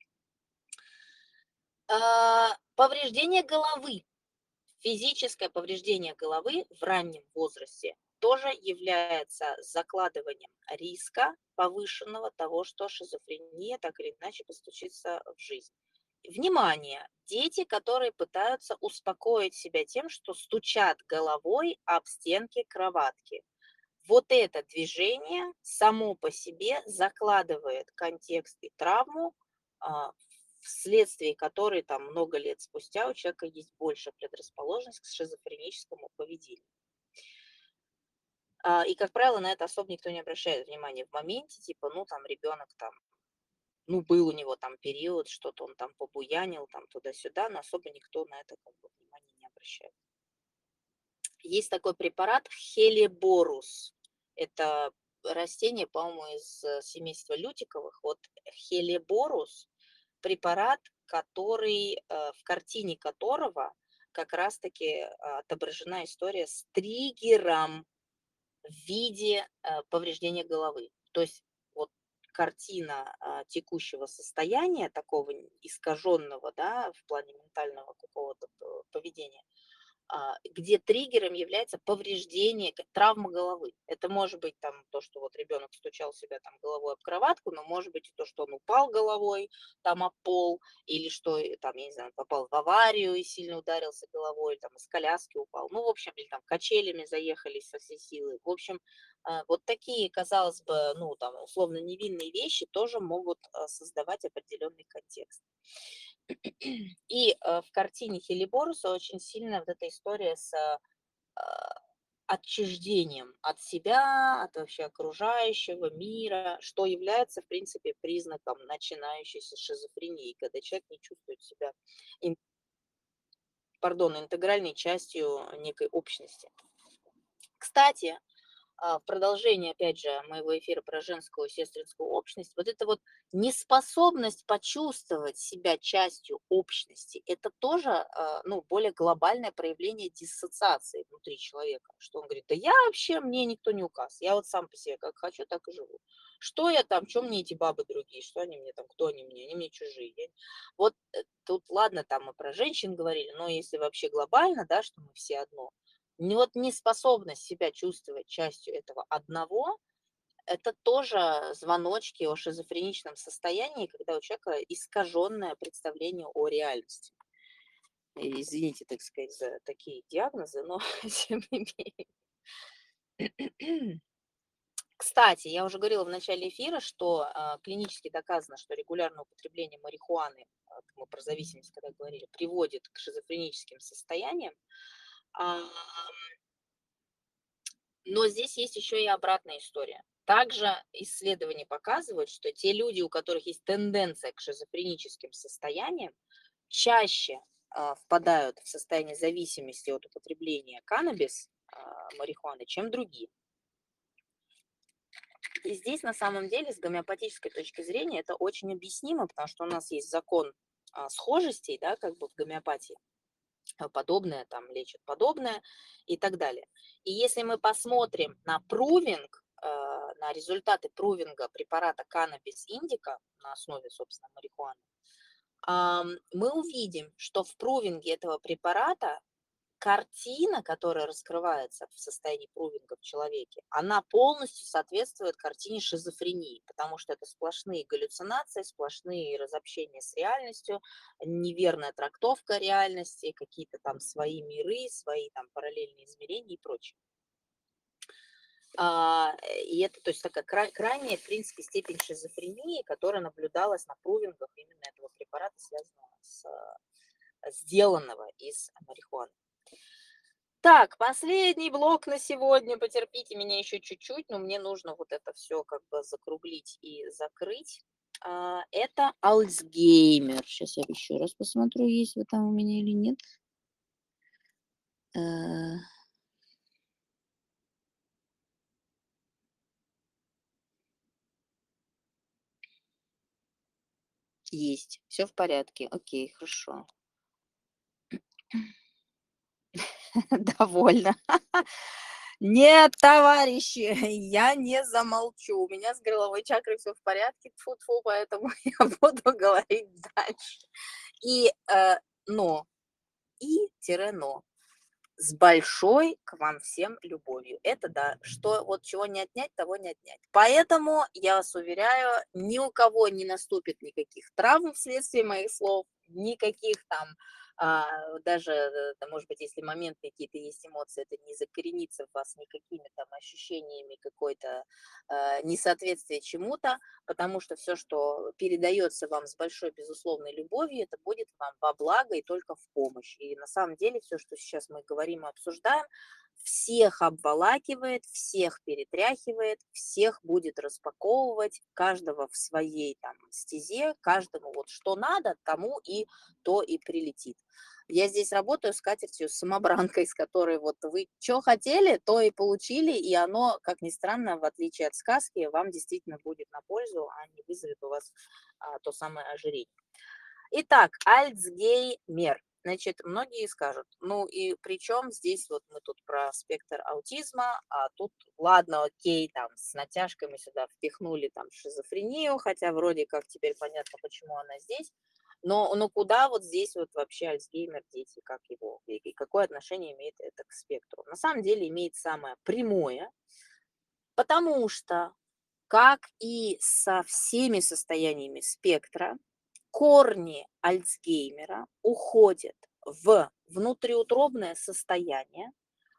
Повреждение головы. Физическое повреждение головы в раннем возрасте тоже является закладыванием риска повышенного того, что шизофрения так или иначе постучится в жизнь. Внимание! Дети, которые пытаются успокоить себя тем, что стучат головой об стенки кроватки. Вот это движение само по себе закладывает контекст и травму, вследствие которой там много лет спустя у человека есть большая предрасположенность к шизофреническому поведению. И, как правило, на это особо никто не обращает внимания в моменте, типа, ну, там, ребенок там ну, был у него там период, что-то он там побуянил, там туда-сюда, но особо никто на это как бы внимания не обращает. Есть такой препарат хелеборус. Это растение, по-моему, из семейства лютиковых. Вот хелеборус — препарат, который, в картине которого как раз-таки отображена история с триггером в виде повреждения головы. То есть вот картина текущего состояния, такого искаженного, да, в плане ментального какого-то поведения, где триггером является повреждение, травма головы. Это может быть там то, что вот ребенок стучал себя там головой об кроватку, но может быть и то, что он упал головой там об пол, или что там, я не знаю, попал в аварию и сильно ударился головой, или там из коляски упал. Ну, в общем, или там качелями заехали со всей силы. В общем, вот такие, казалось бы, ну, там, условно невинные вещи тоже могут создавать определенный контекст. И в картине Хелиборуса очень сильно вот эта история с отчуждением от себя, от вообще окружающего мира, что является, в принципе, признаком начинающейся шизофрении, когда человек не чувствует себя, интегральной частью некой общности. Кстати, в продолжение, опять же, моего эфира про женскую сестринскую общность, вот эта вот неспособность почувствовать себя частью общности, это тоже, ну, более глобальное проявление диссоциации внутри человека, что он говорит, да я вообще, мне никто не указ, я вот сам по себе как хочу, так и живу. Что я там, что мне эти бабы другие, что они мне там, кто они мне чужие. Вот тут, ладно, там мы про женщин говорили, но если вообще глобально, да, что мы все одно, вот неспособность себя чувствовать частью этого одного — это тоже звоночки о шизофреничном состоянии, когда у человека искаженное представление о реальности. Извините, так сказать, за такие диагнозы, но тем не менее. Кстати, я уже говорила в начале эфира, что клинически доказано, что регулярное употребление марихуаны, мы про зависимость когда говорили, приводит к шизофреническим состояниям. А, Но здесь есть еще и обратная история. Также исследования показывают, что те люди, у которых есть тенденция к шизофреническим состояниям, чаще впадают в состояние зависимости от употребления каннабис, марихуаны, чем другие. И здесь на самом деле с гомеопатической точки зрения это очень объяснимо, потому что у нас есть закон схожестей, да, как бы в гомеопатии. Подобное там лечит подобное и так далее. И если мы посмотрим на прувинг, на результаты прувинга препарата каннабис индика на основе, собственно, марихуаны, мы увидим, что в прувинге этого препарата картина, которая раскрывается в состоянии прувинга в человеке, она полностью соответствует картине шизофрении, потому что это сплошные галлюцинации, сплошные разобщения с реальностью, неверная трактовка реальности, какие-то там свои миры, свои там параллельные измерения и прочее. И это, то есть, такая крайняя, в принципе, степень шизофрении, которая наблюдалась на прувингах именно этого препарата, связанного с сделанного из марихуаны. Так, последний блок на сегодня. Потерпите меня еще чуть-чуть, но мне нужно вот это все как бы закруглить и закрыть. Это Альцгеймер. Сейчас я еще раз посмотрю, есть вы там у меня или нет. Э, Есть. Все в порядке. Окей, хорошо. Довольно. Нет, товарищи, я не замолчу. У меня с горловой чакрой все в порядке, тьфу-тьфу, поэтому я буду говорить дальше. И, но, но, с большой к вам всем любовью. Это да, что вот чего не отнять, того не отнять. Поэтому я вас уверяю, ни у кого не наступит никаких травм вследствие моих слов, никаких там, даже, может быть, если моменты какие-то есть эмоции, это не закоренится в вас никакими там ощущениями какой-то несоответствия чему-то, потому что все, что передается вам с большой безусловной любовью, это будет вам во благо и только в помощь. И на самом деле все, что сейчас мы говорим и обсуждаем, всех обволакивает, всех перетряхивает, всех будет распаковывать, каждого в своей там стезе, каждому вот что надо, тому и то и прилетит. Я здесь работаю с катертью-самобранкой, с которой вот вы что хотели, то и получили, и оно, как ни странно, в отличие от сказки, вам действительно будет на пользу, а не вызовет у вас то самое ожирение. Итак, Альцгеймер. Значит, многие скажут, ну и причем здесь вот мы тут про спектр аутизма, а тут, ладно, окей, там с натяжками сюда впихнули там шизофрению, хотя вроде как теперь понятно, почему она здесь. Но куда вот здесь вот вообще Альцгеймер, дети, как его, и какое отношение имеет это к спектру? На самом деле имеет самое прямое, потому что, как и со всеми состояниями спектра, корни Альцгеймера уходят в внутриутробное состояние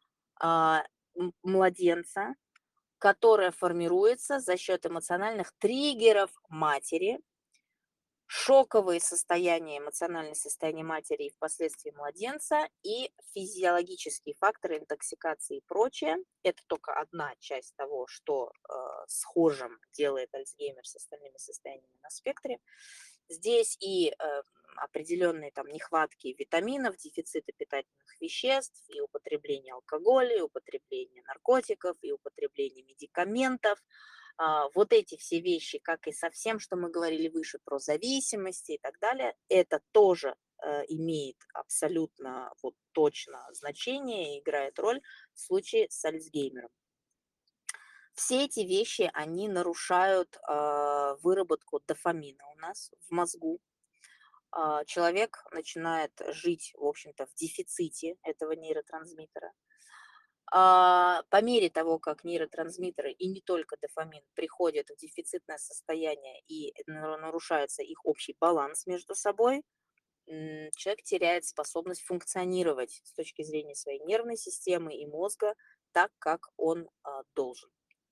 младенца, которое формируется за счет эмоциональных триггеров матери, шоковые состояния, эмоциональное состояние матери и впоследствии младенца, и физиологические факторы интоксикации и прочее. Это только одна часть того, что схожим делает Альцгеймер с остальными состояниями на спектре. Здесь и определенные там нехватки витаминов, дефициты питательных веществ, и употребление алкоголя, и употребление наркотиков, и употребление медикаментов. Вот эти все вещи, как и со всем, что мы говорили выше про зависимости и так далее, это тоже имеет абсолютно вот точно значение и играет роль в случае с Альцгеймером. Все эти вещи, они нарушают выработку дофамина у нас в мозгу. Человек начинает жить, в общем-то, в дефиците этого нейротрансмиттера. По мере того, как нейротрансмиттеры и не только дофамин приходят в дефицитное состояние и нарушается их общий баланс между собой, человек теряет способность функционировать с точки зрения своей нервной системы и мозга так, как он должен.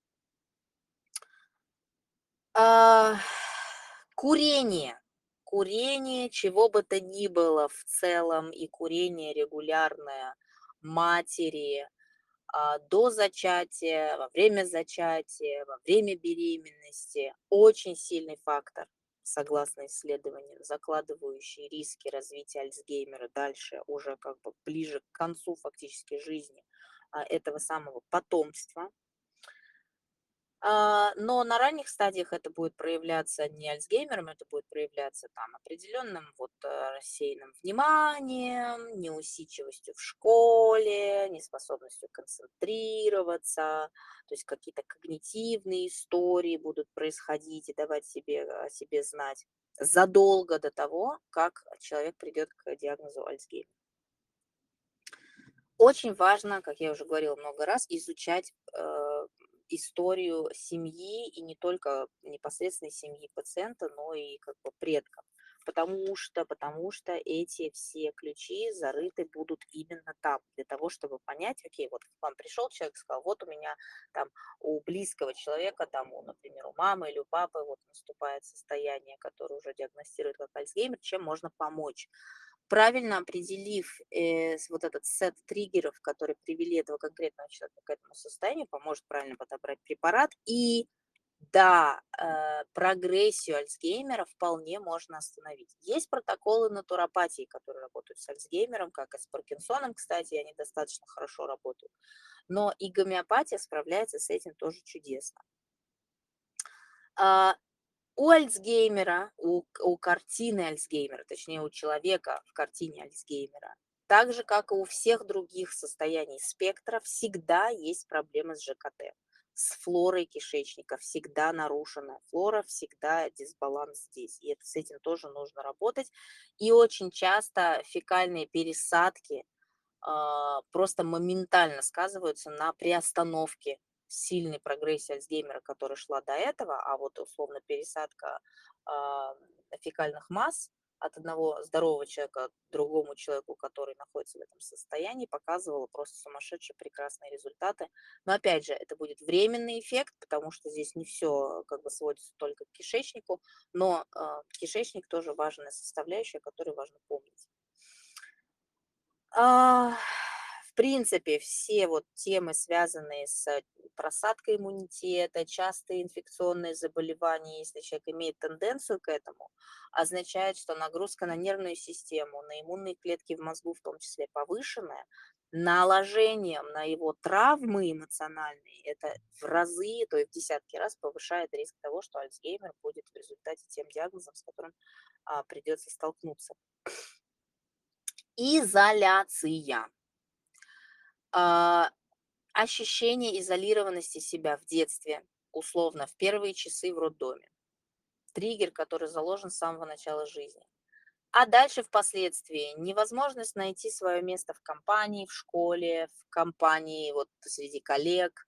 А, Курение. Курение, чего бы то ни было в целом, и курение регулярное матери, до зачатия, во время беременности. Очень сильный фактор, согласно исследованиям, закладывающий риски развития Альцгеймера дальше, уже как бы ближе к концу фактически жизни этого самого потомства. Но на ранних стадиях это будет проявляться не Альцгеймером, это будет проявляться там определенным вот рассеянным вниманием, неусидчивостью в школе, неспособностью концентрироваться, то есть какие-то когнитивные истории будут происходить и давать себе о себе знать задолго до того, как человек придет к диагнозу Альцгеймера. Очень важно, как я уже говорила много раз, изучать историю семьи и не только непосредственной семьи пациента, но и как бы предков. Потому что эти все ключи зарыты будут именно там, для того, чтобы понять, окей, вот к вам пришел человек и сказал, вот у меня там у близкого человека, там, например, у мамы или у папы вот наступает состояние, которое уже диагностируют как Альцгеймер, чем можно помочь. Правильно определив вот этот сет триггеров, которые привели этого конкретного человека к этому состоянию, поможет правильно подобрать препарат. И да, прогрессию Альцгеймера вполне можно остановить. Есть протоколы натуропатии, которые работают с Альцгеймером, как и с Паркинсоном, кстати, и они достаточно хорошо работают. Но и гомеопатия справляется с этим тоже чудесно. У Альцгеймера, у картины Альцгеймера, точнее у человека в картине Альцгеймера, так же, как и у всех других состояний спектра, всегда есть проблемы с ЖКТ. С флорой кишечника всегда нарушена флора, всегда дисбаланс здесь. И с этим тоже нужно работать. И очень часто фекальные пересадки просто моментально сказываются на приостановке сильной прогрессии Альцгеймера, которая шла до этого, а вот условно пересадка фекальных масс от одного здорового человека к другому человеку, который находится в этом состоянии, показывала просто сумасшедшие прекрасные результаты. Но опять же, это будет временный эффект, потому что здесь не все как бы сводится только к кишечнику, но кишечник тоже важная составляющая, которую важно помнить. принципе, все вот темы, связанные с просадкой иммунитета, частые инфекционные заболевания, если человек имеет тенденцию к этому, означает, что нагрузка на нервную систему, на иммунные клетки в мозгу в том числе повышенная, наложением на его травмы эмоциональные, это в разы, то есть в десятки раз повышает риск того, что Альцгеймер будет в результате тем диагнозом, с которым придется столкнуться. Изоляция. А, Ощущение изолированности себя в детстве, условно, в первые часы в роддоме. Триггер, который заложен с самого начала жизни. А дальше впоследствии невозможность найти свое место в компании, в школе, в компании, вот среди коллег,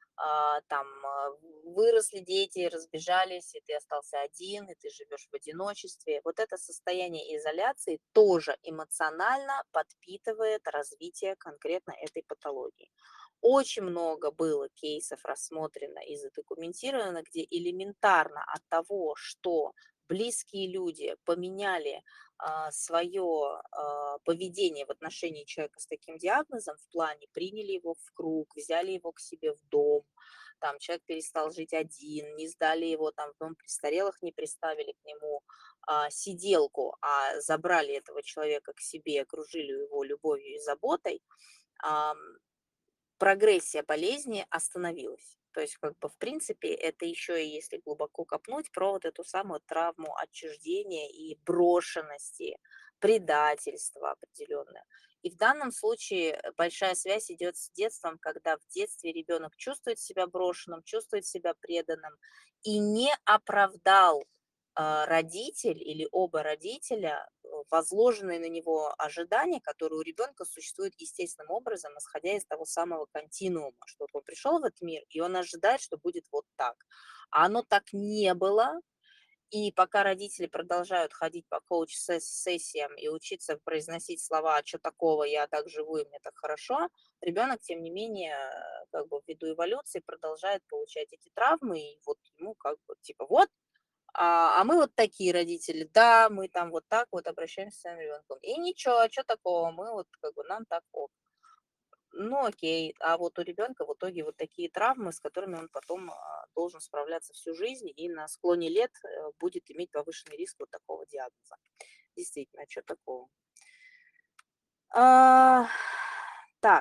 выросли дети, разбежались, и ты остался один, и ты живешь в одиночестве. Вот это состояние изоляции тоже эмоционально подпитывает развитие конкретно этой патологии. Очень много было кейсов рассмотрено и задокументировано, где элементарно от того, что близкие люди поменяли свое поведение в отношении человека с таким диагнозом, в плане приняли его в круг, взяли его к себе в дом, там человек перестал жить один, не сдали его там в дом престарелых, не приставили к нему сиделку, а забрали этого человека к себе, окружили его любовью и заботой, прогрессия болезни остановилась. То есть, как бы, в принципе, это еще и если глубоко копнуть, про вот эту самую травму отчуждения и брошенности, предательства определенное. И в данном случае большая связь идет с детством, когда в детстве ребенок чувствует себя брошенным, чувствует себя преданным и не оправдал родитель или оба родителя возложенные на него ожидания, которые у ребенка существуют естественным образом, исходя из того самого континуума, что вот он пришел в этот мир, и он ожидает, что будет вот так. А оно так не было, и пока родители продолжают ходить по коуч-сессиям и учиться произносить слова «а что такого, я так живу, и мне так хорошо», ребенок, тем не менее, как бы ввиду эволюции продолжает получать эти травмы, и вот ему как бы типа вот, а мы вот такие родители, да, мы там вот так вот обращаемся с своим ребенком. И ничего, а чё такого, мы вот как бы нам так ок. Ну окей, а вот у ребенка в итоге вот такие травмы, с которыми он потом должен справляться всю жизнь, и на склоне лет будет иметь повышенный риск вот такого диагноза. Действительно, а чё такого? А, так.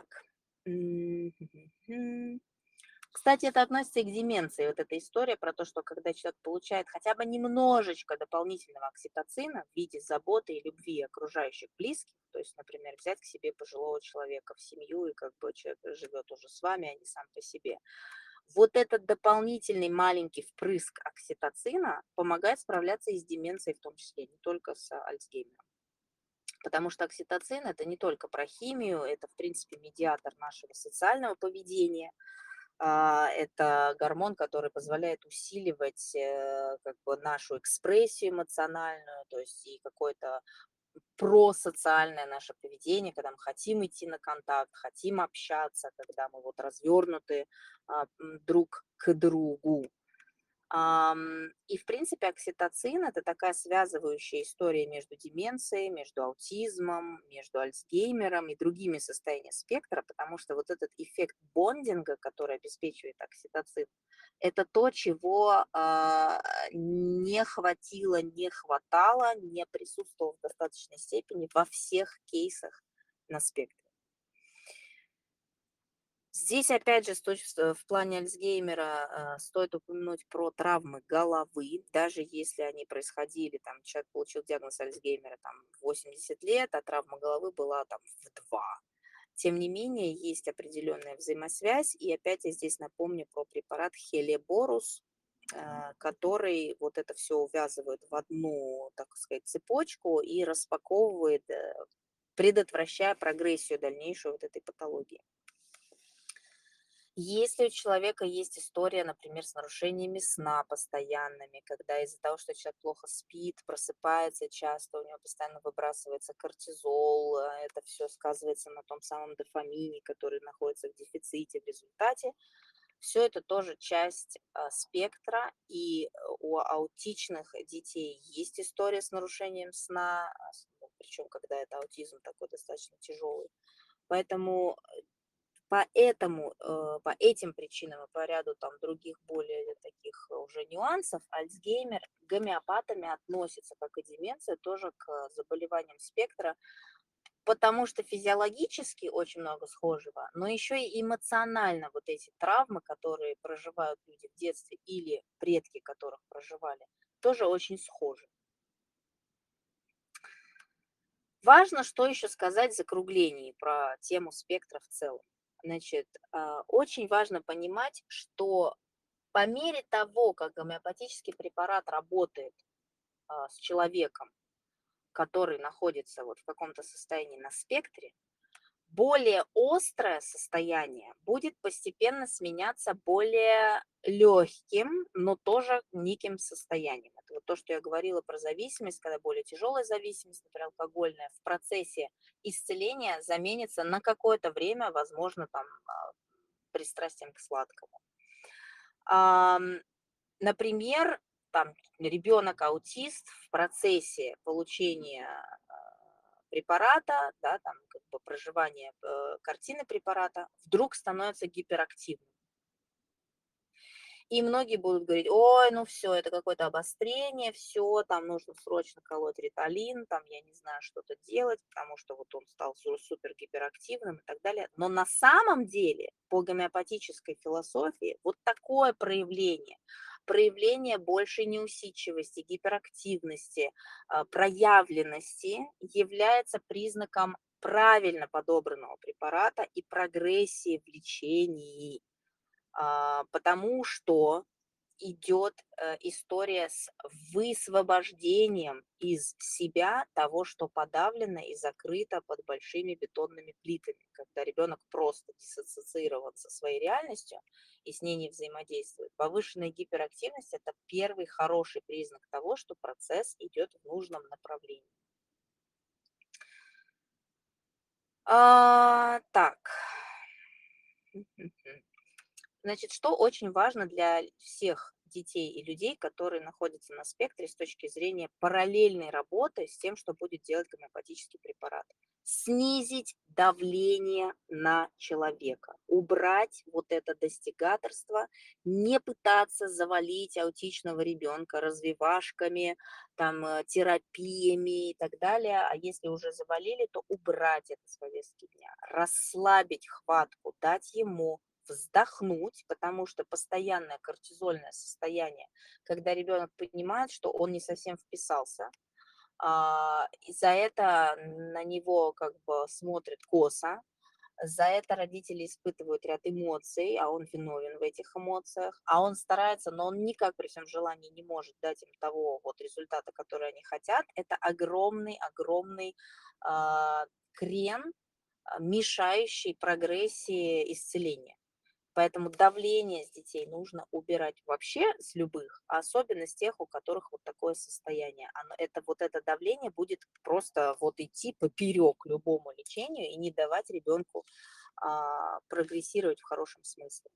Кстати, это относится и к деменции. Вот эта история про то, что когда человек получает хотя бы немножечко дополнительного окситоцина в виде заботы и любви окружающих близких, то есть, например, взять к себе пожилого человека в семью, и как бы человек живет уже с вами, а не сам по себе. Вот этот дополнительный маленький впрыск окситоцина помогает справляться и с деменцией в том числе, не только с Альцгеймером. Потому что окситоцин – это не только про химию, это, в принципе, медиатор нашего социального поведения, это гормон, который позволяет усиливать как бы нашу экспрессию эмоциональную, то есть и какое-то просоциальное наше поведение, когда мы хотим идти на контакт, хотим общаться, когда мы вот развернуты друг к другу. И, в принципе, окситоцин – это такая связывающая история между деменцией, между аутизмом, между Альцгеймером и другими состояниями спектра, потому что вот этот эффект бондинга, который обеспечивает окситоцин, это то, чего не хватило, не хватало, не присутствовало в достаточной степени во всех кейсах на спектре. Здесь, опять же, в плане Альцгеймера стоит упомянуть про травмы головы, даже если они происходили, там, человек получил диагноз Альцгеймера там, в 80 лет, а травма головы была там, в 2. Тем не менее, есть определенная взаимосвязь, и опять я здесь напомню про препарат Хелеборус, который вот это все увязывает в одну, так сказать, цепочку и распаковывает, предотвращая прогрессию дальнейшую вот этой патологии. Если у человека есть история, например, с нарушениями сна постоянными, когда из-за того, что человек плохо спит, просыпается часто, у него постоянно выбрасывается кортизол, это все сказывается на том самом дофамине, который находится в дефиците в результате, все это тоже часть спектра, и у аутичных детей есть история с нарушением сна, причем когда это аутизм такой достаточно тяжелый. Поэтому по этим причинам и по ряду там других более таких уже нюансов Альцгеймер гомеопатами относится, как и деменция, тоже к заболеваниям спектра, потому что физиологически очень много схожего, но еще и эмоционально вот эти травмы, которые проживают люди в детстве или предки которых проживали, тоже очень схожи. Важно, что еще сказать в закруглении про тему спектра в целом. Значит, очень важно понимать, что по мере того, как гомеопатический препарат работает с человеком, который находится вот в каком-то состоянии на спектре, более острое состояние будет постепенно сменяться более легким, но тоже неким состоянием. Это вот то, что я говорила про зависимость, когда более тяжелая зависимость, например, алкогольная, в процессе исцеления заменится на какое-то время, возможно, там, пристрастием к сладкому. Например, там ребенок-аутист в процессе получения препарата, да, там как бы проживания картины препарата, вдруг становится гиперактивным. И многие будут говорить: ой, ну все, это какое-то обострение, все, там нужно срочно колоть риталин, там, я не знаю, что-то делать, потому что вот он стал супер гиперактивным и так далее. Но на самом деле по гомеопатической философии вот такое проявление большей неусидчивости, гиперактивности, проявленности является признаком правильно подобранного препарата и прогрессии в лечении. Потому что идет история с высвобождением из себя того, что подавлено и закрыто под большими бетонными плитами, когда ребенок просто диссоциирован со своей реальностью и с ней не взаимодействует. Повышенная гиперактивность – это первый хороший признак того, что процесс идет в нужном направлении. Так. Значит, что очень важно для всех детей и людей, которые находятся на спектре с точки зрения параллельной работы с тем, что будет делать гомеопатический препарат. Снизить давление на человека, убрать вот это достигаторство, не пытаться завалить аутичного ребенка развивашками, там, терапиями и так далее, а если уже завалили, то убрать это с повестки дня, расслабить хватку, дать ему вздохнуть, потому что постоянное кортизольное состояние, когда ребенок понимает, что он не совсем вписался, и за это на него как бы смотрят косо, за это родители испытывают ряд эмоций, а он виновен в этих эмоциях, а он старается, но он никак при всем желании не может дать им того вот результата, который они хотят. Это огромный крен, мешающий прогрессии исцеления. Поэтому давление с детей нужно убирать вообще с любых, а особенно с тех, у которых вот такое состояние. Вот это давление будет просто вот идти поперек любому лечению и не давать ребенку прогрессировать в хорошем смысле.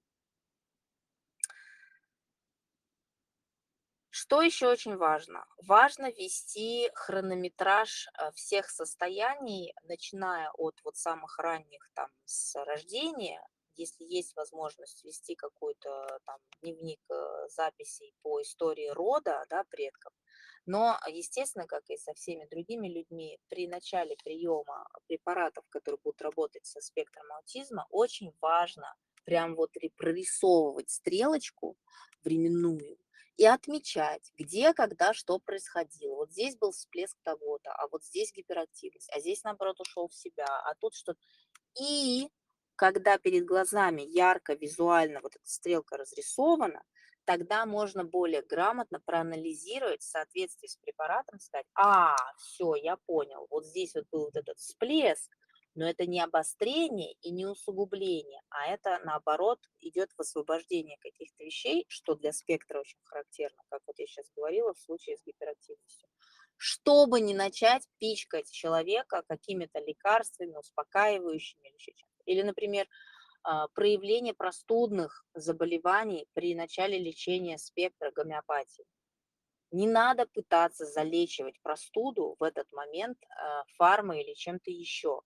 Что еще очень важно? Важно вести хронометраж всех состояний, начиная от вот самых ранних там с рождения, если есть возможность вести какой-то там дневник записей по истории рода, да, предков. Но, естественно, как и со всеми другими людьми, при начале приема препаратов, которые будут работать со спектром аутизма, очень важно прям вот прорисовывать стрелочку временную, и отмечать, где, когда, что происходило. Вот здесь был всплеск того-то, а вот здесь гиперактивность, а здесь, наоборот, ушел в себя, а тут что-то. И когда перед глазами ярко, визуально вот эта стрелка разрисована, тогда можно более грамотно проанализировать в соответствии с препаратом, сказать: все, я понял, вот здесь вот был вот этот всплеск, но это не обострение и не усугубление, а это, наоборот, идет высвобождение каких-то вещей, что для спектра очень характерно, как вот я сейчас говорила в случае с гиперактивностью. Чтобы не начать пичкать человека какими-то лекарствами, успокаивающими или еще чем-то. Или, например, проявление простудных заболеваний при начале лечения спектра гомеопатии. Не надо пытаться залечивать простуду в этот момент фармой или чем-то еще.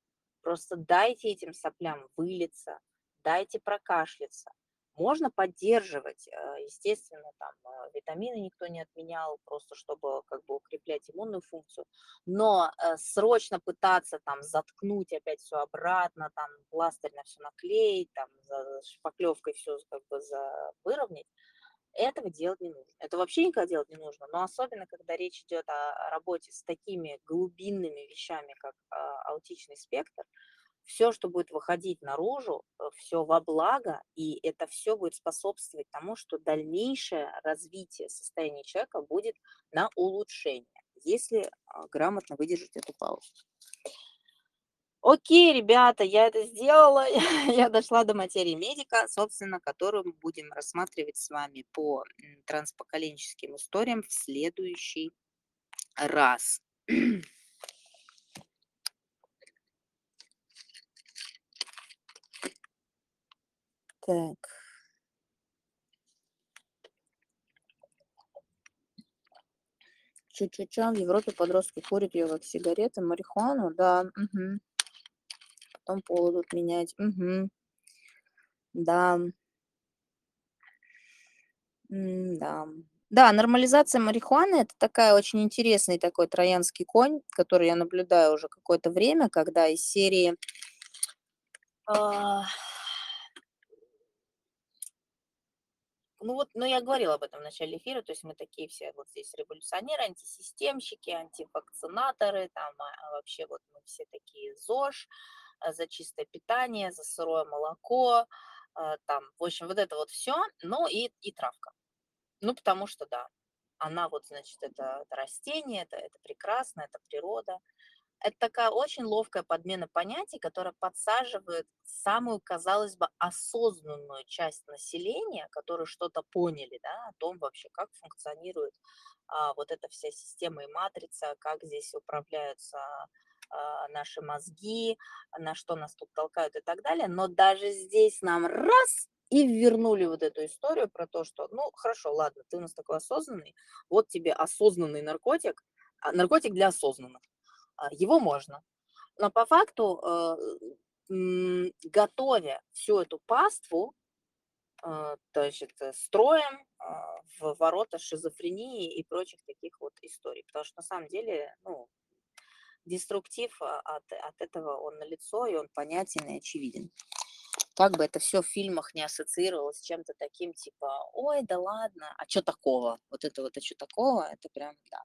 Просто дайте этим соплям вылиться, дайте прокашляться. Можно поддерживать, естественно, там витамины никто не отменял, просто чтобы как бы укреплять иммунную функцию, но срочно пытаться там заткнуть опять все обратно, там пластырь на все наклеить, там за шпаклевкой все как бы выровнять, этого делать не нужно. Это вообще никогда делать не нужно, но особенно, когда речь идет о работе с такими глубинными вещами, как аутичный спектр, все, что будет выходить наружу, все во благо, и это все будет способствовать тому, что дальнейшее развитие состояния человека будет на улучшение, если грамотно выдержать эту паузу. Окей, ребята, я это сделала, я дошла до материи медика, собственно, которую мы будем рассматривать с вами по транспоколенческим историям в следующий раз. Так. Ча-ча-ча. В Европе подростки курят ее как сигареты, марихуану, да. Мгм. Потом пол идут менять. Мгм. Да. Да. Да, нормализация марихуаны — это такая очень интересный такой троянский конь, который я наблюдаю уже какое-то время, когда из серии а, ну вот, ну я говорила об этом в начале эфира, то есть мы такие все вот здесь революционеры, антисистемщики, антивакцинаторы, там вообще вот мы все такие ЗОЖ, за чистое питание, за сырое молоко, там, в общем, вот это вот все, ну и травка. Ну, потому что, да, она вот, значит, это растение, это прекрасно, это природа. Это такая очень ловкая подмена понятий, которая подсаживает самую, казалось бы, осознанную часть населения, которые что-то поняли, да, о том вообще, как функционирует вот эта вся система и матрица, как здесь управляются наши мозги, на что нас тут толкают и так далее. Но даже здесь нам раз и вернули вот эту историю про то, что, ну, хорошо, ладно, ты у нас такой осознанный, вот тебе осознанный наркотик, наркотик для осознанных. Его можно. Но по факту, готовя всю эту паству, то есть это строим в ворота шизофрении и прочих таких вот историй. Потому что на самом деле, ну, деструктив от этого он налицо, и он понятен и очевиден. Как бы это все в фильмах не ассоциировалось с чем-то таким, типа, ой, да ладно, а что такого? Вот это вот, а что такого? Это прям, да.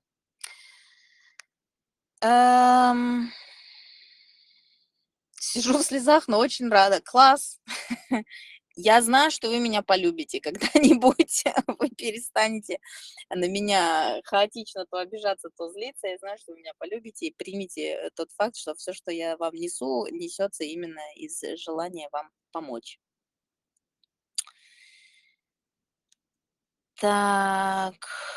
Сижу в слезах, но очень рада. Класс! Я знаю, что вы меня полюбите когда-нибудь. Вы перестанете на меня хаотично то обижаться, то злиться. Я знаю, что вы меня полюбите и примите тот факт, что все, что я вам несу, несется именно из желания вам помочь. Так.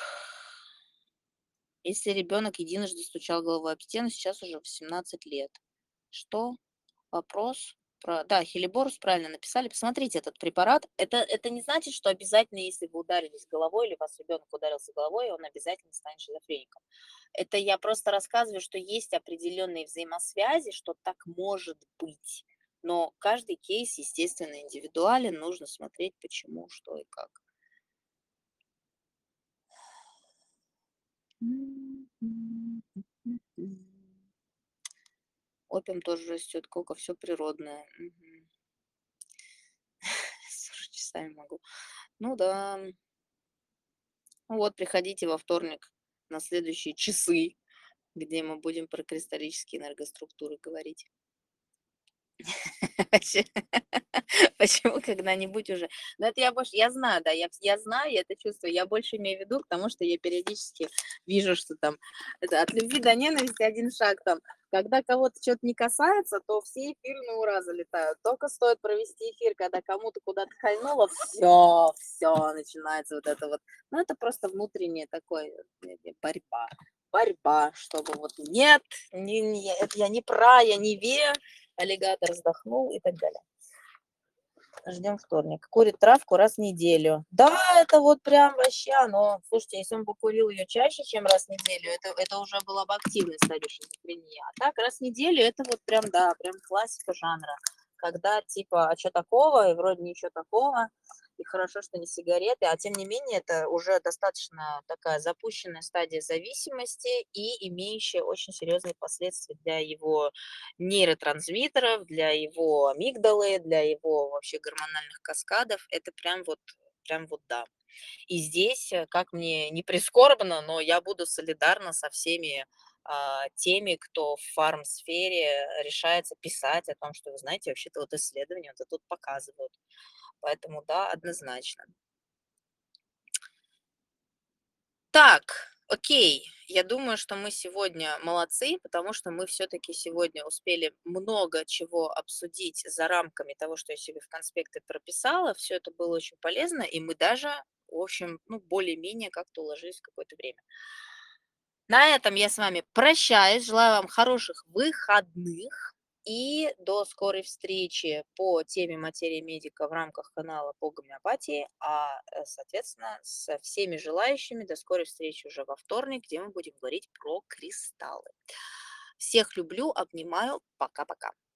Если ребенок единожды стучал головой об стену, сейчас уже 18 лет. Что? Вопрос про да, хелиборус правильно написали. Посмотрите этот препарат. Это не значит, что обязательно, если вы ударились головой или вас ребенок ударился головой, он обязательно станет шизофреником. Это я просто рассказываю, что есть определенные взаимосвязи, что так может быть. Но каждый кейс, естественно, индивидуален. Нужно смотреть, почему, что и как. Опиум тоже растет, кока, все природное. Мгм. Слушать часами могу. Ну да. Ну вот, приходите во вторник на следующие часы, где мы будем про кристаллические энергоструктуры говорить. Вообще, почему когда-нибудь уже? Но это я больше, я знаю, да, я знаю, я это чувствую. Я больше имею в виду, потому что я периодически вижу, что там это от любви до ненависти один шаг там. Когда кого-то что-то не касается, то все эфиры на ура залетают. Только стоит провести эфир, когда кому-то куда-то кольнуло, все, начинается вот это вот. Ну, это просто внутренняя такой борьба, чтобы вот нет, это я не про, я не ве, аллигатор вздохнул и так далее. Ждем вторник. Курит травку раз в неделю. Да, это вот прям вообще оно. Слушайте, если он бы курил ее чаще, чем раз в неделю, это уже была бы активная стадия шизофрении. А так раз в неделю это вот прям, да, прям классика жанра. Когда типа, а что такого, и вроде ничего такого, и хорошо, что не сигареты, а тем не менее это уже достаточно такая запущенная стадия зависимости и имеющая очень серьезные последствия для его нейротрансмиттеров, для его амигдалы, для его вообще гормональных каскадов. Это прям вот да. И здесь, как мне не прискорбно, но я буду солидарна со всеми теми, кто в фармсфере решается писать о том, что, вы знаете, вообще-то вот исследования вот это тут показывают. Поэтому да, однозначно. Так, окей. Я думаю, что мы сегодня молодцы, потому что мы все-таки сегодня успели много чего обсудить за рамками того, что я себе в конспекты прописала. Все это было очень полезно, и мы даже, в общем, ну, более-менее как-то уложились в какое-то время. На этом я с вами прощаюсь. Желаю вам хороших выходных. И до скорой встречи по теме материи медика в рамках канала по гомеопатии. Соответственно, со всеми желающими до скорой встречи уже во вторник, где мы будем говорить про кристаллы. Всех люблю, обнимаю. Пока-пока.